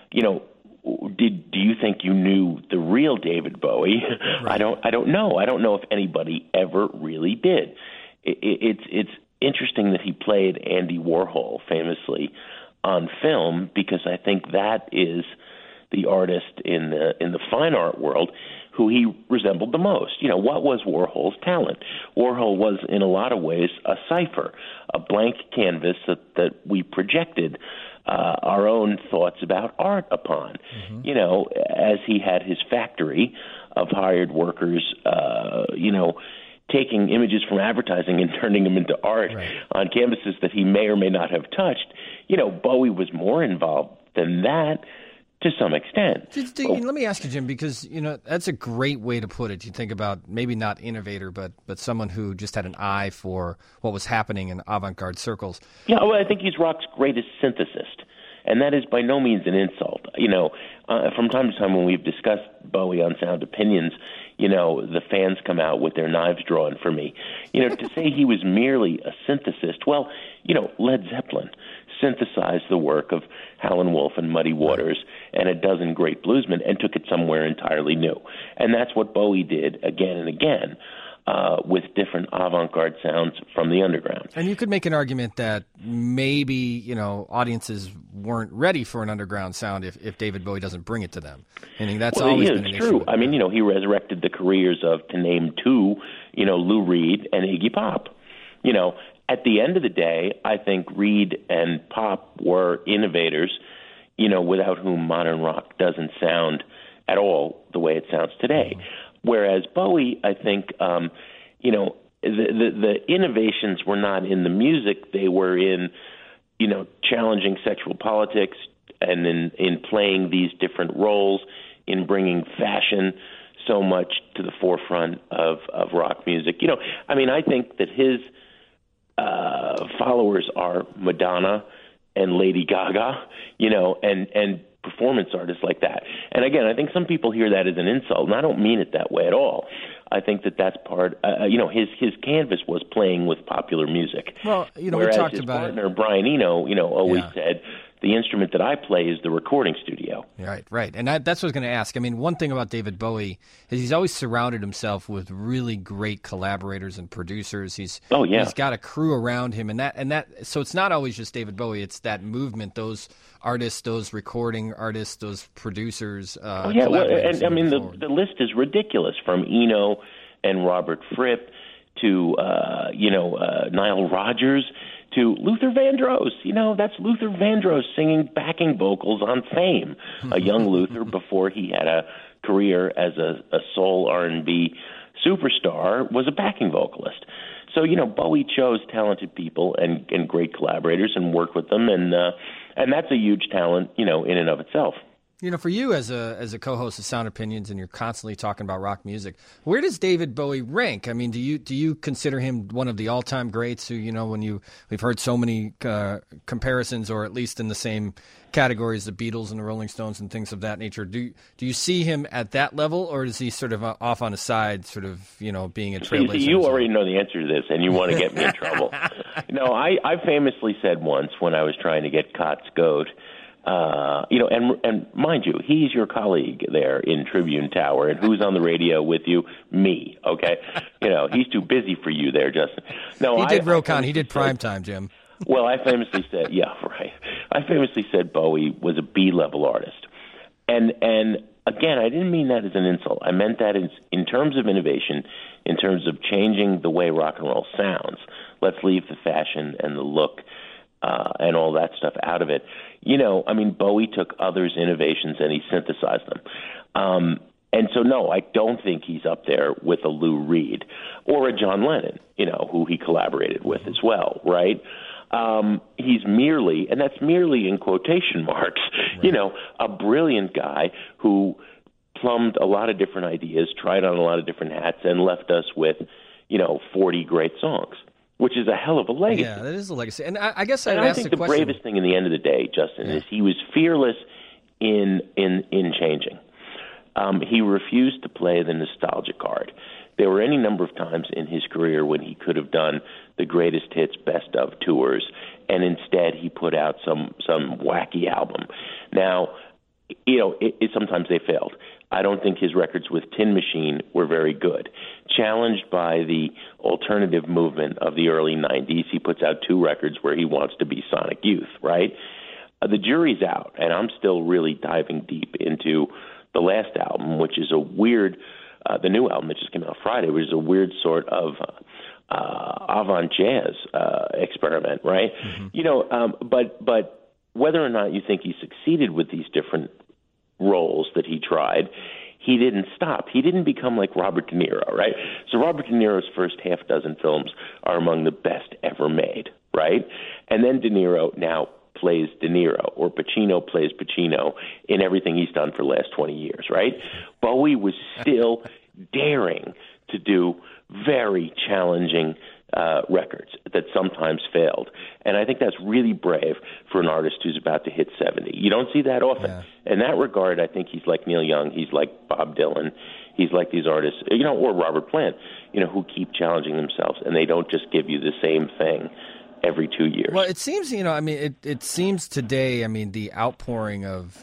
Do you think you knew the real David Bowie? Right. I don't know. I don't know if anybody ever really did. It's interesting that he played Andy Warhol famously on film, because I think that is the artist in the fine art world who he resembled the most. What was Warhol's talent? Warhol was, in a lot of ways, a cipher, a blank canvas that we projected our own thoughts about art upon. Mm-hmm. As he had his factory of hired workers, taking images from advertising and turning them into art on canvases that he may or may not have touched. Bowie was more involved than that, to some extent. Let me ask you, Jim, because that's a great way to put it. You think about maybe not innovator, but someone who just had an eye for what was happening in avant-garde circles. Yeah, well, I think he's rock's greatest synthesist, and that is by no means an insult. From time to time when we've discussed Bowie on Sound Opinions, the fans come out with their knives drawn for me. To say he was merely a synthesist, well, Led Zeppelin synthesized the work of Howlin' Wolf and Muddy Waters and a dozen great bluesmen and took it somewhere entirely new. And that's what Bowie did again and again with different avant-garde sounds from the underground. And you could make an argument that maybe, audiences weren't ready for an underground sound if David Bowie doesn't bring it to them. I think that's always been an true. issue. I mean, he resurrected the careers of, to name 2, Lou Reed and Iggy Pop. At the end of the day, I think Reed and Pop were innovators, without whom modern rock doesn't sound at all the way it sounds today. Whereas Bowie, I think, the innovations were not in the music; they were in, challenging sexual politics and in playing these different roles, in bringing fashion so much to the forefront of rock music. I think that his followers are Madonna and Lady Gaga, and performance artists like that. And again, I think some people hear that as an insult, and I don't mean it that way at all. I think that's part. His canvas was playing with popular music. Well, whereas we talked his about partner Brian Eno, always said, the instrument that I play is the recording studio. Right. And that's what I was going to ask. I mean, one thing about David Bowie is he's always surrounded himself with really great collaborators and producers. He's got a crew around him, and that. So it's not always just David Bowie. It's that movement, those artists, those recording artists, those producers. And I mean, the list is ridiculous, from Eno and Robert Fripp to Nile Rodgers to Luther Vandross. That's Luther Vandross singing backing vocals on Fame. A young Luther before he had a career as a soul R&B superstar was a backing vocalist. So, Bowie chose talented people and great collaborators and worked with them, and that's a huge talent, in and of itself. For you as a co-host of Sound Opinions, and you're constantly talking about rock music, where does David Bowie rank? I mean, do you consider him one of the all-time greats? Who, we've heard so many comparisons, or at least in the same categories, the Beatles and the Rolling Stones and things of that nature. Do you see him at that level, or is he sort of off on a side, sort of being a trailblazer? You already know the answer to this, and you want to get me in trouble. I famously said once when I was trying to get Kott's goat. And mind you, he's your colleague there in Tribune Tower, and who's on the radio with you? Me, okay? He's too busy for you there, Justin. No, he did Rokon. He did Primetime, Jim. Well, I famously said, I famously said Bowie was a B-level artist. And again, I didn't mean that as an insult. I meant that in terms of innovation, in terms of changing the way rock and roll sounds. Let's leave the fashion and the look and all that stuff out of it. Bowie took others' innovations and he synthesized them. And so, no, I don't think he's up there with a Lou Reed or a John Lennon, who he collaborated with as well, right? He's merely, and that's merely in quotation marks, right, a brilliant guy who plumbed a lot of different ideas, tried on a lot of different hats, and left us with, 40 great songs, which is a hell of a legacy. Yeah, that is a legacy. And I guess I think the bravest thing in the end of the day, Justin, is he was fearless in changing. He refused to play the nostalgia card. There were any number of times in his career when he could have done the greatest hits, best of tours, and instead he put out some wacky album. Now, sometimes they failed. I don't think his records with Tin Machine were very good. Challenged by the alternative movement of the early 90s, he puts out 2 records where he wants to be Sonic Youth, right? The jury's out, and I'm still really diving deep into the last album, which is a weird, the new album that just came out Friday, which is a weird sort of avant jazz experiment, right? Mm-hmm. But whether or not you think he succeeded with these different roles that he tried, he didn't stop. He didn't become like Robert De Niro, right? So Robert De Niro's first half dozen films are among the best ever made, right? And then De Niro now plays De Niro, or Pacino plays Pacino in everything he's done for the last 20 years, right? Bowie was still daring to do very challenging records that sometimes failed. And I think that's really brave for an artist who's about to hit 70. You don't see that often. Yeah. In that regard, I think he's like Neil Young, he's like Bob Dylan, he's like these artists, or Robert Plant, who keep challenging themselves, and they don't just give you the same thing every 2 years. Well, it seems, it seems today, the outpouring of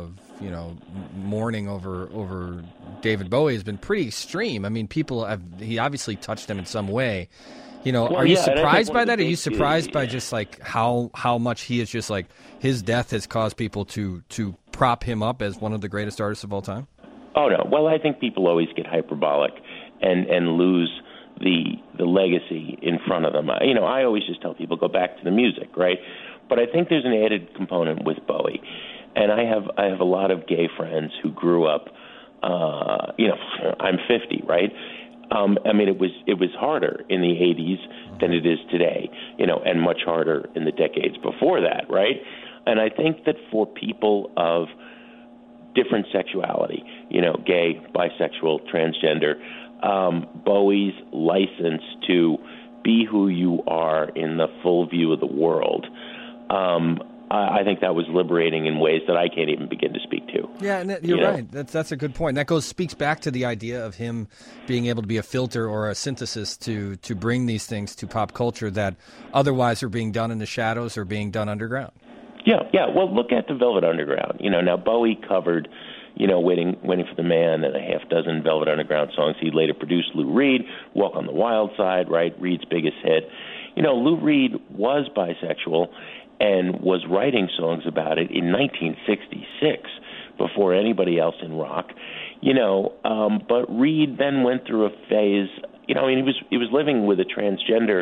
mourning over David Bowie has been pretty extreme. He obviously touched him in some way. Are you surprised by that? Are you surprised by just like how much he is just like his death has caused people to prop him up as one of the greatest artists of all time? Oh, no. Well, I think people always get hyperbolic and lose the legacy in front of them. I always just tell people, go back to the music, right? But I think there's an added component with Bowie. And I have a lot of gay friends who grew up, I'm 50, right? It was harder in the 80s than it is today, and much harder in the decades before that, right? And I think that for people of different sexuality, gay, bisexual, transgender, Bowie's license to be who you are in the full view of the world, I think that was liberating in ways that I can't even begin to speak to. Yeah, and you're right. That's a good point. That speaks back to the idea of him being able to be a filter or a synthesis to bring these things to pop culture that otherwise are being done in the shadows or being done underground. Yeah. Well, look at the Velvet Underground. Now Bowie covered, Waiting for the Man and a half dozen Velvet Underground songs. He later produced Lou Reed, Walk on the Wild Side, right? Reed's biggest hit. Lou Reed was bisexual and was writing songs about it in 1966 before anybody else in rock. But Reed then went through a phase. He was living with a transgender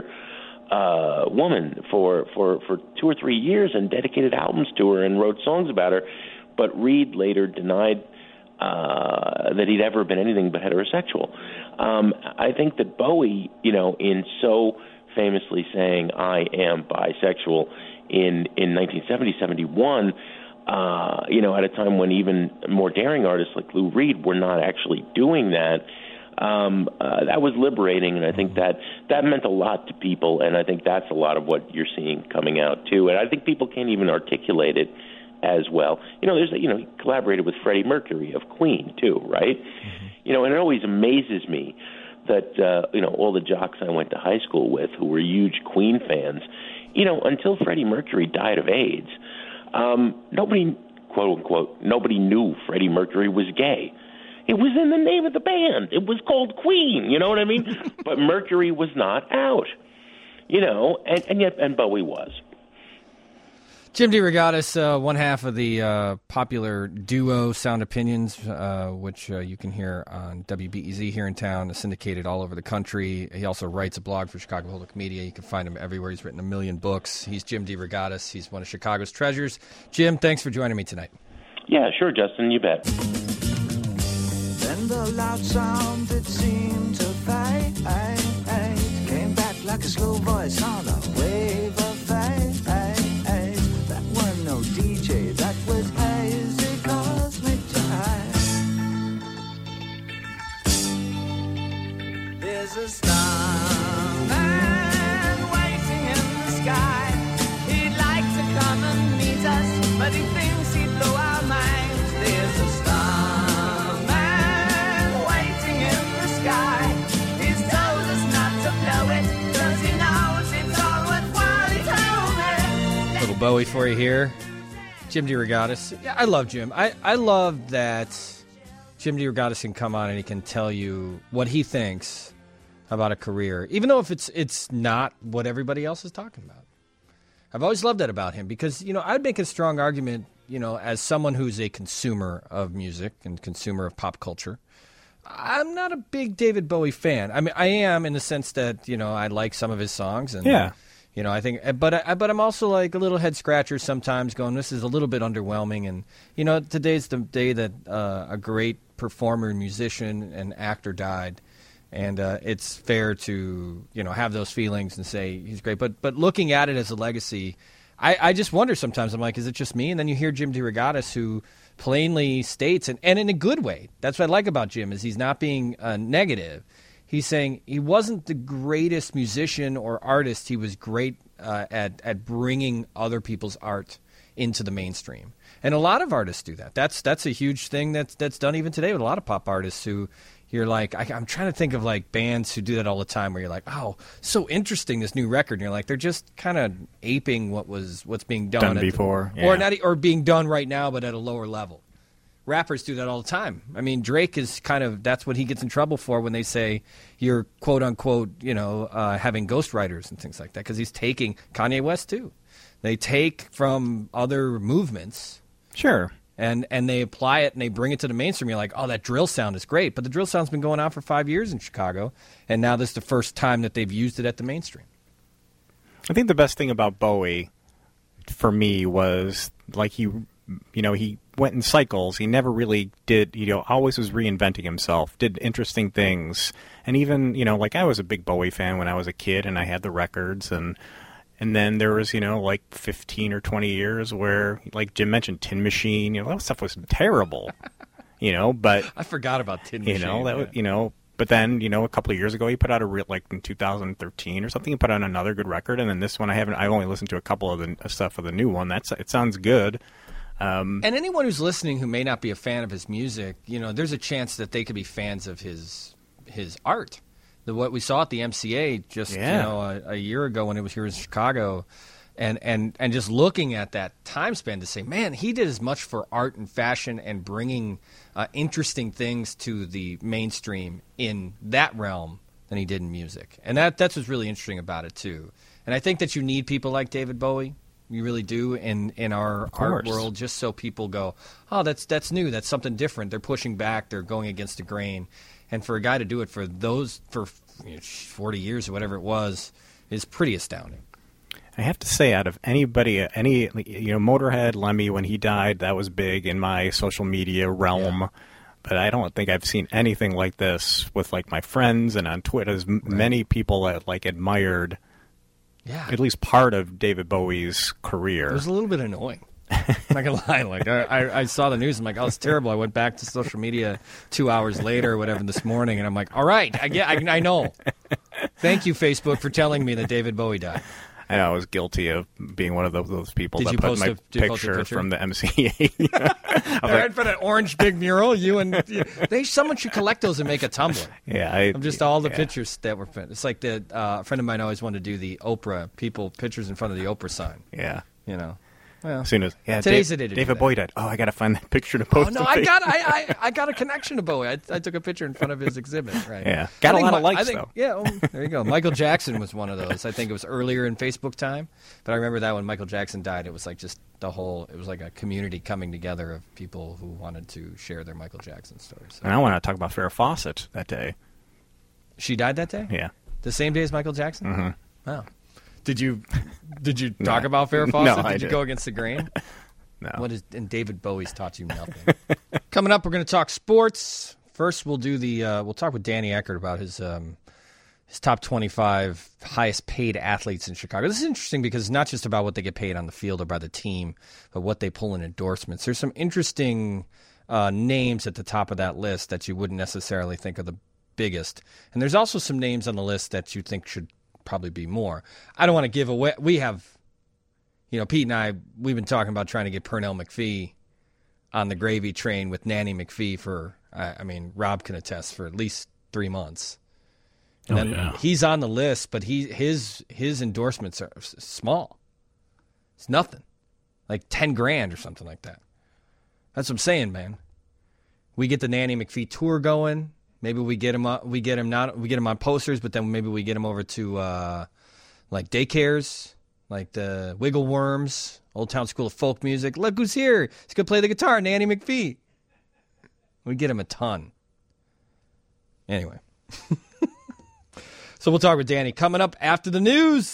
woman for 2 or 3 years and dedicated albums to her and wrote songs about her. But Reed later denied that he'd ever been anything but heterosexual. I think that Bowie, in so famously saying "I am bisexual" in 1970, 71, at a time when even more daring artists like Lou Reed were not actually doing that. That was liberating, and I think that meant a lot to people, and I think that's a lot of what you're seeing coming out too. And I think people can't even articulate it as well. He collaborated with Freddie Mercury of Queen too, right? Mm-hmm. And it always amazes me that all the jocks I went to high school with who were huge Queen fans, until Freddie Mercury died of AIDS, nobody, quote unquote, nobody knew Freddie Mercury was gay. It was in the name of the band. It was called Queen, you know what I mean? But Mercury was not out, and yet Bowie was. Jim DeRogatis, one half of the popular duo Sound Opinions, which you can hear on WBEZ here in town, syndicated all over the country. He also writes a blog for Chicago Public Media. You can find him everywhere. He's written 1 million books. He's Jim DeRogatis. He's one of Chicago's treasures. Jim, thanks for joining me tonight. Yeah, sure, Justin. You bet. Then the loud sound that seemed to fade came back like a slow voice on a wave of fade. That was no DJ, that was hazy cosmic jive. There's a starman waiting in the sky. He'd like to come and meet us, but he thinks he'd blow our minds. There's a starman waiting in the sky. He's told us not to blow it, 'cause he knows it's all worthwhile. He told me. Little Bowie for you here. Jim DeRogatis. Yeah, I love Jim. I love that Jim DeRogatis can come on and he can tell you what he thinks about a career, even though if it's not what everybody else is talking about. I've always loved that about him because, I'd make a strong argument, as someone who's a consumer of music and consumer of pop culture. I'm not a big David Bowie fan. I mean, I am in the sense that, I like some of his songs. And, yeah. I think, but I'm also like a little head scratcher sometimes going, this is a little bit underwhelming. And, today's the day that a great performer, musician, and actor died. And it's fair to, have those feelings and say he's great. But looking at it as a legacy, I just wonder sometimes, I'm like, is it just me? And then you hear Jim DeRogatis, who plainly states, and in a good way, that's what I like about Jim, is he's not being negative. He's saying he wasn't the greatest musician or artist. He was great at bringing other people's art into the mainstream. And a lot of artists do that. That's a huge thing that's done even today with a lot of pop artists who you're like, I'm trying to think of like bands who do that all the time where you're like, oh, so interesting, this new record. And you're like, they're just kind of aping what's being done before. Yeah. Or being done right now, but at a lower level. Rappers do that all the time. I mean, Drake is that's what he gets in trouble for when they say you're quote unquote, having ghostwriters and things like that. Because he's taking Kanye West too. They take from other movements. Sure. And they apply it and they bring it to the mainstream. You're like, oh, that drill sound is great. But the drill sound's been going on for 5 years in Chicago. And now this is the first time that they've used it at the mainstream. I think the best thing about Bowie for me was like he went in cycles. He never really did, always was reinventing himself, did interesting things. And even, like I was a big Bowie fan when I was a kid and I had the records and then there was, like 15 or 20 years where, like Jim mentioned, Tin Machine, that stuff was terrible, but I forgot about Tin Machine. But then, a couple of years ago, he put out like in 2013 or something, he put out another good record. And then this one I've only listened to a couple of the stuff of the new one. It sounds good. And anyone who's listening who may not be a fan of his music, there's a chance that they could be fans of his art. What we saw at the MCA just a year ago when it was here in Chicago, And just looking at that time span to say, man, he did as much for art and fashion and bringing interesting things to the mainstream in that realm than he did in music. And that's what's really interesting about it, too. And I think that you need people like David Bowie. You really do in our art world, just so people go, oh, that's new. That's something different. They're pushing back. They're going against the grain. And for a guy to do it for 40 years or whatever it was is pretty astounding. I have to say, out of anybody, Motorhead, Lemmy, when he died, that was big in my social media realm. Yeah. But I don't think I've seen anything like this with like my friends and on Twitter. There's many people that like admired at least part of David Bowie's career. It was a little bit annoying. I'm not gonna lie. Like I saw the news. I'm like, oh, it's terrible. I went back to social media 2 hours later or whatever this morning, and I'm like, all right, I know. Thank you, Facebook, for telling me that David Bowie died. I know I was guilty of being one of those people that put my picture from the MCA. Right in front of that orange big mural. Someone should collect those and make a Tumblr. Yeah, of just all the pictures that were. It's like a friend of mine always wanted to do the Oprah pictures in front of the Oprah sign. Yeah, Well, as soon as today's the day to David Bowie died. Oh, I got to find that picture to post. Oh no, I got a connection to Bowie. I took a picture in front of his exhibit. Right. Yeah, got a lot of likes though. Yeah, there you go. Michael Jackson was one of those. I think it was earlier in Facebook time, but I remember that when Michael Jackson died, it was like just it was like a community coming together of people who wanted to share their Michael Jackson stories. So. And I want to talk about Farrah Fawcett that day. She died that day? Yeah, the same day as Michael Jackson. Mm-hmm. Wow. Did you talk about Farrah Fawcett? No, Did you go against the grain? No. And David Bowie's taught you nothing. Coming up, we're going to talk sports. First, we'll talk with Danny Eckert about his top 25 highest paid athletes in Chicago. This is interesting because it's not just about what they get paid on the field or by the team, but what they pull in endorsements. There's some interesting names at the top of that list that you wouldn't necessarily think are the biggest, and there's also some names on the list that you think should probably be more. I don't want to give away. We have. Pete and I, we've been talking about trying to get Pernell McPhee on the gravy train with Nanny McPhee for, Rob can attest, for at least 3 months. And he's on the list, but his endorsements are small. It's nothing. Like $10,000 or something like that. That's what I'm saying, man. We get the Nanny McPhee tour going. Maybe we get him on posters, but then maybe we get him over to like daycares. Like the Wiggle Worms, Old Town School of Folk Music. Look who's here. He's going to play the guitar, Nanny McPhee. We get him a ton. Anyway. So we'll talk with Danny coming up after the news.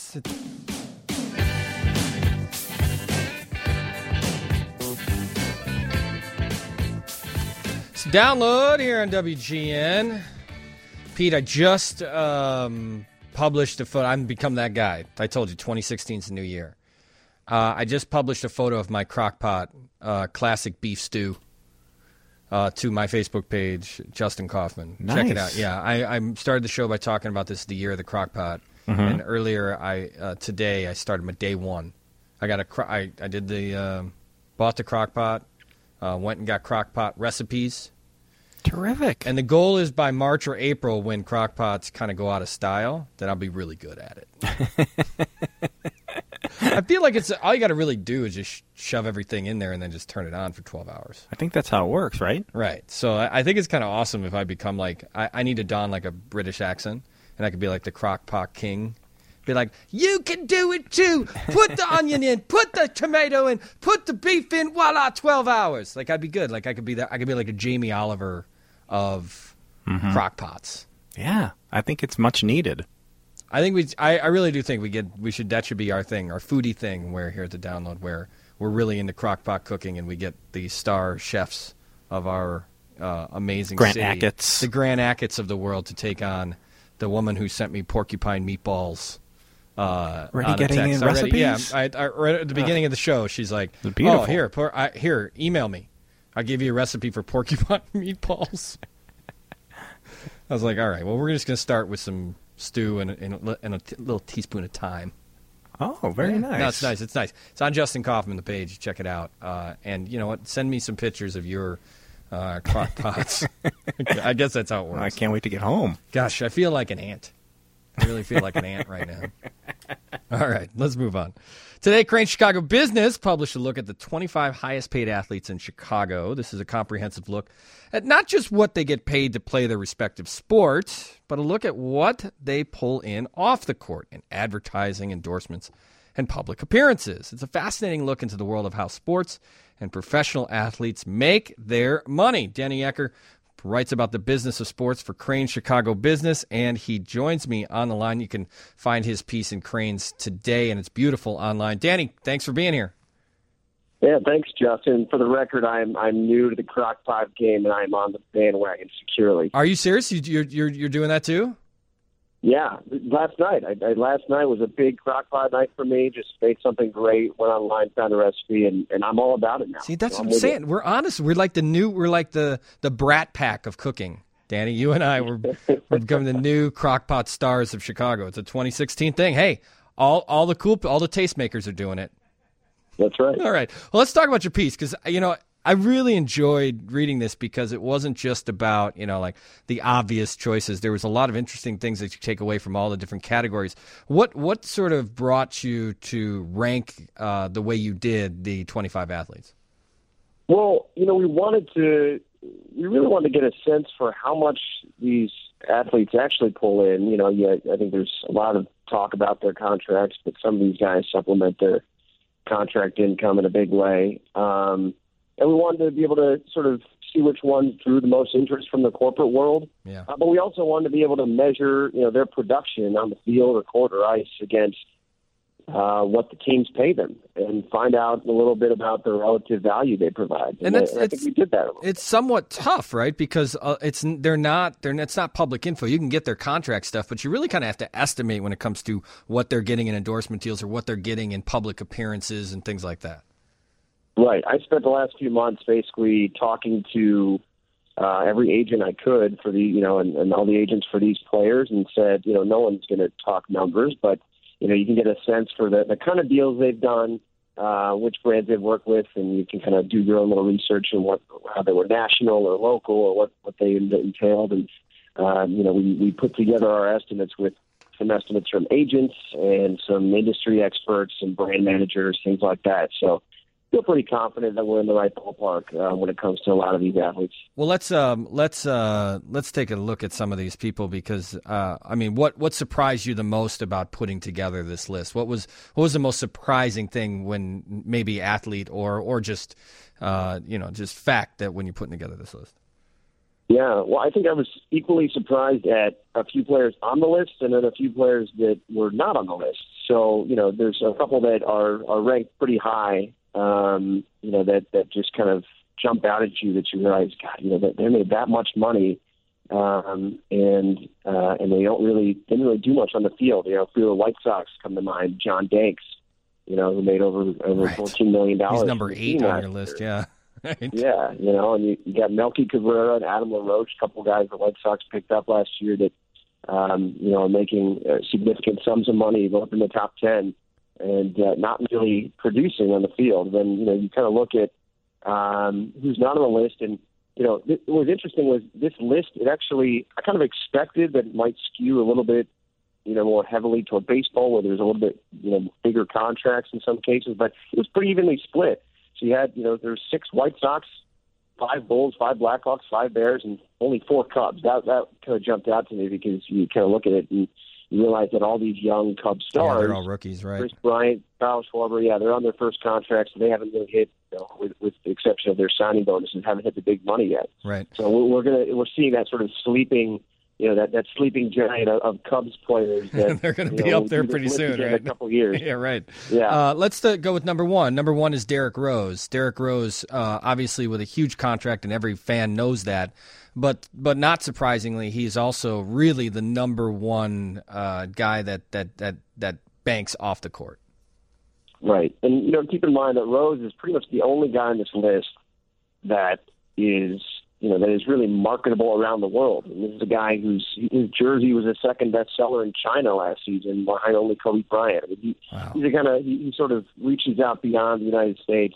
So download here on WGN. Pete, I just... published a photo. I'm become that guy. I told you, 2016 is the new year. I just published a photo of my crockpot classic beef stew to my Facebook page, Justin Kaufman. Nice. Check it out. Yeah, I started the show by talking about this, the year of the crockpot. Mm-hmm. And earlier, today, I started my day one. I got bought the crockpot, went and got crockpot recipes. Terrific. And the goal is by March or April, when crockpots kind of go out of style, then I'll be really good at it. I feel like all you got to really do is just shove everything in there and then just turn it on for 12 hours. I think that's how it works, right? Right. So I think it's kind of awesome if I become like, I need to don like a British accent, and I could be like the crockpot king. Be like, you can do it too. Put the onion in, put the tomato in, put the beef in, voila, 12 hours. Like, I'd be good. Like, I could be like a Jamie Oliver of crockpots. Yeah, I think it's much needed. I think I really do think that should be our thing, our foodie thing. Where here at the Download, where we're really into crockpot cooking, and we get the star chefs of our amazing Grant city, Achatz, the Grant Achatz of the world, to take on the woman who sent me porcupine meatballs. Already getting in recipes? Yeah, right at the beginning of the show, she's like, beautiful. "Oh, here, email me. I'll give you a recipe for porcupine meatballs." I was like, all right, well, we're just going to start with some stew and a little teaspoon of thyme. Oh, very nice. No, it's nice. It's nice. It's on Justin Kaufman, the page. Check it out. And you know what? Send me some pictures of your crock pots. I guess that's how it works. I can't wait to get home. Gosh, I feel like an ant. I really feel like an ant right now. All right, let's move on. Today, Crane Chicago Business published a look at the 25 highest paid athletes in Chicago. This is a comprehensive look at not just what they get paid to play their respective sport, but a look at what they pull in off the court in advertising, endorsements, and public appearances. It's a fascinating look into the world of how sports and professional athletes make their money. Danny Ecker writes about the business of sports for Crane Chicago Business, and he joins me on the line. You can find his piece in Crane's today, and it's beautiful online. Danny, thanks for being here. Yeah, thanks, Justin. For the record, I'm new to the Crock-Pot game, and I'm on the bandwagon securely. Are you serious? You're doing that too? Yeah, last night. Last night was a big Crock-Pot night for me. Just made something great, went online, found a recipe, and I'm all about it now. See, that's what I'm saying. We're honest. We're like the Brat Pack of cooking. Danny, you and I, we're becoming the new Crock-Pot stars of Chicago. It's a 2016 thing. Hey, all the tastemakers are doing it. That's right. All right. Well, let's talk about your piece because, I really enjoyed reading this because it wasn't just about, like the obvious choices. There was a lot of interesting things that you take away from all the different categories. What sort of brought you to rank the way you did the 25 athletes? Well, we really wanted to get a sense for how much these athletes actually pull in. I think there's a lot of talk about their contracts, but some of these guys supplement their contract income in a big way. And we wanted to be able to sort of see which ones drew the most interest from the corporate world. Yeah. But we also wanted to be able to measure, their production on the field or court or ice against what the teams pay them and find out a little bit about the relative value they provide. And I think we did that a little. It's somewhat tough, right? Because it's not public info. You can get their contract stuff, but you really kind of have to estimate when it comes to what they're getting in endorsement deals or what they're getting in public appearances and things like that. Right. I spent the last few months basically talking to every agent I could for and all the agents for these players and said, no one's going to talk numbers, but, you can get a sense for the kind of deals they've done, which brands they've worked with, and you can kind of do your own little research on how they were national or local or what they entailed. And, we put together our estimates with some estimates from agents and some industry experts and brand managers, things like that. So, feel pretty confident that we're in the right ballpark when it comes to a lot of these athletes. Well, let's take a look at some of these people because what surprised you the most about putting together this list? What was the most surprising thing when maybe athlete or just just fact that when you're putting together this list? Yeah, well, I think I was equally surprised at a few players on the list and then a few players that were not on the list. So there's a couple that are ranked pretty high. That just kind of jump out at you that you realize, God, that they made that much money, and they didn't really do much on the field. A few of the White Sox come to mind. John Danks, who made over right. $14 million. He's number 8 on your list, yeah. Right. Yeah, and you got Melky Cabrera and Adam LaRoche, a couple guys the White Sox picked up last year that, are making significant sums of money, go up in the top 10. And not really producing on the field. Then, you kind of look at who's not on the list. And, what was interesting was this list, I kind of expected that it might skew a little bit, more heavily toward baseball where there's a little bit, bigger contracts in some cases. But it was pretty evenly split. So you had, there's 6 White Sox, 5 Bulls, 5 Blackhawks, 5 Bears, and only 4 Cubs. That kind of jumped out to me because you kind of look at it and you realize that all these young Cubs stars, they're all rookies, right? Chris Bryant, Kyle Schwarber, they're on their first contracts, so they haven't really hit, with the exception of their signing bonuses, haven't hit the big money yet. Right. So we're seeing that sort of sleeping, that sleeping giant of Cubs players. That, they're going to be up there pretty soon, right? In a couple years. Yeah, right. Yeah. Let's go with number 1. Number 1 is Derrick Rose. Derrick Rose, obviously with a huge contract, and every fan knows that. But not surprisingly, he's also really the number 1 guy that banks off the court. Right, and keep in mind that Rose is pretty much the only guy on this list that is really marketable around the world. And this is a guy his jersey was the second best seller in China last season, behind only Kobe Bryant. He's a kind of he sort of reaches out beyond the United States.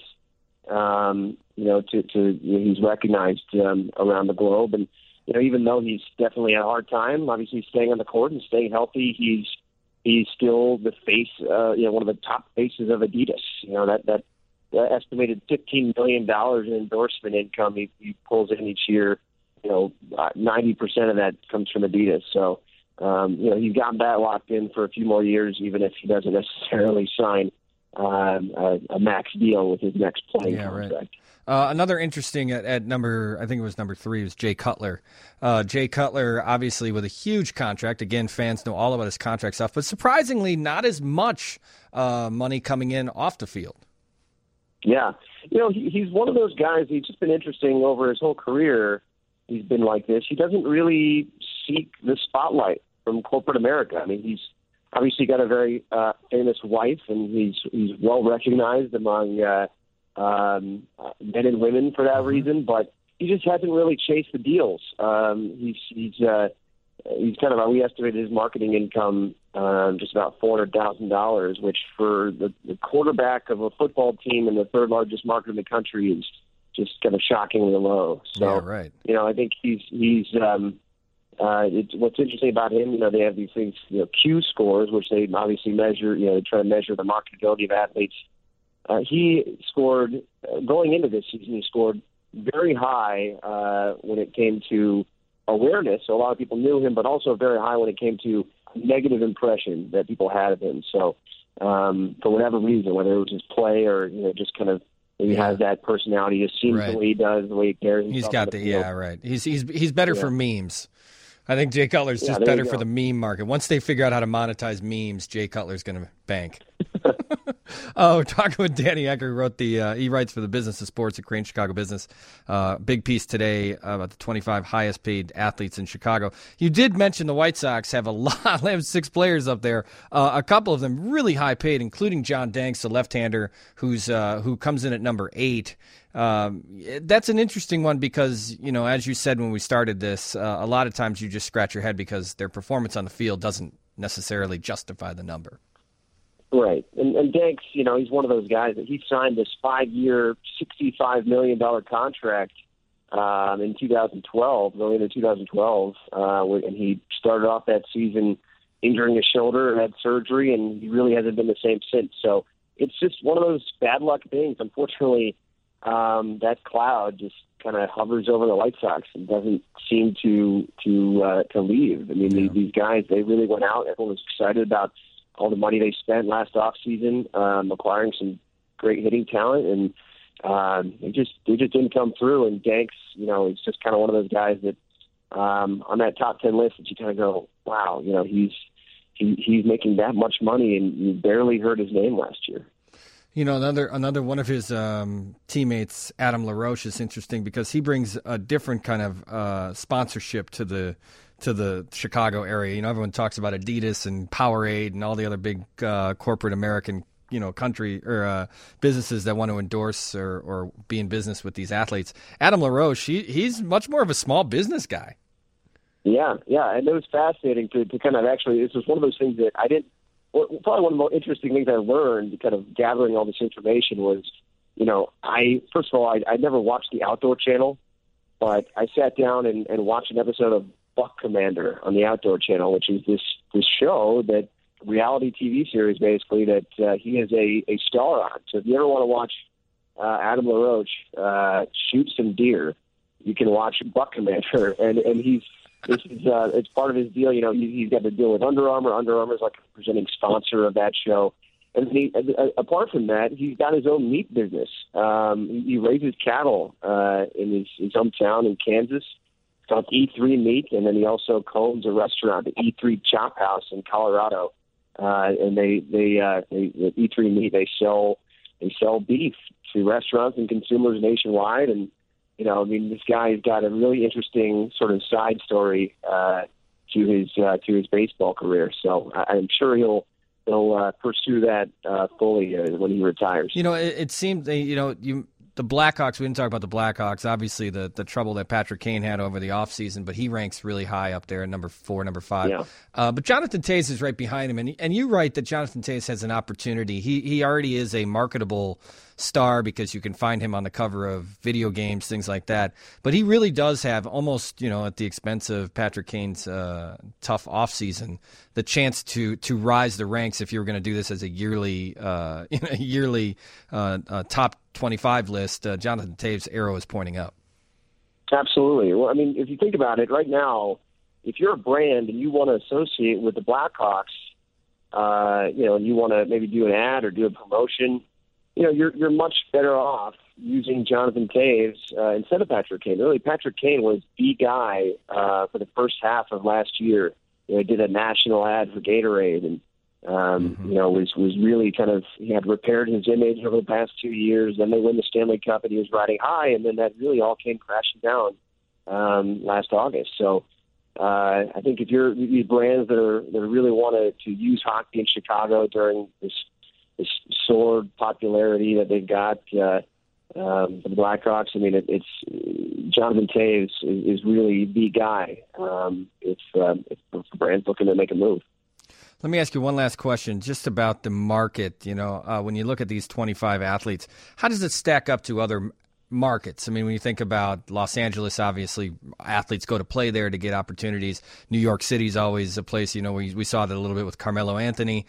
He's recognized around the globe, and even though he's definitely had a hard time, obviously staying on the court and staying healthy, he's he's still the face, one of the top faces of Adidas. That estimated $15 million in endorsement income he pulls in each year. 90% of that comes from Adidas. So, he's got that locked in for a few more years, even if he doesn't necessarily sign a max deal with his next playing contract. Right. Another interesting at number, I think it was number 3, was Jay Cutler. Jay Cutler, obviously, with a huge contract. Again, fans know all about his contract stuff, but surprisingly, not as much money coming in off the field. Yeah. He's one of those guys, he's just been interesting over his whole career. He's been like this. He doesn't really seek the spotlight from corporate America. I mean, he's obviously got a very famous wife, and he's well recognized among men and women for that reason, but he just hasn't really chased the deals. He's kind of, we estimated his marketing income just about $400,000, which for the quarterback of a football team in the third largest market in the country is just kind of shockingly low. So, yeah, right. I think he's what's interesting about him, they have these things, Q scores, which they obviously measure, they try to measure the marketability of athletes. He scored, going into this season, he scored very high when it came to awareness. So a lot of people knew him, but also very high when it came to negative impression that people had of him. So for whatever reason, whether it was his play or, just kind of, he has that personality, just seems the way he does, the way he carries himself. He's got right. He's better for memes. I think Jay Cutler's just better for the meme market. Once they figure out how to monetize memes, Jay Cutler's going to bank. We're talking with Danny Ecker, who he writes for the Business of Sports at Crane Chicago Business. Big piece today about the 25 highest paid athletes in Chicago. You did mention the White Sox have a lot. They have 6 players up there. A couple of them really high paid, including John Danks, the left-hander, who comes in at number 8. That's an interesting one because, as you said when we started this, a lot of times you just scratch your head because their performance on the field doesn't necessarily justify the number. Right. And Danks, he's one of those guys that he signed this 5-year, $65 million contract in 2012, going into 2012, and he started off that season injuring his shoulder and had surgery, and he really hasn't been the same since. So it's just one of those bad luck things. Unfortunately, that cloud just kind of hovers over the White Sox and doesn't seem to leave. I mean, these guys, they really went out. Everyone was excited about all the money they spent last offseason, acquiring some great hitting talent, and they just didn't come through. And Danks, he's just kind of one of those guys that on that top 10 list that you kind of go, wow, he's making that much money, and you barely heard his name last year. Another one of his teammates, Adam LaRoche, is interesting because he brings a different kind of sponsorship to the Chicago area. Everyone talks about Adidas and Powerade and all the other big corporate American, country or businesses that want to endorse or be in business with these athletes. Adam LaRoche, he's much more of a small business guy. Yeah, and it was fascinating to kind of actually. This was one of those things that I didn't. Probably one of the more interesting things I learned, kind of gathering all this information, was, first of all, I never watched the Outdoor Channel, but I sat down and watched an episode of Buck Commander on the Outdoor Channel, which is this show, that reality TV series basically that he is a star on. So if you ever want to watch Adam LaRoche shoot some deer, you can watch Buck Commander, and it's part of his deal. He's got to deal with Under Armour. Under Armour is like a presenting sponsor of that show. And apart from that, he's got his own meat business. He raises cattle in his hometown in Kansas. It's called E3 Meat, and then he also owns a restaurant, the E3 Chop House in Colorado. And they E3 Meat, they sell beef to restaurants and consumers nationwide. And this guy's got a really interesting sort of side story to his baseball career. So I'm sure he'll pursue that fully when he retires. It seemed the Blackhawks. We didn't talk about the Blackhawks. Obviously, the trouble that Patrick Kane had over the offseason, but he ranks really high up there at number 4, number 5. Yeah. But Jonathan Toews is right behind him, and you write that Jonathan Toews has an opportunity. He already is a marketable star because you can find him on the cover of video games, things like that. But he really does have almost, at the expense of Patrick Kane's tough offseason, the chance to rise the ranks if you were going to do this as a yearly top 25 list. Jonathan Taves' arrow is pointing up. Absolutely. Well, I mean, if you think about it, right now, if you're a brand and you want to associate with the Blackhawks, and you want to maybe do an ad or do a promotion, you're much better off using Jonathan Taves instead of Patrick Kane. Really, Patrick Kane was the guy for the first half of last year. He did a national ad for Gatorade, and was really he had repaired his image over the past 2 years. Then they win the Stanley Cup, and he was riding high, and then that really all came crashing down last August. So I think if you're these brands that really want to use hockey in Chicago during this soared popularity that they've got for the Blackhawks, I mean, it's Jonathan Taves is really the guy if brands looking to make a move. Let me ask you one last question just about the market. When you look at these 25 athletes, how does it stack up to other markets? I mean, when you think about Los Angeles, obviously athletes go to play there to get opportunities. New York City is always a place, we saw that a little bit with Carmelo Anthony.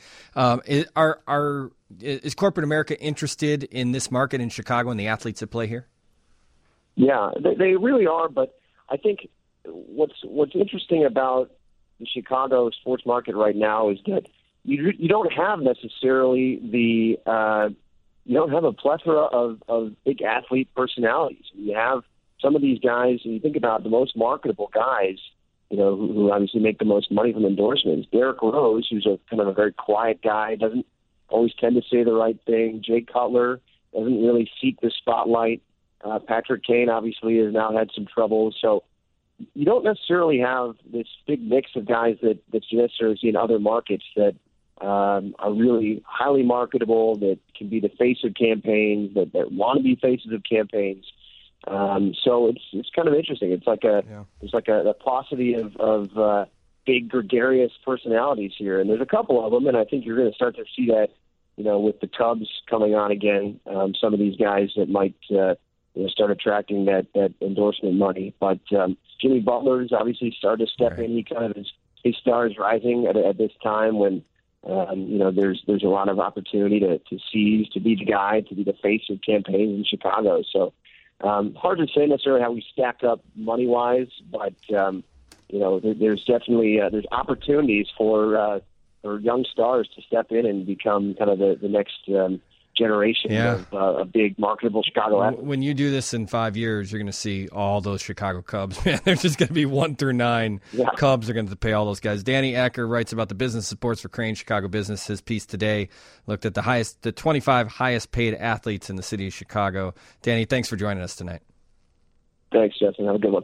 Is corporate America interested in this market in Chicago and the athletes that play here? Yeah, they really are. But I think what's interesting about the Chicago sports market right now is that you don't have necessarily you don't have a plethora of big athlete personalities. You have some of these guys, and you think about the most marketable guys, who obviously make the most money from endorsements. Derrick Rose, who's a kind of a very quiet guy, doesn't always tend to say the right thing. Jay Cutler doesn't really seek the spotlight. Patrick Kane obviously has now had some trouble. So you don't necessarily have this big mix of guys that you necessarily see in other markets that are really highly marketable, that can be the face of campaigns, that want to be faces of campaigns. So it's kind of interesting. It's like there's like a paucity of big gregarious personalities here, and there's a couple of them, and I think you're going to start to see that, with the Cubs coming on again. Some of these guys that might start attracting that endorsement money, but Jimmy Butler's obviously started to step in. He kind of his star is rising at this time when. There's a lot of opportunity to seize, to be the guy, to be the face of campaigns in Chicago. So hard to say necessarily how we stack up money wise, but there's definitely there's opportunities for young stars to step in and become kind of the next generation of a big marketable Chicago athlete. When you do this in 5 years, you're going to see all those Chicago Cubs. Man, there's just going to be 1 through 9 Cubs are going to pay all those guys. Danny Ecker writes about the business supports for Crane Chicago Business. His piece today looked at the 25 highest paid athletes in the city of Chicago. Danny, thanks for joining us tonight. Thanks, Justin. Have a good one.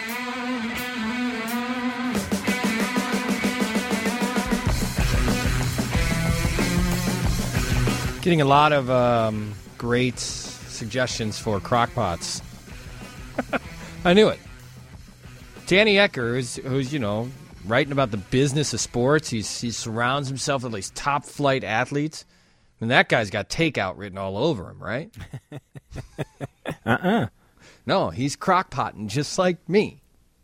Getting a lot of great suggestions for crockpots. I knew it. Danny Ecker, who's writing about the business of sports. He surrounds himself with these top flight athletes. I mean, that guy's got takeout written all over him, right? No, he's crockpotting just like me.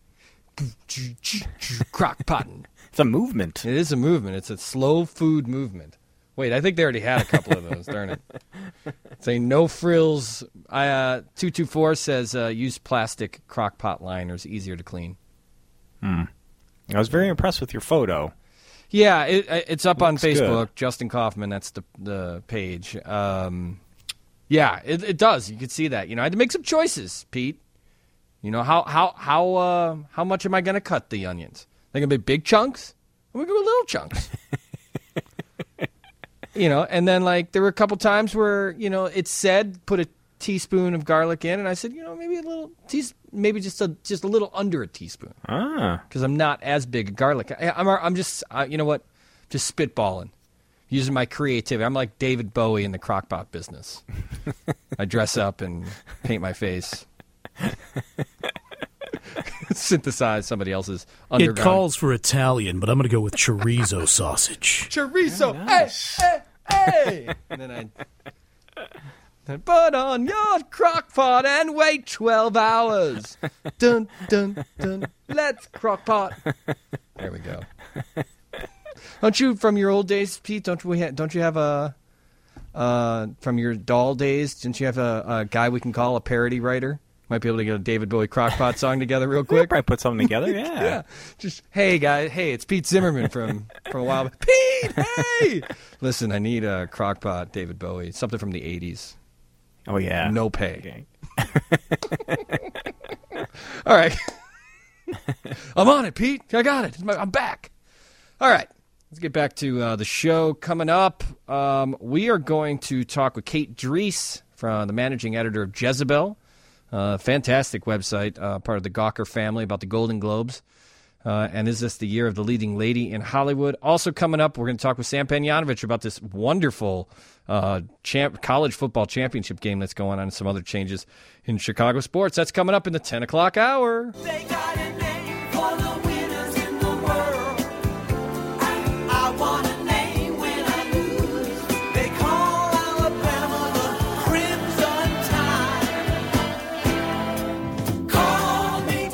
Crockpotting. It's a movement. It is a movement. It's a slow food movement. Wait, I think they already had a couple of those, darn it. Saying no frills. 224 says use plastic crock pot liners, easier to clean. I was very impressed with your photo. Yeah, it's up on Facebook. Good. Justin Kaufman, that's the page. Yeah, it does. You can see that. I had to make some choices, Pete. How much am I going to cut the onions? They're going to be big chunks? Or we go little chunks? And then there were a couple times where, it said put a teaspoon of garlic in, and I said, maybe a little maybe just a little under a teaspoon. Because I'm not as big a garlic. I'm just, just spitballing, using my creativity. I'm like David Bowie in the crockpot business. I dress up and paint my face. Synthesize somebody else's underground. It calls for Italian, but I'm going to go with chorizo sausage. Chorizo, nice. Hey! And then And put on your crock pot and wait 12 hours. Dun, dun, dun. Let's crock pot. There we go. Don't you, from your old days, Pete, don't you have a, from your doll days, didn't you have a guy we can call a parody writer? Might be able to get a David Bowie Crockpot song together real quick. Probably put something together, yeah. Just, hey, guys, hey, it's Pete Zimmerman from a while back. Pete, hey! Listen, I need a Crockpot David Bowie, something from the 80s. Oh, yeah. No pay. All right. I'm on it, Pete. I got it. I'm back. All right. Let's get back to the show. Coming up, we are going to talk with Kate Dries, from the managing editor of Jezebel. Fantastic website, part of the Gawker family, about the Golden Globes. And is this the year of the leading lady in Hollywood? Also coming up, we're going to talk with Sam Panayotovich about this wonderful college football championship game that's going on and some other changes in Chicago sports. That's coming up in the 10 o'clock hour. They got a name for the winners in the world. I want a name when I lose. They call Alabama the Crimson Tide. Call me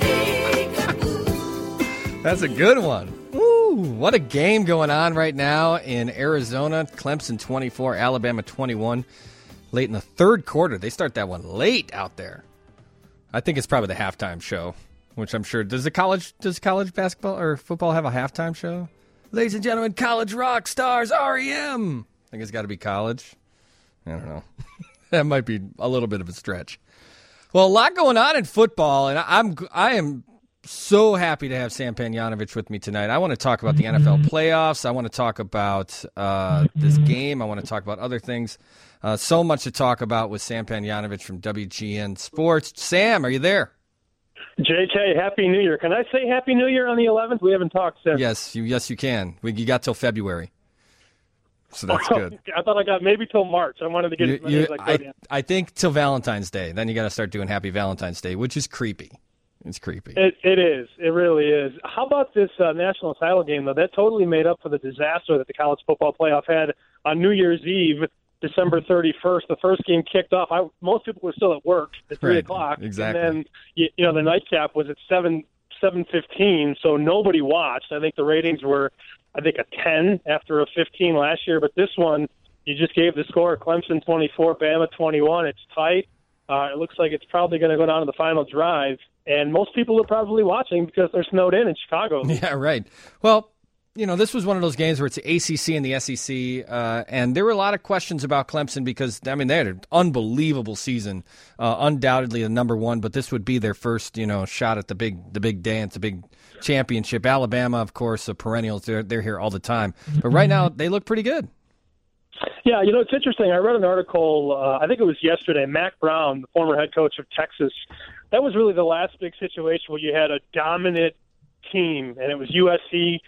Deacon. That's a good one. Woo, what a game going on right now in Arizona. Clemson 24, Alabama 21. Late in the third quarter. They start that one late out there. I think it's probably the halftime show, which I'm sure. Does college basketball or football have a halftime show? Ladies and gentlemen, college rock stars, REM. I think it's got to be college. I don't know. That might be a little bit of a stretch. Well, a lot going on in football, and I am so happy to have Sam Panayotovich with me tonight. I want to talk about the NFL playoffs. I want to talk about this game. I want to talk about other things. So much to talk about with Sam Panayotovich from WGN Sports. Sam, are you there? JK, Happy New Year. Can I say Happy New Year on the 11th? We haven't talked since. Yes, you can. You got till February. So that's good. I thought I got maybe till March. I wanted to get as many as I could in. I think till Valentine's Day. Then you got to start doing Happy Valentine's Day, which is creepy. It's creepy. It is. It really is. How about this national title game, though? That totally made up for the disaster that the college football playoff had on New Year's Eve, December 31st. The first game kicked off. Most people were still at work at 3 o'clock. Exactly. And then, the nightcap was at 7:15, so nobody watched. I think the ratings were, a 10 after a 15 last year. But this one, you just gave the score. Clemson 24, Bama 21. It's tight. It looks like it's probably going to go down to the final drive. And most people are probably watching because they're snowed in Chicago. Yeah, right. Well, this was one of those games where it's the ACC and the SEC, and there were a lot of questions about Clemson because, they had an unbelievable season, undoubtedly the number one, but this would be their first, shot at the big dance, the big championship. Alabama, of course, the perennials, they're here all the time. But right now, they look pretty good. Yeah, it's interesting. I read an article, I think it was yesterday, Mack Brown, the former head coach of Texas. That was really the last big situation where you had a dominant team, and it was USC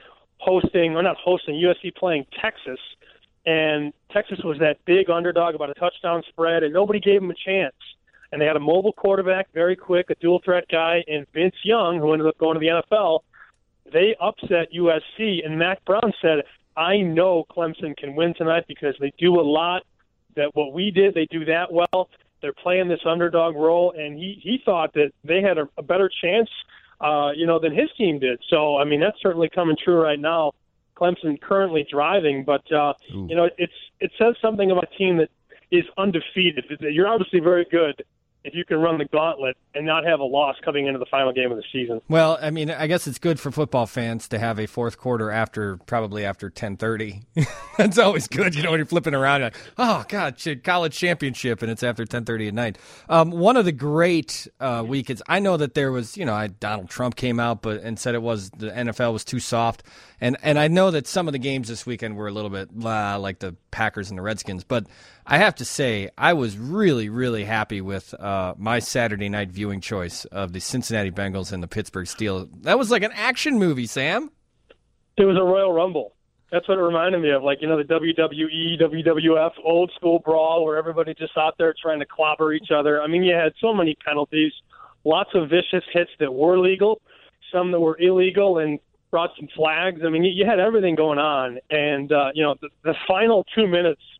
USC playing Texas, and Texas was that big underdog, about a touchdown spread, and nobody gave them a chance. And they had a mobile quarterback, very quick, a dual-threat guy, and Vince Young, who ended up going to the NFL. They upset USC, and Mack Brown said, I know Clemson can win tonight because they do a lot that what we did, they do that well. They're playing this underdog role, and he thought that they had a better chance, than his team did. So, that's certainly coming true right now. Clemson currently driving, but, it says something about a team that is undefeated. You're obviously very good if you can run the gauntlet and not have a loss coming into the final game of the season. Well, I guess it's good for football fans to have a fourth quarter probably after 10:30. That's always good, when you're flipping around, you're like, oh, God, college championship, and it's after 10:30 at night. One of the great weekends, I know that there was, Donald Trump came out and said the NFL was too soft, and I know that some of the games this weekend were a little bit like the Packers and the Redskins, but I have to say I was really, really happy with my Saturday night viewing choice of the Cincinnati Bengals and the Pittsburgh Steelers. That was like an action movie, Sam. It was a Royal Rumble. That's what it reminded me of, the WWE, WWF old school brawl where everybody just out there trying to clobber each other. You had so many penalties, lots of vicious hits that were legal, some that were illegal, and brought some flags. You had everything going on. And, the final 2 minutes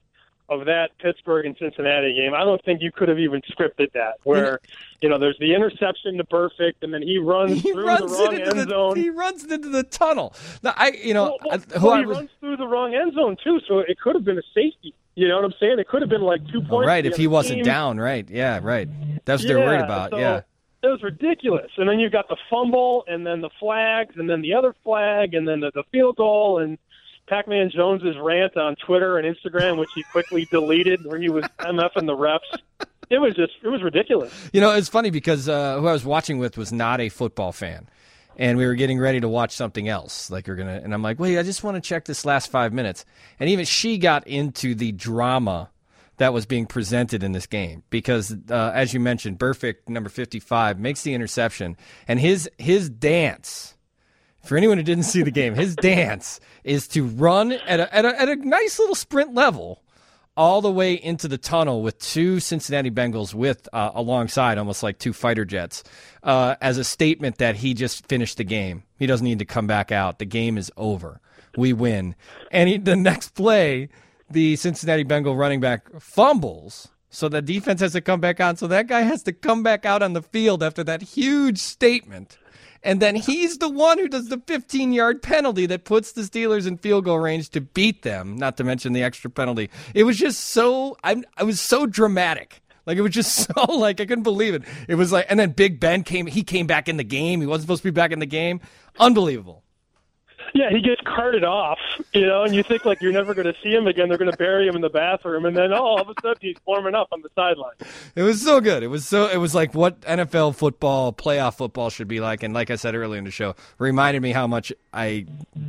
of that Pittsburgh and Cincinnati game, I don't think you could have even scripted that. Where, there's the interception to Burfict, and then he runs through the wrong end zone. He runs into the tunnel. Now, he runs through the wrong end zone too, so it could have been a safety. You know what I'm saying? It could have been like 2 points. Right, if he wasn't down, right? Yeah, right. That's what they're worried about. So yeah. It was ridiculous. And then you've got the fumble, and then the flags, and then the other flag, and then the field goal, and Pac-Man Jones's rant on Twitter and Instagram, which he quickly deleted, where he was MFing the refs. It was ridiculous. It's funny because who I was watching with was not a football fan, and we were getting ready to watch something else. And I'm like, wait, I just want to check this last 5 minutes. And even she got into the drama that was being presented in this game because, as you mentioned, Burfict, number 55, makes the interception, and his dance. For anyone who didn't see the game, his dance is to run at a nice little sprint level all the way into the tunnel with two Cincinnati Bengals alongside, almost like two fighter jets, as a statement that he just finished the game. He doesn't need to come back out. The game is over. We win. And the next play, the Cincinnati Bengal running back fumbles, so the defense has to come back out. So that guy has to come back out on the field after that huge statement. And then he's the one who does the 15-yard penalty that puts the Steelers in field goal range to beat them, not to mention the extra penalty. It was just so – I was so dramatic. It was just so, I couldn't believe it. It was and then Big Ben came back in the game. He wasn't supposed to be back in the game. Unbelievable. Yeah, he gets carted off, and you think you're never going to see him again. They're going to bury him in the bathroom, and then all of a sudden he's warming up on the sideline. It was so good. It was like what NFL football, playoff football should be like. And like I said earlier in the show, reminded me how much I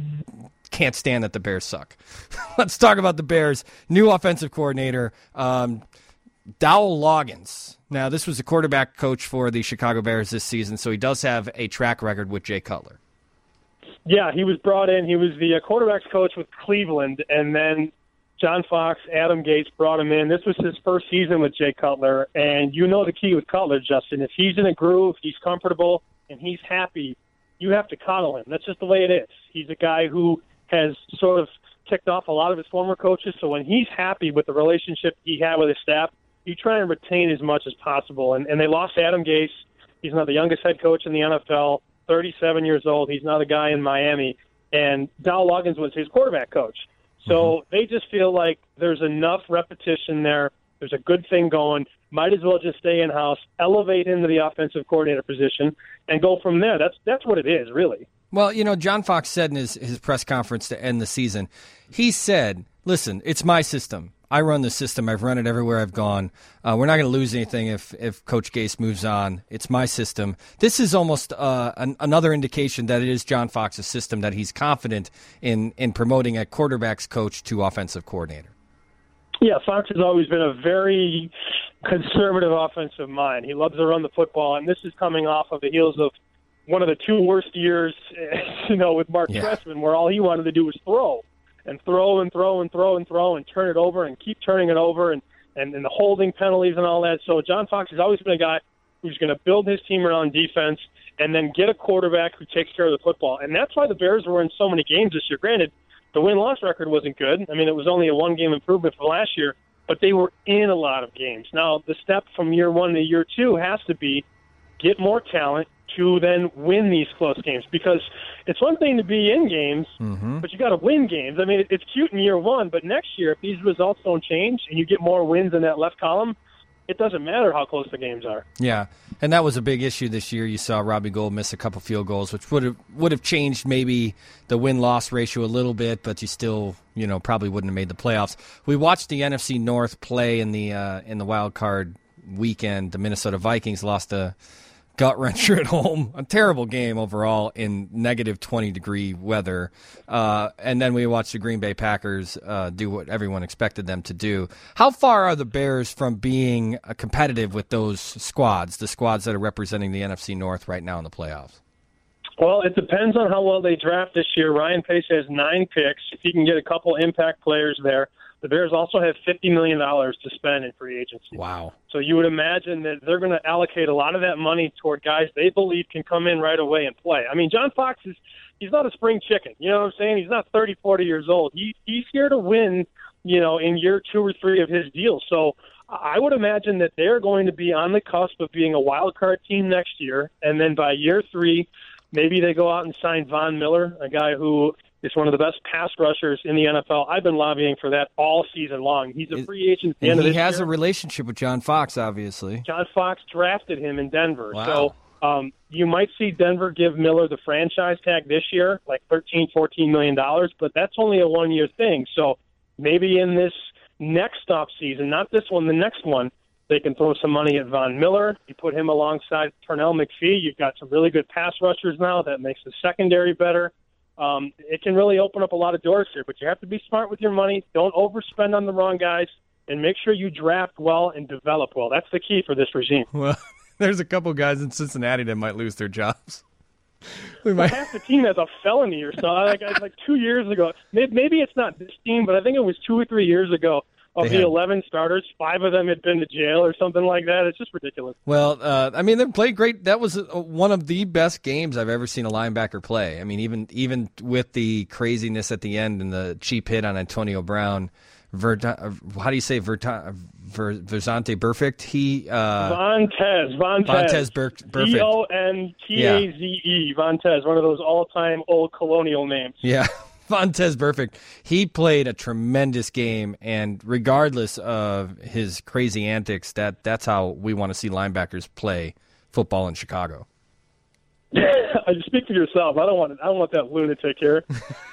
can't stand that the Bears suck. Let's talk about the Bears' new offensive coordinator, Dowell Loggins. Now, this was the quarterback coach for the Chicago Bears this season, so he does have a track record with Jay Cutler. Yeah, he was brought in. He was the quarterback's coach with Cleveland, and then John Fox, Adam Gates brought him in. This was his first season with Jay Cutler, and the key with Cutler, Justin. If he's in a groove, he's comfortable, and he's happy, you have to coddle him. That's just the way it is. He's a guy who has sort of ticked off a lot of his former coaches, so when he's happy with the relationship he had with his staff, you try and retain as much as possible. And they lost Adam Gase. He's now the youngest head coach in the NFL. 37 years old. He's not a guy in Miami. And Dowell Loggins was his quarterback coach. So they just feel like there's enough repetition there. There's a good thing going. Might as well just stay in-house, elevate him to the offensive coordinator position, and go from there. That's what it is, really. Well, John Fox said in his press conference to end the season, he said, listen, it's my system. I run the system. I've run it everywhere I've gone. We're not going to lose anything if Coach Gase moves on. It's my system. This is almost another indication that it is John Fox's system, that he's confident in promoting a quarterback's coach to offensive coordinator. Yeah, Fox has always been a very conservative offensive mind. He loves to run the football, and this is coming off of the heels of one of the two worst years, with Mark Trestman, where all he wanted to do was throw. And throw and throw and throw and throw and turn it over and keep turning it over and the holding penalties and all that. So John Fox has always been a guy who's going to build his team around defense and then get a quarterback who takes care of the football. And that's why the Bears were in so many games this year. Granted, the win-loss record wasn't good. I mean, it was only a one-game improvement from last year, but they were in a lot of games. Now, the step from year one to year two has to be get more talent to then win these close games, because it's one thing to be in games, but you got to win games. I mean, it's cute in year one, but next year, if these results don't change and you get more wins in that left column, it doesn't matter how close the games are. Yeah, and that was a big issue this year. You saw Robbie Gould miss a couple field goals, which would have changed maybe the win-loss ratio a little bit, but you still, probably wouldn't have made the playoffs. We watched the NFC North play in the wild card weekend. The Minnesota Vikings lost a gut-wrencher at home. A terrible game overall in negative 20-degree weather. And then we watched the Green Bay Packers do what everyone expected them to do. How far are the Bears from being competitive with those squads, the squads that are representing the NFC North right now in the playoffs? Well, it depends on how well they draft this year. Ryan Pace has 9 picks. If he can get a couple impact players there. The Bears also have $50 million to spend in free agency. Wow. So you would imagine that they're going to allocate a lot of that money toward guys they believe can come in right away and play. I mean, John Fox he's not a spring chicken. You know what I'm saying? He's not 30, 40 years old. He's here to win in year 2 or 3 of his deal. So I would imagine that they're going to be on the cusp of being a wild card team next year. And then by year 3, maybe they go out and sign Von Miller, a guy who is one of the best pass rushers in the NFL. I've been lobbying for that all season long. He's a free agent at the end of this year. He has a relationship with John Fox, obviously. John Fox drafted him in Denver. Wow. So you might see Denver give Miller the franchise tag this year, like $13, $14 million, but that's only a one-year thing. So maybe in this next offseason, not this one, the next one, they can throw some money at Von Miller. You put him alongside Pernell McPhee. You've got some really good pass rushers now. That makes the secondary better. It can really open up a lot of doors here, but you have to be smart with your money. Don't overspend on the wrong guys, and make sure you draft well and develop well. That's the key for this regime. Well, there's a couple guys in Cincinnati that might lose their jobs. Half the team has a felony or so. Like 2 years ago, maybe it's not this team, but I think it was 2 or 3 years ago. Of the 11 starters, 5 of them had been to jail or something like that. It's just ridiculous. Well, they played great. That was one of the best games I've ever seen a linebacker play. I mean, even with the craziness at the end and the cheap hit on Antonio Brown, how do you say Verzante Burfict? Vontez Burfict. Vontaze, Vontez, one of those all-time old colonial names. Yeah. Vontez Burfict. He played a tremendous game, and regardless of his crazy antics, that's how we want to see linebackers play football in Chicago. You speak for yourself. I don't want that lunatic here.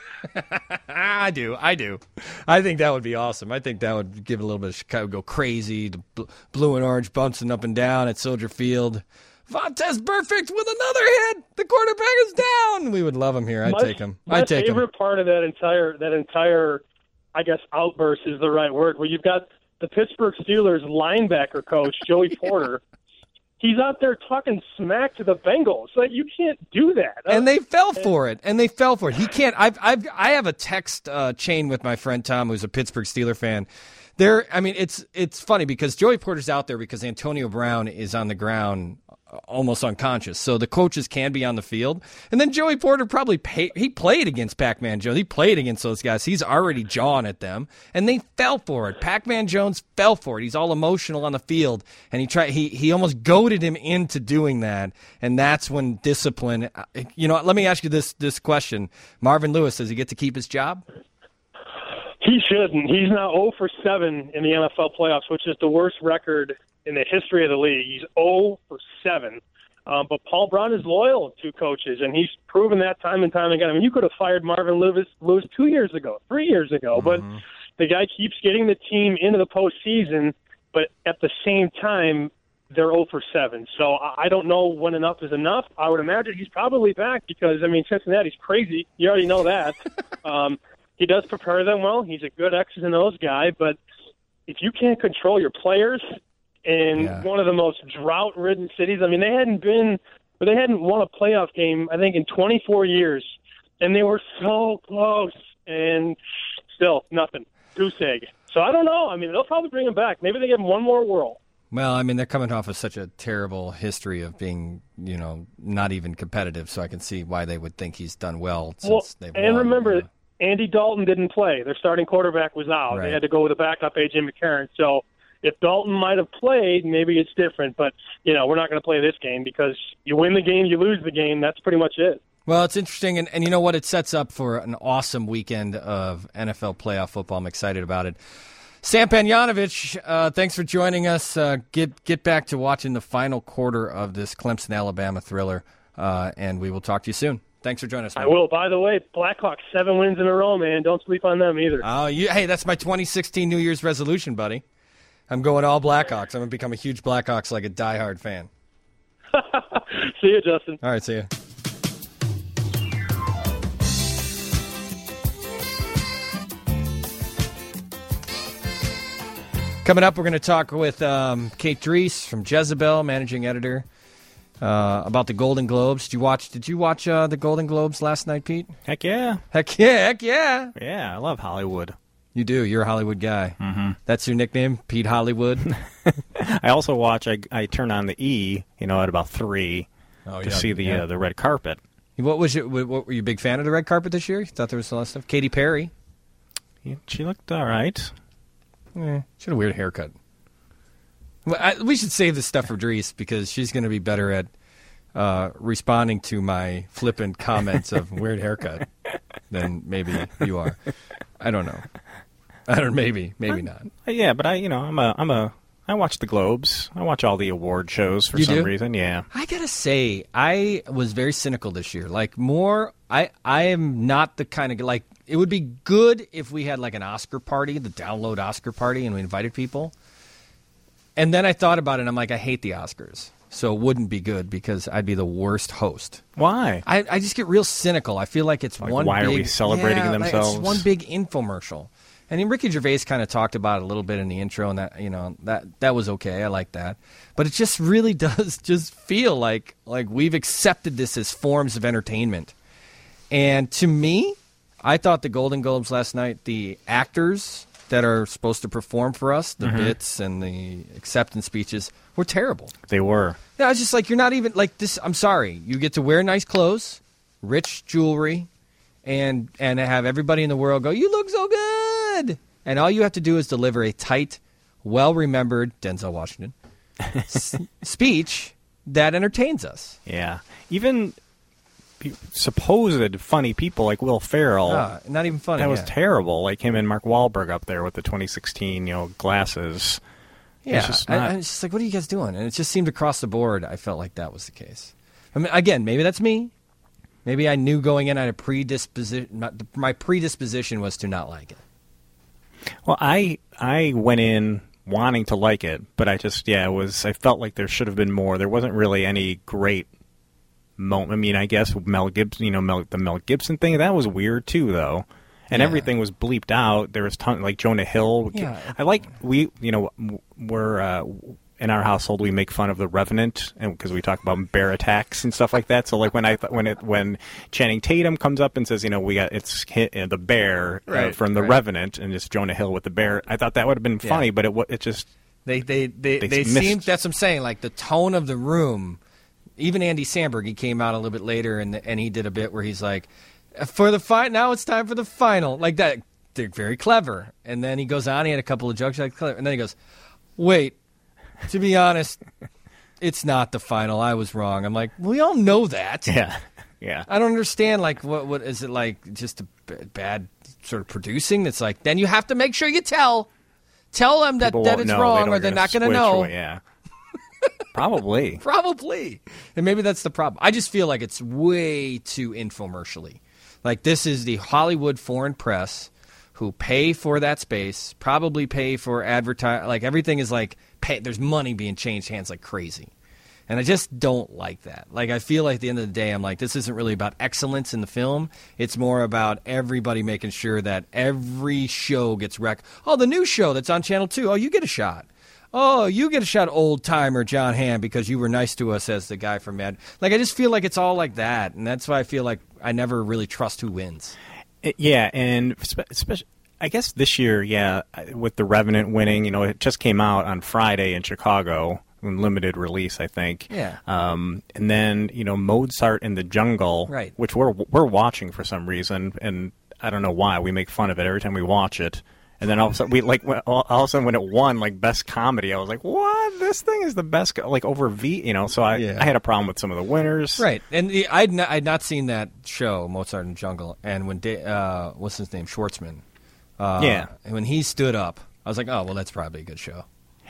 I do. I think that would be awesome. I think that would give a little bit of Chicago go crazy, the blue and orange bouncing up and down at Soldier Field. Vontez Burfict with another hit. The quarterback is down. We would love him here. I'd take him. My favorite part of that entire, I guess, outburst is the right word, where you've got the Pittsburgh Steelers linebacker coach, Joey Porter. He's out there talking smack to the Bengals. Like, you can't do that. And they fell for it. He can't. I have a text chain with my friend Tom, who's a Pittsburgh Steeler fan. It's funny because Joey Porter's out there because Antonio Brown is on the ground almost unconscious. So the coaches can be on the field. And then Joey Porter he played against Pac-Man Jones. He played against those guys. He's already jawing at them. And they fell for it. Pac-Man Jones fell for it. He's all emotional on the field. And he almost goaded him into doing that. And that's when discipline, let me ask you this question. Marvin Lewis, does he get to keep his job? He shouldn't. He's now 0 for 7 in the NFL playoffs, which is the worst record in the history of the league. He's 0 for 7. But Paul Brown is loyal to coaches, and he's proven that time and time again. I mean, you could have fired Marvin Lewis 2 years ago, 3 years ago, but the guy keeps getting the team into the postseason, but at the same time, they're 0 for 7. So I don't know when enough is enough. I would imagine he's probably back because, Cincinnati's crazy. You already know that. He does prepare them well. He's a good X's and O's guy, but if you can't control your players in one of the most drought-ridden cities, they hadn't won a playoff game, I think, in 24 years, and they were so close, and still nothing. Goose egg. So I don't know. They'll probably bring him back. Maybe they give him one more whirl. Well, they're coming off of such a terrible history of being, not even competitive, so I can see why they would think he's done well since they've won. And remember, Andy Dalton didn't play. Their starting quarterback was out. Right. They had to go with a backup, A.J. McCarron. So if Dalton might have played, maybe it's different. But, we're not going to play this game because you win the game, you lose the game. That's pretty much it. Well, it's interesting, and you know what? It sets up for an awesome weekend of NFL playoff football. I'm excited about it. Sam Panayotovich, thanks for joining us. Get back to watching the final quarter of this Clemson-Alabama thriller, and we will talk to you soon. Thanks for joining us, man. I will. By the way, Blackhawks 7 wins in a row, man. Don't sleep on them either. Oh, hey, that's my 2016 New Year's resolution, buddy. I'm going all Blackhawks. I'm going to become a huge Blackhawks, like a diehard fan. See you, Justin. All right, see you. Coming up, we're going to talk with Kate Dries from Jezebel, managing editor, about the Golden Globes. Did you watch the Golden Globes last night, Pete? Heck yeah. Heck yeah. Yeah, I love Hollywood. You do. You're a Hollywood guy. Mm-hmm. That's your nickname, Pete Hollywood? I also watch, I turn on the E, at about 3 to see the red carpet. What were you a big fan of the red carpet this year? You thought there was a lot of stuff? Katy Perry. She looked all right. She had a weird haircut. Well, we should save this stuff for Drees because she's going to be better at responding to my flippant comments of weird haircut than maybe you are. I don't know. Maybe not. Yeah, but I watch the Globes. I watch all the award shows for You some do? reason. Yeah. I gotta say, I was very cynical this year. Like I am not the kind of like. It would be good if we had like an Oscar party, the download Oscar party, and we invited people. And then I thought about it, and I'm like, I hate the Oscars, so it wouldn't be good because I'd be the worst host. Why? I just get real cynical. I feel like it's Like, one. why big, are we celebrating yeah, themselves? It's one big infomercial. And then Ricky Gervais kind of talked about it a little bit in the intro, and that was okay. I like that, but it just really does just feel like we've accepted this as forms of entertainment. And to me, I thought the Golden Globes last night, the actors that are supposed to perform for us, the bits and the acceptance speeches, were terrible. They were. Yeah, I was just like, you're not even like this. I'm sorry, you get to wear nice clothes, rich jewelry, and have everybody in the world go, "You look so good." And all you have to do is deliver a tight, well-remembered Denzel Washington speech that entertains us. Yeah. Even supposed funny people like Will Ferrell. Not even funny. That was yeah. terrible. Like him and Mark Wahlberg up there with the 2016, glasses. Yeah, It's just not... I was just like, what are you guys doing? And it just seemed across the board, I felt like that was the case. I mean, again, maybe that's me. Maybe I knew going in I had a predisposition. My predisposition was to not like it. Well, I went in wanting to like it, but I felt like there should have been more. There wasn't really any great moment. I mean, I guess Mel Gibson, the Mel Gibson thing, that was weird too, though. And everything was bleeped out. There was like Jonah Hill. Yeah. I like we're in our household we make fun of the Revenant, and because we talk about bear attacks and stuff like that. So like when Channing Tatum comes up and says, the bear from the Revenant, and it's Jonah Hill with the bear, I thought that would have been funny, but it just they missed. seemed. That's what I'm saying. Like the tone of the room. Even Andy Samberg, he came out a little bit later and he did a bit where he's like, for the fight, now it's time for the final. Like that, they're very clever. And then he goes on, he had a couple of jokes like clever, and then he goes, wait. To be honest, it's not the final. I was wrong. I'm like, we all know that. Yeah. I don't understand. Like, what is it like? Just a bad sort of producing? That's like, then you have to make sure you tell them that it's wrong, or they're not going to know. Yeah, probably. Probably, and maybe that's the problem. I just feel like it's way too infomercially. Like this is the Hollywood foreign press who pay for that space, probably pay for advertise. Like everything is like. There's money being changed hands like crazy. And I just don't like that. Like, I feel like at the end of the day, I'm like, this isn't really about excellence in the film. It's more about everybody making sure that every show gets wrecked. Oh, the new show that's on Channel 2. Oh, you get a shot. Oh, you get a shot, old-timer John Hamm, because you were nice to us as the guy from Mad. Like, I just feel like it's all like that. And that's why I feel like I never really trust who wins. Yeah, and especially... I guess this year, with The Revenant winning, it just came out on Friday in Chicago, in limited release, I think. Yeah. And then, Mozart in the Jungle, right. which we're watching for some reason, and I don't know why. We make fun of it every time we watch it. And then all of a sudden, when it won, like, Best Comedy, I was like, what? This thing is the best, like, over so I had a problem with some of the winners. Right. And I'd not seen that show, Mozart in the Jungle, and when, what's his name, Schwartzman. And when he stood up, I was like, "Oh, well, that's probably a good show."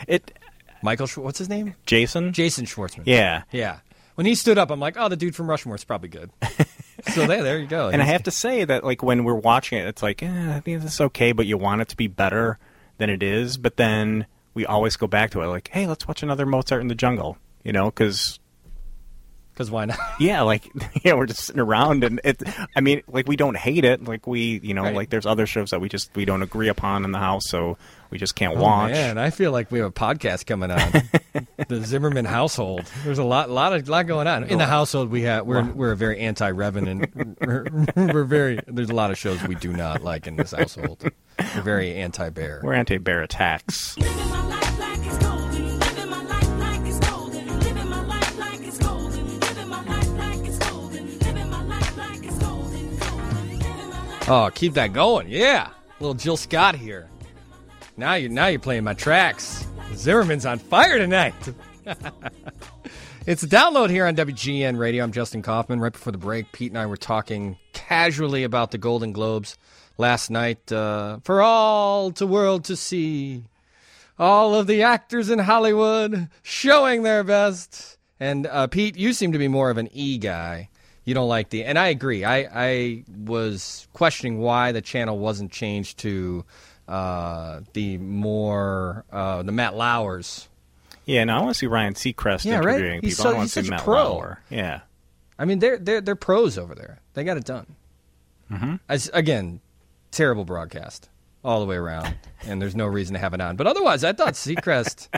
What's his name? Jason Schwartzman. Yeah. When he stood up, I'm like, "Oh, the dude from Rushmore is probably good." So there you go. And I have to say that, like, when we're watching it, it's like, I think this is okay, but you want it to be better than it is. But then we always go back to it, like, hey, let's watch another Mozart in the Jungle, because. Because why not? Yeah, we're just sitting around, and we don't hate it. Like right. Like there's other shows that we don't agree upon in the house, so we just can't watch. Man, I feel like we have a podcast coming on. The Zimmerman household. There's a lot going on in the household. We're a very anti-Revenant. There's a lot of shows we do not like in this household. We're very anti-bear. We're anti-bear attacks. Oh, keep that going. Yeah. Little Jill Scott here. Now you're playing my tracks. Zimmerman's on fire tonight. It's a download here on WGN Radio. I'm Justin Kaufman. Right before the break, Pete and I were talking casually about the Golden Globes last night. For all the world to see, all of the actors in Hollywood showing their best. And Pete, you seem to be more of an E guy. You don't like the, and I agree. I was questioning why the channel wasn't changed to the Matt Lauers. Yeah, no, I want to see Ryan Seacrest interviewing people. I don't want to see Matt Lauer. Yeah. I mean, they're pros over there. They got it done. Mm-hmm. Again, terrible broadcast all the way around, and there's no reason to have it on. But otherwise, I thought Seacrest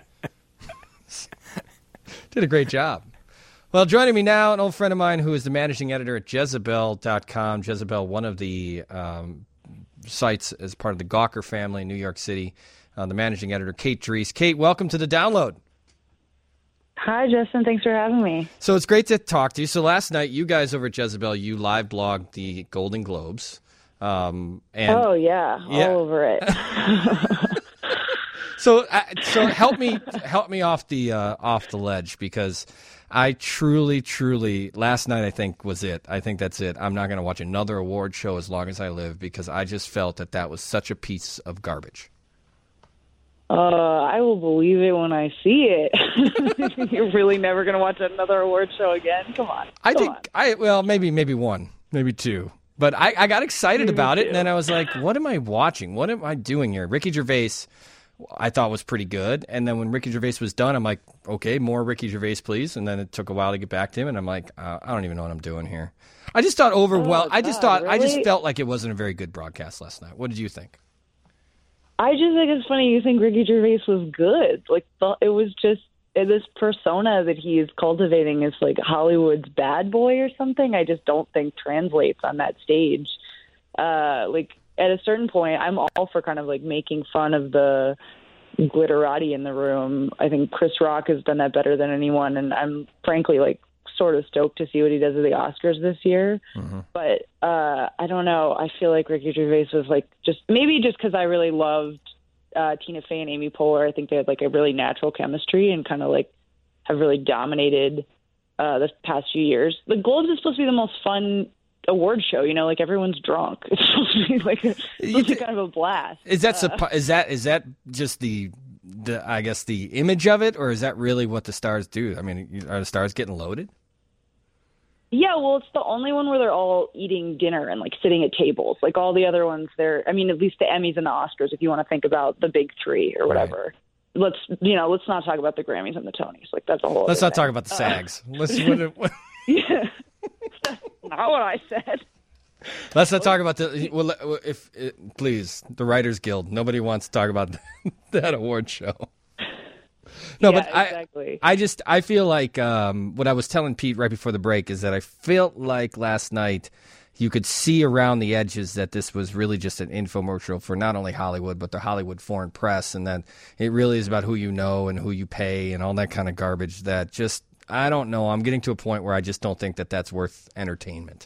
did a great job. Well, joining me now, an old friend of mine who is the managing editor at Jezebel.com. Jezebel, one of the sites as part of the Gawker family in New York City. The managing editor, Kate Dries. Kate, welcome to the download. Hi, Justin. Thanks for having me. So it's great to talk to you. So last night, you guys over at Jezebel, you live blogged the Golden Globes. All over it. So help me off the ledge, because I truly last night I think was it. I think that's it. I'm not going to watch another award show as long as I live, because I just felt that was such a piece of garbage. I will believe it when I see it. You're really never going to watch another award show again? Come on. Maybe one, maybe two. But I got excited about it, and then I was like, what am I watching? What am I doing here? Ricky Gervais, I thought was pretty good. And then when Ricky Gervais was done, I'm like, okay, more Ricky Gervais, please. And then it took a while to get back to him, and I'm like, I don't even know what I'm doing here. I just thought overwhelmed. I just felt like it wasn't a very good broadcast last night. What did you think? I just think it's funny you think Ricky Gervais was good. Like, it was just this persona that he's cultivating is like Hollywood's bad boy or something. I just don't think translates on that stage. Like, at a certain point, I'm all for kind of like making fun of the glitterati in the room. I think Chris Rock has done that better than anyone, and I'm frankly like sort of stoked to see what he does at the Oscars this year. Mm-hmm. But I don't know. I feel like Ricky Gervais was like just because I really loved Tina Fey and Amy Poehler. I think they had like a really natural chemistry and kind of like have really dominated the past few years. The Globes is supposed to be the most fun award show, like everyone's drunk. It's supposed to be like kind of a blast. Is that just the I guess the image of it, or is that really what the stars do? I mean, are the stars getting loaded? Yeah, well, it's the only one where they're all eating dinner and like sitting at tables. Like all the other ones, at least the Emmys and the Oscars, if you want to think about the big three or whatever. Right. Let's not talk about the Grammys and the Tonys. Like that's a whole. Let's not thing. talk about the SAGs. Yeah, that's not what I said. Let's not talk about please, the Writers Guild. Nobody wants to talk about that award show. No, yeah, but exactly. I feel like what I was telling Pete right before the break is that I felt like last night you could see around the edges that this was really just an infomercial for not only Hollywood, but the Hollywood foreign press, and that it really is about who you know and who you pay and all that kind of garbage that just, I don't know. I'm getting to a point where I just don't think that that's worth entertainment.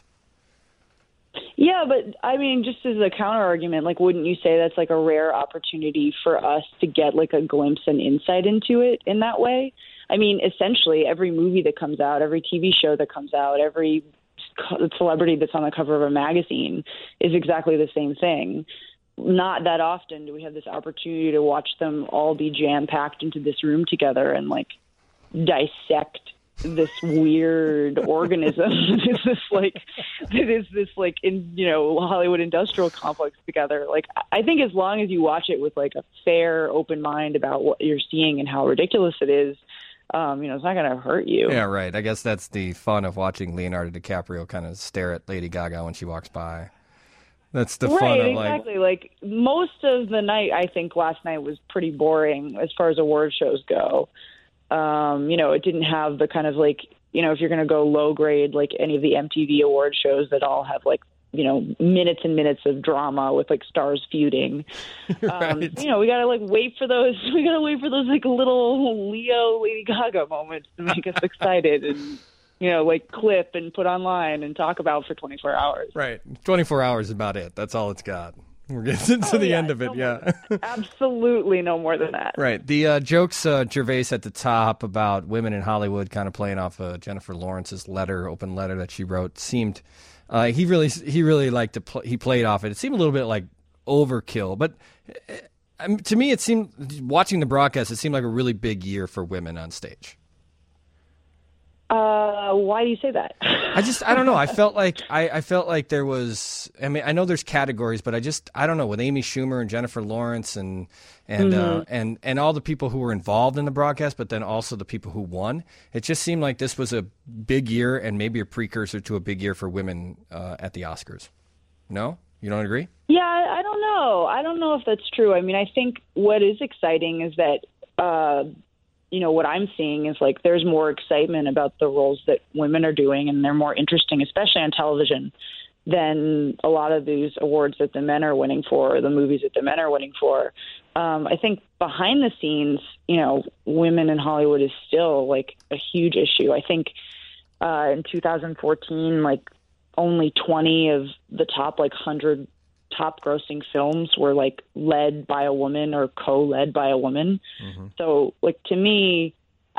Yeah, but I mean, just as a counter argument, like, wouldn't you say that's like a rare opportunity for us to get like a glimpse and insight into it in that way? I mean, essentially every movie that comes out, every TV show that comes out, every celebrity that's on the cover of a magazine is exactly the same thing. Not that often do we have this opportunity to watch them all be jam-packed into this room together and like dissect this weird organism that is this Hollywood industrial complex together. Like, I think as long as you watch it with like a fair, open mind about what you're seeing and how ridiculous it is, it's not going to hurt you. Yeah, right. I guess that's the fun of watching Leonardo DiCaprio kind of stare at Lady Gaga when she walks by. That's the fun of exactly. Like most of the night, I think last night was pretty boring as far as award shows go. It didn't have the kind of like, if you're going to go low grade, like any of the MTV award shows that all have like, minutes and minutes of drama with like stars feuding. Right. We got to like wait for those. We got to wait for those like little Leo Lady Gaga moments to make us excited and, like clip and put online and talk about for 24 hours. Right. 24 hours is about it. That's all it's got. We're getting to the end of it, yeah. Absolutely no more than that. Right. The jokes Gervais at the top about women in Hollywood kind of playing off Jennifer Lawrence's open letter that she wrote, seemed he really liked to he played off it. It seemed a little bit like overkill, but to me it seemed, watching the broadcast, it seemed like a really big year for women on stage. Why do you say that? I don't know. I felt like there was. I mean, I know there's categories, but I don't know, with Amy Schumer and Jennifer Lawrence and all the people who were involved in the broadcast, but then also the people who won. It just seemed like this was a big year and maybe a precursor to a big year for women at the Oscars. No, you don't agree? Yeah, I don't know. I don't know if that's true. I mean, I think what is exciting is that. What I'm seeing is like there's more excitement about the roles that women are doing, and they're more interesting, especially on television, than a lot of these awards that the men are winning for, or the movies that the men are winning for. I think behind the scenes, women in Hollywood is still like a huge issue. I think in 2014, like only 20 of the top 100 top grossing films were like led by a woman or co-led by a woman. Mm-hmm. So like to me,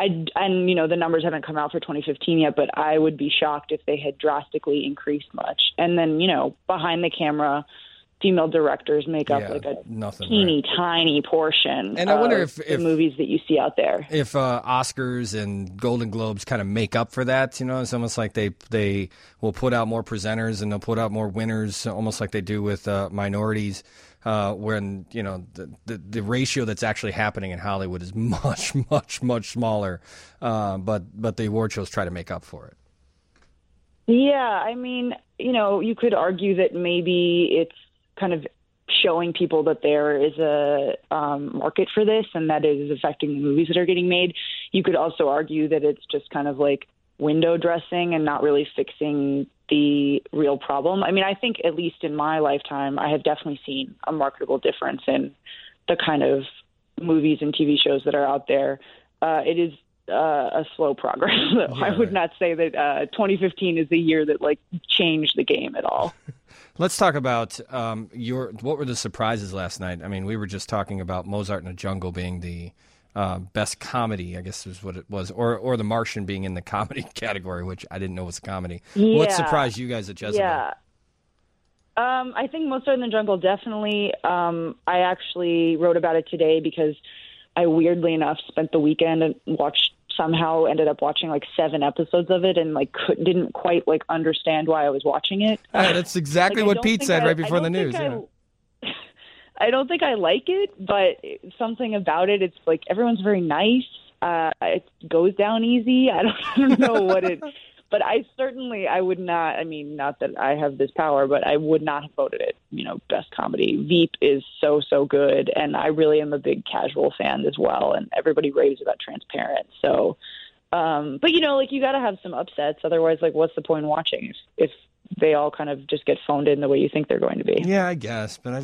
the numbers haven't come out for 2015 yet, but I would be shocked if they had drastically increased much. And then, behind the camera, female directors make up teeny tiny portion and I wonder if the movies that you see out there. If Oscars and Golden Globes kind of make up for that, it's almost like they will put out more presenters and they'll put out more winners, almost like they do with minorities, when the ratio that's actually happening in Hollywood is much, much, much smaller, but the award shows try to make up for it. Yeah, I mean, you could argue that maybe it's kind of showing people that there is a market for this and that it is affecting the movies that are getting made. You could also argue that it's just kind of like window dressing and not really fixing the real problem. I mean, I think at least in my lifetime, I have definitely seen a marketable difference in the kind of movies and TV shows that are out there. It is a slow progress, though. Yeah, I would not say that 2015 is the year that changed the game at all. Let's talk about what were the surprises last night? I mean, we were just talking about Mozart in the Jungle being the best comedy, I guess is what it was, or The Martian being in the comedy category, which I didn't know was a comedy. Yeah. What surprised you guys at Jezebel? Yeah. I think Mozart in the Jungle, definitely. I actually wrote about it today because I weirdly enough spent the weekend and ended up watching 7 episodes of it and didn't quite understand why I was watching it. That's exactly what Pete said right before the news. I don't think I like it, but something about it, it's everyone's very nice. It goes down easy. I don't know what it, but I would not, not that I have this power, but I would not have voted it, best comedy. Veep is so good, and I really am a big Casual fan as well, and everybody raves about Transparent. So, but you got to have some upsets, otherwise, what's the point in watching if they all kind of just get phoned in the way you think they're going to be? Yeah, I guess, but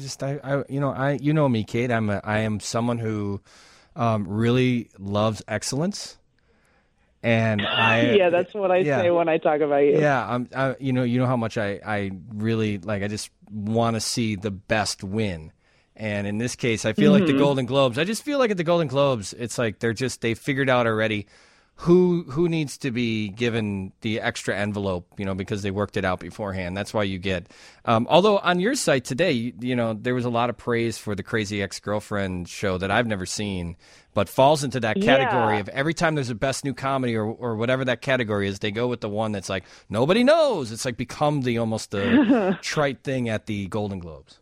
I me, Kate, I am someone who really loves excellence. And that's what I say when I talk about you. Yeah, you know how much I really I just want to see the best win, and in this case, I feel like the Golden Globes. I just feel like at the Golden Globes, it's they figured out already who needs to be given the extra envelope, because they worked it out beforehand. That's why you get. Although on your site today, there was a lot of praise for the Crazy Ex-Girlfriend show that I've never seen, but falls into that category of every time there's a best new comedy or whatever that category is, they go with the one that's nobody knows. It's become almost the trite thing at the Golden Globes.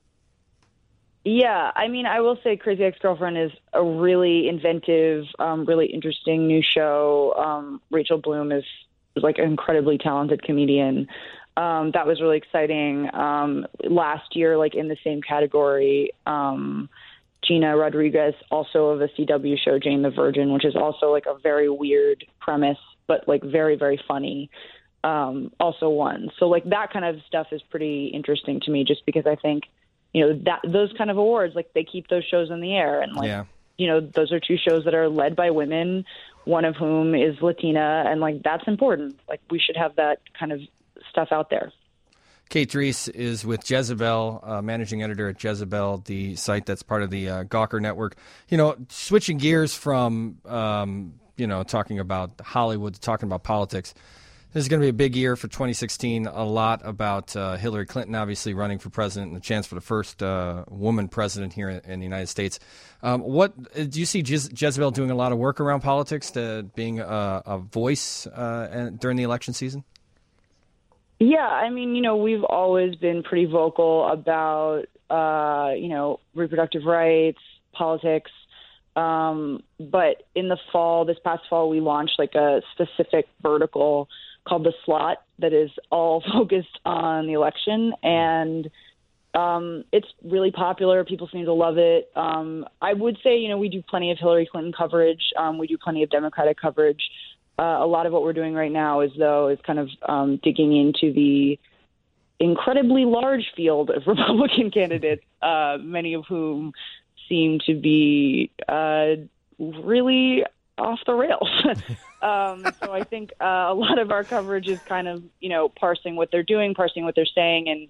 Yeah, I will say Crazy Ex-Girlfriend is a really inventive, really interesting new show. Rachel Bloom is an incredibly talented comedian. That was really exciting. Last year, in the same category, Gina Rodriguez, also of a CW show, Jane the Virgin, which is also a very weird premise, but very, very funny, also won. So that kind of stuff is pretty interesting to me, just because I think, that those kind of awards, they keep those shows in the air. And those are 2 shows that are led by women, one of whom is Latina. And that's important. We should have that kind of stuff out there. Kate Dries is with Jezebel, managing editor at Jezebel, the site that's part of the Gawker Network. Switching gears from, talking about Hollywood to talking about politics. This is going to be a big year for 2016. A lot about Hillary Clinton, obviously running for president and the chance for the first woman president here in the United States. What do you see Jezebel doing a lot of work around politics, to being a voice during the election season? Yeah, I mean, we've always been pretty vocal about, reproductive rights, politics. But in the fall, this past fall, we launched like a specific vertical called The Slot that is all focused on the election. And it's really popular. People seem to love it. I would say, we do plenty of Hillary Clinton coverage. We do plenty of Democratic coverage. A lot of what we're doing right now is kind of digging into the incredibly large field of Republican candidates, many of whom seem to be really off the rails. So I think a lot of our coverage is kind of, parsing what they're doing, parsing what they're saying. And,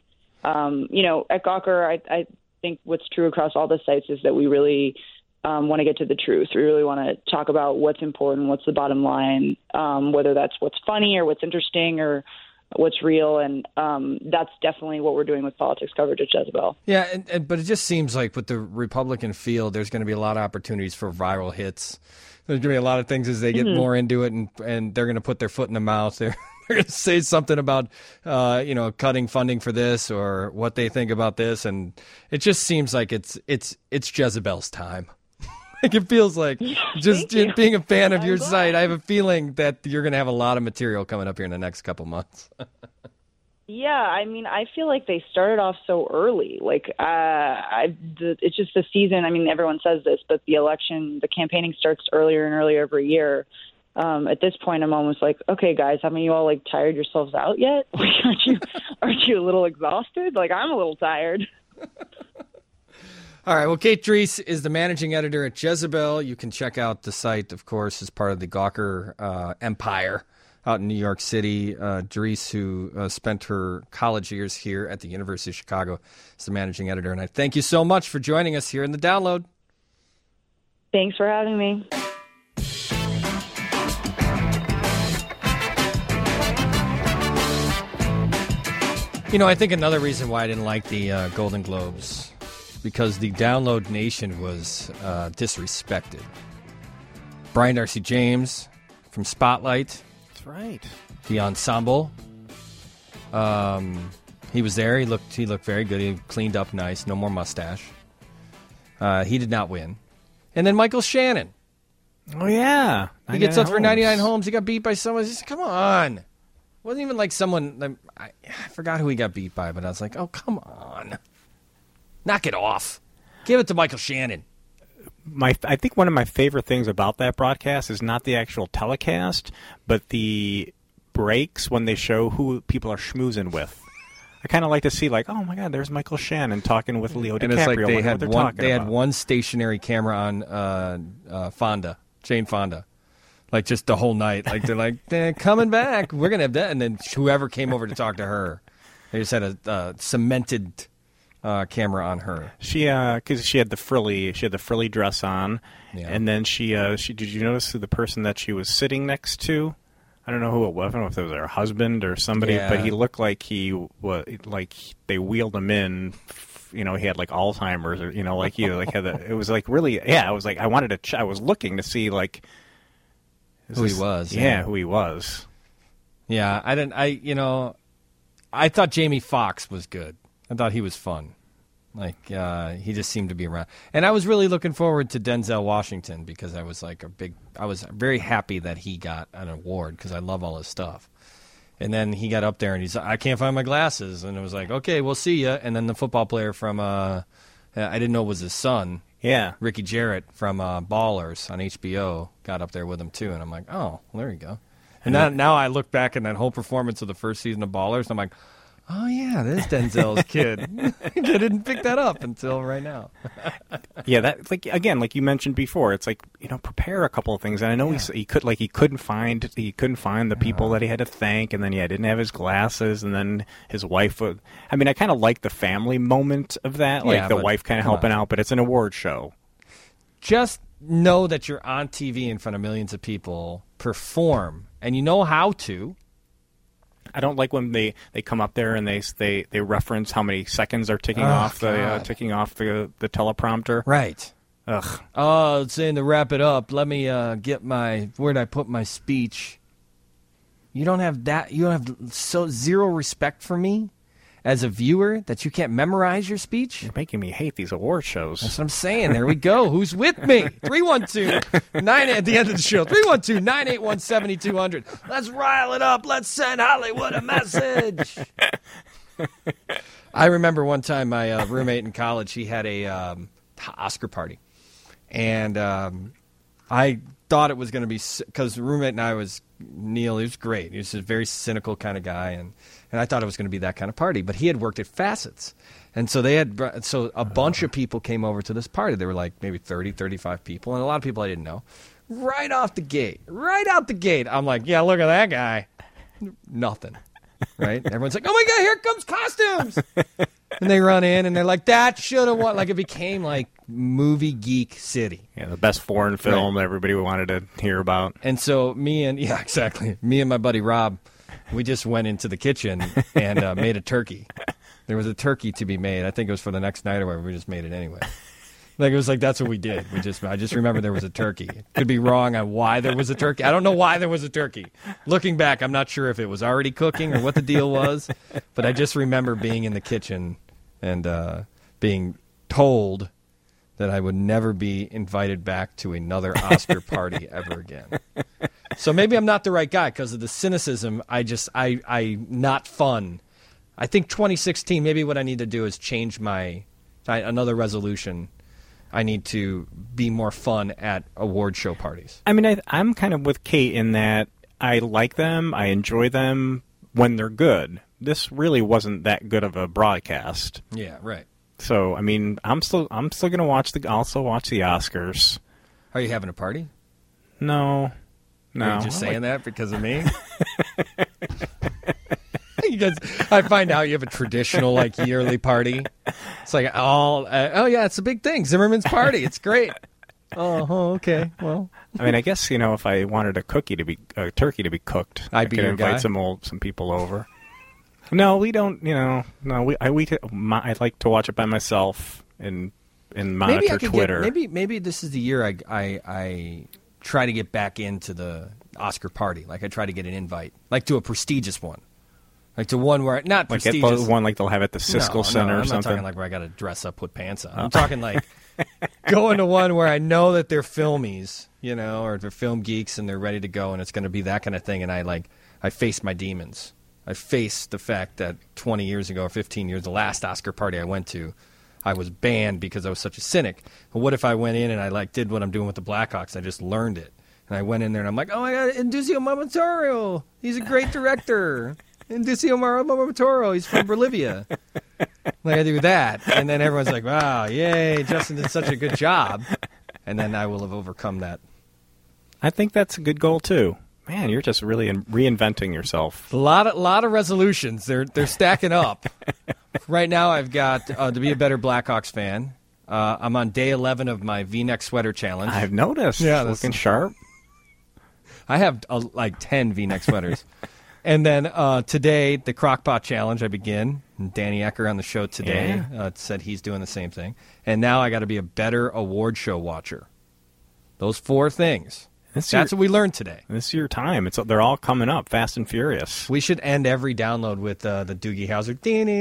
at Gawker, I think what's true across all the sites is that we really want to get to the truth. We really want to talk about what's important, what's the bottom line, whether that's what's funny or what's interesting or what's real. And that's definitely what we're doing with politics coverage at Jezebel. Yeah, but it just seems like with the Republican field, there's going to be a lot of opportunities for viral hits. There's going to be a lot of things as they get more into it, and they're going to put their foot in the mouth. They're going to say something about, cutting funding for this or what they think about this. And it just seems like it's Jezebel's time. Like it feels like just being a fan of your site. I have a feeling that you're going to have a lot of material coming up here in the next couple months. Yeah, I mean, I feel like they started off so early. Like, it's just the season. I mean, everyone says this, but the campaigning starts earlier and earlier every year. At this point, I'm almost like, okay, guys, haven't you all tired yourselves out yet? Like, aren't you a little exhausted? Like, I'm a little tired. All right. Well, Kate Dries is the managing editor at Jezebel. You can check out the site, of course, as part of the Gawker empire out in New York City. Dries, who spent her college years here at the University of Chicago, is the managing editor. And I thank you so much for joining us here in the Download. Thanks for having me. I think another reason why I didn't like the Golden Globes, because the Download Nation was disrespected. Brian Darcy James from Spotlight. That's right. The Ensemble. He was there. He looked very good. He cleaned up nice. No more mustache. He did not win. And then Michael Shannon. Oh, yeah. He gets up for 99 Homes. He got beat by someone. He said, come on. Wasn't even like someone. I forgot who he got beat by, but I was like, oh, come on. Knock it off. Give it to Michael Shannon. I think one of my favorite things about that broadcast is not the actual telecast, but the breaks when they show who people are schmoozing with. I kind of like to see, oh my God, there's Michael Shannon talking with Leo DiCaprio. And it's like they had about. one stationary camera on Fonda, Jane Fonda, just the whole night. They're like, they're coming back. We're gonna have that, and then whoever came over to talk to her, they just had a cemented camera on her. Because she had the frilly dress on, and then she did you notice the person that she was sitting next to? I don't know who it was. I don't know if it was her husband or somebody, but he looked like he was they wheeled him in. He had Alzheimer's, or it was really. Yeah, I was I wanted to. I was looking to see who he was. Yeah, who he was. Yeah, I didn't. I thought Jamie Foxx was good. I thought he was fun. He just seemed to be around. And I was really looking forward to Denzel Washington because I was I was very happy that he got an award because I love all his stuff. And then he got up there and he's like, I can't find my glasses. And it was like, okay, we'll see ya. And then the football player from, I didn't know it was his son. Yeah. Ricky Jarrett from Ballers on HBO got up there with him too. And I'm like, oh, well, there you go. And now I look back at that whole performance of the first season of Ballers, and I'm like, Oh, yeah, that is Denzel's kid. I didn't pick that up until right now. Yeah, that like you mentioned before, it's like, prepare a couple of things. And I know he couldn't find the people that he had to thank, and then didn't have his glasses, and then his wife would. I mean, I kind of like the family moment of that, like the wife kind of helping out, but it's an award show. Just know that you're on TV in front of millions of people, perform, and you know how to. I don't like when they come up there and they reference how many seconds are ticking off the teleprompter. Right. Ugh. Oh, it's saying to wrap it up. Let me get where'd I put my speech? You don't have that. You don't have zero respect for me as a viewer that you can't memorize your speech. You're making me hate these award shows. That's what I'm saying. There we go. Who's with me? 312-9 at the end of the show. 312-981-7200. Let's rile it up. Let's send Hollywood a message. I remember one time my roommate in college, he had a Oscar party. And I thought it was going to be, because the roommate and I was Neil. He was great. He was a very cynical kind of guy, and I thought it was going to be that kind of party. But he had worked at Facets, and so a bunch of people came over to this party. There were like maybe 30, 35 people, and a lot of people I didn't know. Right out the gate, I'm like, yeah, look at that guy. Nothing, right? Everyone's like, oh my God, here comes costumes. And they run in, and they're like, that should have won. Like, it became like movie geek city. Yeah, the best foreign film that everybody wanted to hear about. And so me and my buddy Rob, we just went into the kitchen and made a turkey. There was a turkey to be made. I think it was for the next night or whatever. We just made it anyway. Like, it was like, that's what we did. I just remember there was a turkey. Could be wrong on why there was a turkey. I don't know why there was a turkey. Looking back, I'm not sure if it was already cooking or what the deal was, but I just remember being in the kitchen and being told that I would never be invited back to another Oscar party ever again. So maybe I'm not the right guy because of the cynicism. I not fun. I think 2016, maybe what I need to do is change another resolution. I need to be more fun at award show parties. I mean, I'm kind of with Kate in that I like them. I enjoy them when they're good. This really wasn't that good of a broadcast. Yeah, right. So, I mean, I'm still going to watch the Oscars. Are you having a party? No. Are you just saying that because of me? I find out you have a traditional yearly party. It's like oh yeah, it's a big thing. Zimmerman's party. It's great. Oh, okay. Well, I mean, I guess if I wanted a turkey to be cooked, I could invite some people over. No, we don't. No, I like to watch it by myself and monitor Twitter. Maybe this is the year I try to get back into the Oscar party. Like I try to get an invite, to a prestigious one. Like to one where not prestigious. Like one they'll have at the Siskel Center or something. I'm not talking where I got to dress up, put pants on. I'm talking going to one where I know that they're filmies, or they're film geeks and they're ready to go, and it's going to be that kind of thing. And I face my demons. I face the fact that 20 years ago or 15 years, the last Oscar party I went to, I was banned because I was such a cynic. But what if I went in and I did what I'm doing with the Blackhawks? I just learned it, and I went in there and I'm like, oh my God, Indusio Mamotoro, he's a great director. Indusio Mamotoro, he's from Bolivia. I do that, and then everyone's like, wow, yay, Justin did such a good job. And then I will have overcome that. I think that's a good goal, too. Man, you're just really reinventing yourself. A lot of resolutions. They're stacking up. Right now I've got to be a better Blackhawks fan. I'm on day 11 of my V-neck sweater challenge. I've noticed. Yeah, looking sharp. I have 10 V-neck sweaters. And then today, the Crockpot Challenge, I begin. And Danny Ecker on the show today said he's doing the same thing. And now I got to be a better award show watcher. Those 4 things. That's what we learned today. This is your time. They're all coming up, fast and furious. We should end every download with the Doogie Howser.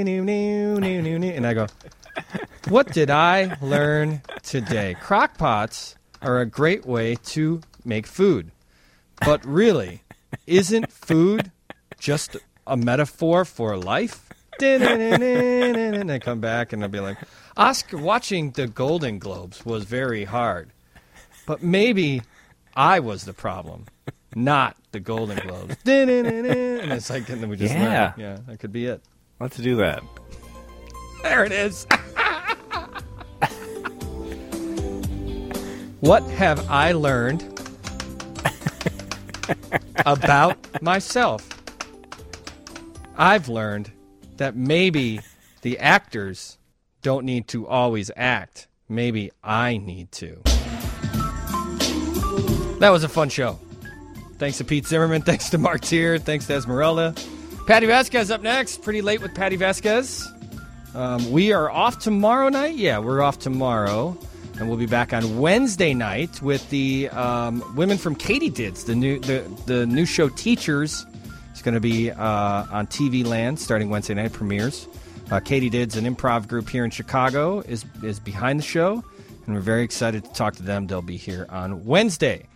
And I go, what did I learn today? Crockpots are a great way to make food. But really, isn't food just a metaphor for life? And I come back and I'll be like, Oscar, watching the Golden Globes was very hard. But maybe I was the problem, not the Golden Globes. And it's and then we just learn. Yeah, that could be it. Let's do that. There it is. What have I learned about myself? I've learned that maybe the actors don't need to always act. Maybe I need to. That was a fun show. Thanks to Pete Zimmerman. Thanks to Mark Tier. Thanks to Esmeralda. Patty Vasquez up next. Pretty late with Patty Vasquez. We are off tomorrow night. Yeah, we're off tomorrow. And we'll be back on Wednesday night with the women from Katydids, the new show Teachers. It's going to be on TV Land starting Wednesday night, premieres. Katydids, an improv group here in Chicago, is behind the show, and we're very excited to talk to them. They'll be here on Wednesday.